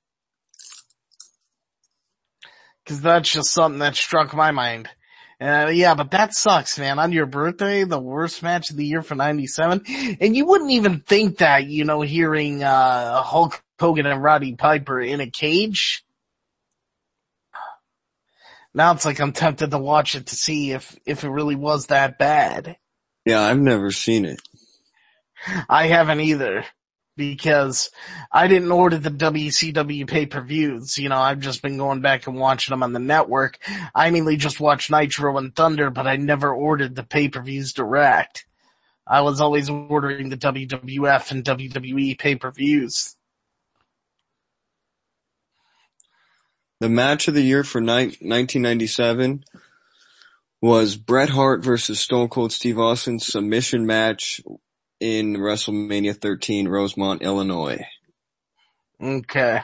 Cause that's just something that struck my mind. Uh, yeah, but that sucks, man. On your birthday, the worst match of the year for ninety-seven. And you wouldn't even think that, you know, hearing, uh, Hulk Hogan and Roddy Piper in a cage. Now it's like I'm tempted to watch it to see if, if it really was that bad. Yeah, I've never seen it. I haven't either. Because I didn't order the W C W pay-per-views. You know, I've just been going back and watching them on the network. I mainly just watch Nitro and Thunder, but I never ordered the pay-per-views direct. I was always ordering the W W F and W W E pay-per-views. The match of the year for ni- nineteen ninety-seven was Bret Hart versus Stone Cold Steve Austin submission match in WrestleMania thirteen, Rosemont, Illinois. Okay.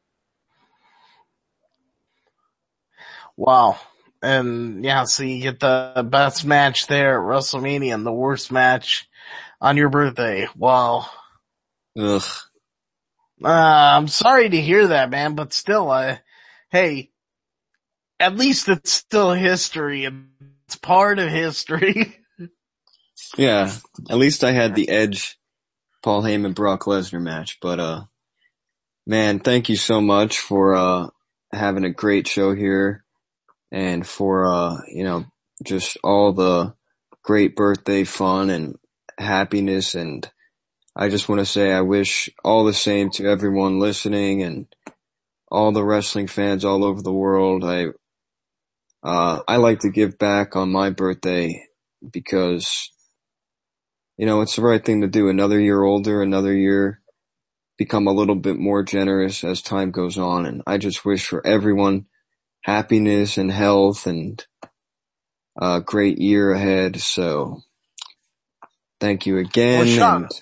Wow. And yeah, so you get the best match there at WrestleMania and the worst match on your birthday. Wow. Ugh. Uh, I'm sorry to hear that, man, but still, uh, hey, at least it's still history and it's part of history. Yeah, at least I had the Edge, Paul Heyman, Brock Lesnar match, but, uh, man, thank you so much for, uh, having a great show here and for, uh, you know, just all the great birthday fun and happiness. And I just want to say I wish all the same to everyone listening and all the wrestling fans all over the world. I, uh, I like to give back on my birthday because, you know, it's the right thing to do. Another year older, another year, become a little bit more generous as time goes on. And I just wish for everyone happiness and health and a great year ahead. So thank you again. Well, Sean, and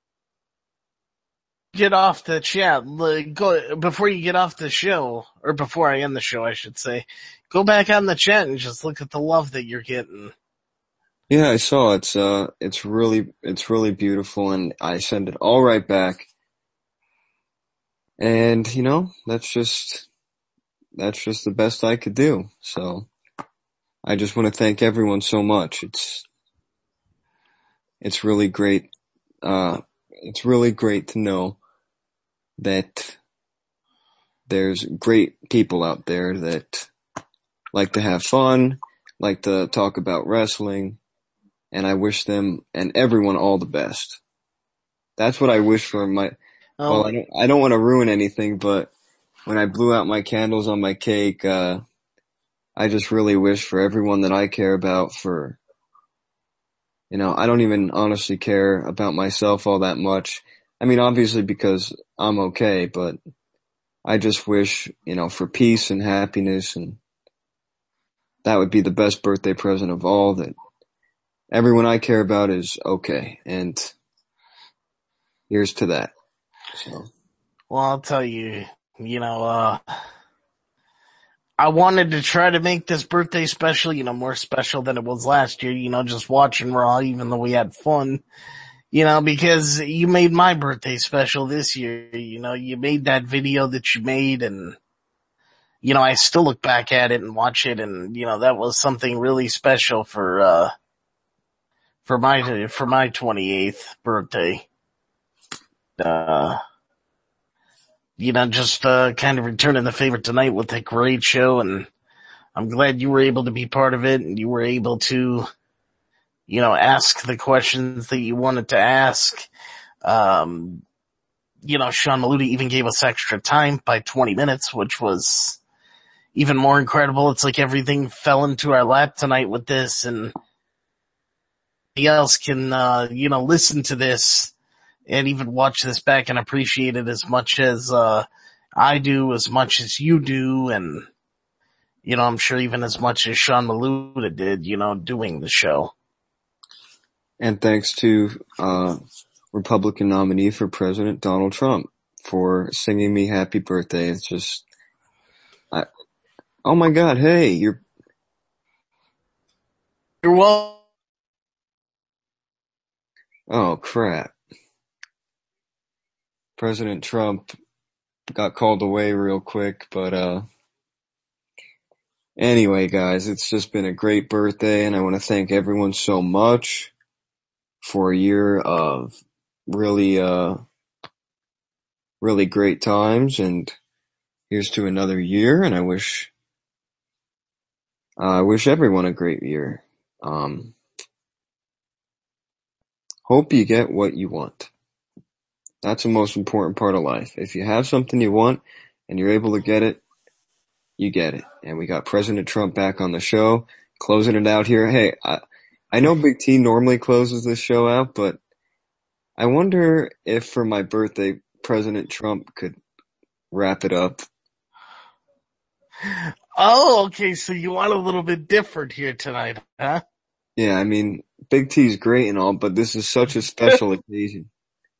get off the chat. Go, before you get off the show, or before I end the show, I should say, go back on the chat and just look at the love that you're getting. Yeah, I saw it's uh it's really it's really beautiful, and I send it all right back. And you know, that's just that's just the best I could do. So I just want to thank everyone so much. It's it's really great uh it's really great to know that there's great people out there that like to have fun, like to talk about wrestling. And I wish them and everyone all the best. That's what I wish for my, oh. well, I don't, I don't want to ruin anything, but when I blew out my candles on my cake, uh, I just really wish for everyone that I care about for, you know, I don't even honestly care about myself all that much. I mean, obviously because I'm okay, but I just wish, you know, for peace and happiness, and that would be the best birthday present of all, that everyone I care about is okay, and here's to that. So. Well, I'll tell you, you know, uh, I wanted to try to make this birthday special, you know, more special than it was last year, you know, just watching Raw, even though we had fun, you know, because you made my birthday special this year, you know, you made that video that you made, and, you know, I still look back at it and watch it, and, you know, that was something really special for, uh, For my, for my twenty-eighth birthday. Uh, you know, just, uh, kind of returning the favor tonight with a great show, and I'm glad you were able to be part of it, and you were able to, you know, ask the questions that you wanted to ask. Um, you know, Sean Maluta even gave us extra time by twenty minutes, which was even more incredible. It's like everything fell into our lap tonight with this, and anybody else can, uh, you know, listen to this and even watch this back and appreciate it as much as, uh, I do, as much as you do, and, you know, I'm sure even as much as Sean Maluta did, you know, doing the show. And thanks to, uh, Republican nominee for President Donald Trump for singing me happy birthday. It's just, I, oh my God, hey, you're, You're welcome. oh crap. President Trump got called away real quick, but, uh, anyway, guys, it's just been a great birthday, and I want to thank everyone so much for a year of really, uh, really great times, and here's to another year, and I wish, uh, I wish everyone a great year. Um, hope you get what you want. That's the most important part of life. If you have something you want and you're able to get it, you get it. And we got President Trump back on the show, closing it out here. Hey, I, I know Big T normally closes this show out, but I wonder if for my birthday, President Trump could wrap it up. Oh, okay, so you want a little bit different here tonight, huh? Yeah, I mean, Big T's great and all, but this is such a special occasion.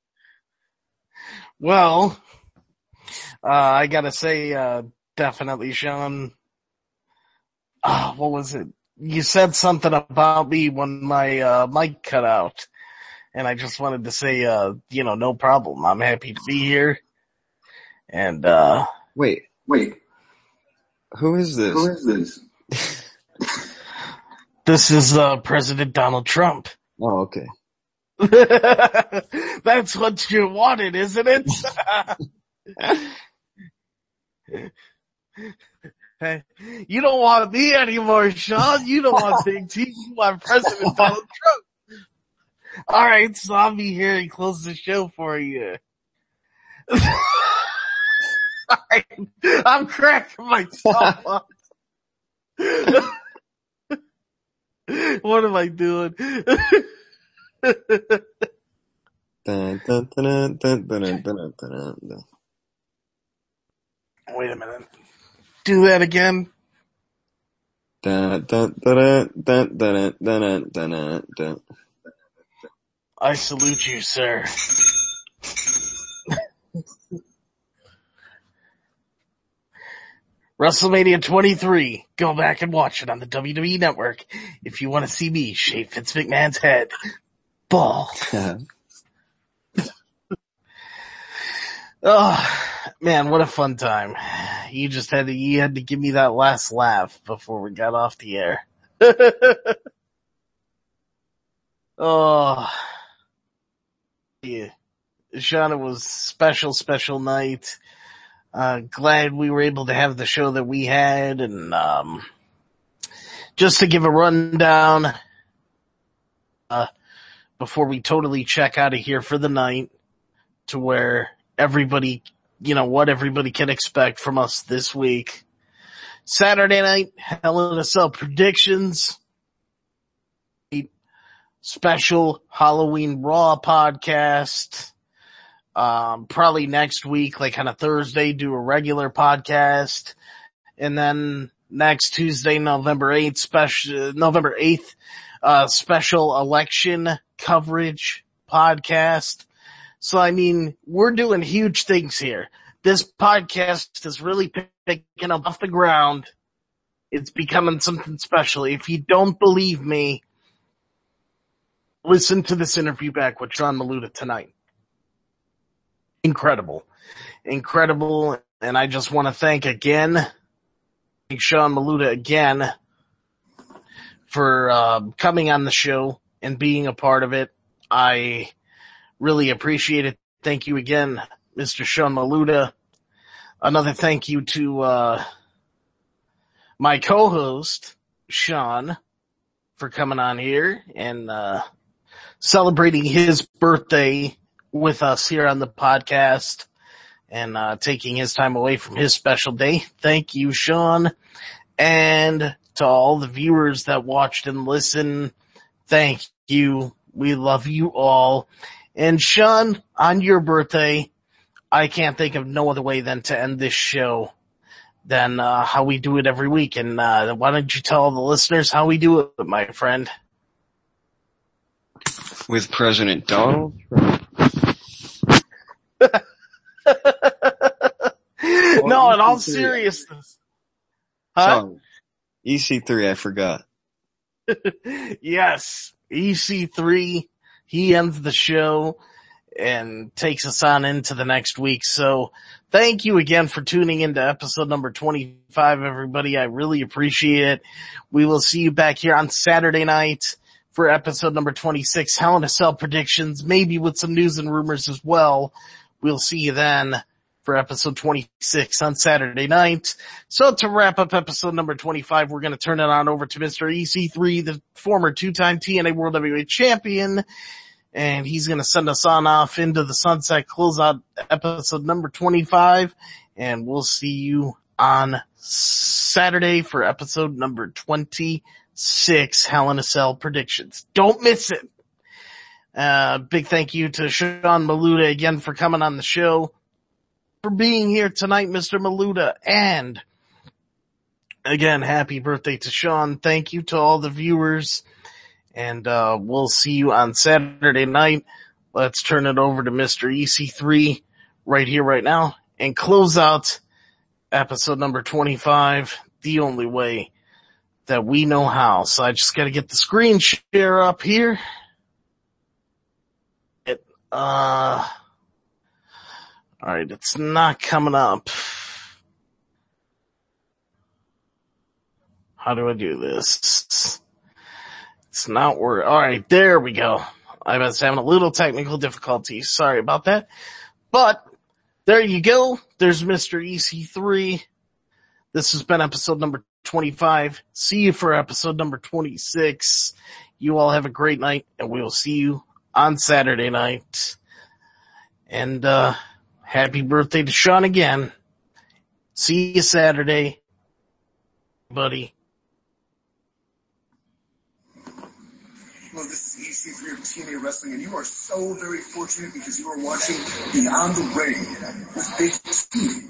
Well, uh, I gotta say, uh, definitely, Sean, uh, what was it? You said something about me when my, uh, mic cut out. And I just wanted to say, uh, you know, no problem. I'm happy to be here. And, uh. Wait, wait. Who is this? Who is this? This is, uh, President Donald Trump. Oh, okay. That's what you wanted, isn't it? Hey, you don't want me anymore, Sean. You don't want Big T. You want President Donald Trump. All right, so I'll be here and close the show for you. I'm cracking myself up. What am I doing? Dun, dun, dun, dun, dun, dun, dun, dun, dun. Wait a minute. Do that again. Dun, dun, dun, dun, dun, dun, dun, dun, dun. I salute you, sir. WrestleMania twenty-three. Go back and watch it on the W W E Network if you want to see me shave Vince McMahon's head. Ball. Oh, man, what a fun time. You just had to, you had to give me that last laugh before we got off the air. Oh. Yeah. Sean, it was a special, special night. Uh, glad we were able to have the show that we had, and, um, just to give a rundown, uh, before we totally check out of here for the night, to where everybody, you know, what everybody can expect from us this week. Saturday night, Hell in a Cell predictions. Special Halloween Raw podcast. Um, probably next week, like on a Thursday, do a regular podcast. And then next Tuesday, November eighth, special, November eighth, uh, special election coverage podcast. So, I mean, we're doing huge things here. This podcast is really picking up off the ground. It's becoming something special. If you don't believe me, listen to this interview back with Sean Maluta tonight. Incredible. Incredible. And I just want to thank again, thank Sean Maluta again for uh, coming on the show and being a part of it. I really appreciate it. Thank you again, Mister Sean Maluta. Another thank you to uh my co-host, Sean, for coming on here and uh celebrating his birthday with us here on the podcast and uh taking his time away from his special day. Thank you, Sean. And to all the viewers that watched and listened, thank you. We love you all. And Sean, on your birthday, I can't think of no other way than to end this show than uh how we do it every week. And uh why don't you tell the listeners how we do it, my friend? With President Donald Trump. No, in all seriousness. Huh? Sorry. E C three, I forgot. Yes, E C three, he ends the show and takes us on into the next week. So thank you again for tuning into episode number twenty-five, everybody. I really appreciate it. We will see you back here on Saturday night for episode number twenty-six, Hell in a Cell predictions, maybe with some news and rumors as well. We'll see you then for episode twenty-six on Saturday night. So to wrap up episode number twenty-five, we're going to turn it on over to Mister E C three, the former two-time T N A World Heavyweight Champion. And he's going to send us on off into the sunset, close out episode number twenty-five. And we'll see you on Saturday for episode number twenty-six, Hell in a Cell predictions. Don't miss it. Uh, big thank you to Sean Maluta again for coming on the show, for being here tonight, Mister Maluta. And again, happy birthday to Sean. Thank you to all the viewers. And, uh, we'll see you on Saturday night. Let's turn it over to Mister E C three right here, right now, and close out episode number twenty-five the only way that we know how. So I just gotta get the screen share up here. It, uh, alright, it's not coming up. How do I do this? It's not working. Alright, there we go. I was having a little technical difficulty. Sorry about that. But, there you go. There's Mister E C three. This has been episode number twenty-five. See you for episode number twenty-six. You all have a great night, and we will see you on Saturday night. And, uh, happy birthday to Sean again. See you Saturday, buddy. Well, this is E C three of T N A Wrestling, and you are so very fortunate because you are watching Beyond the Ring with Big T.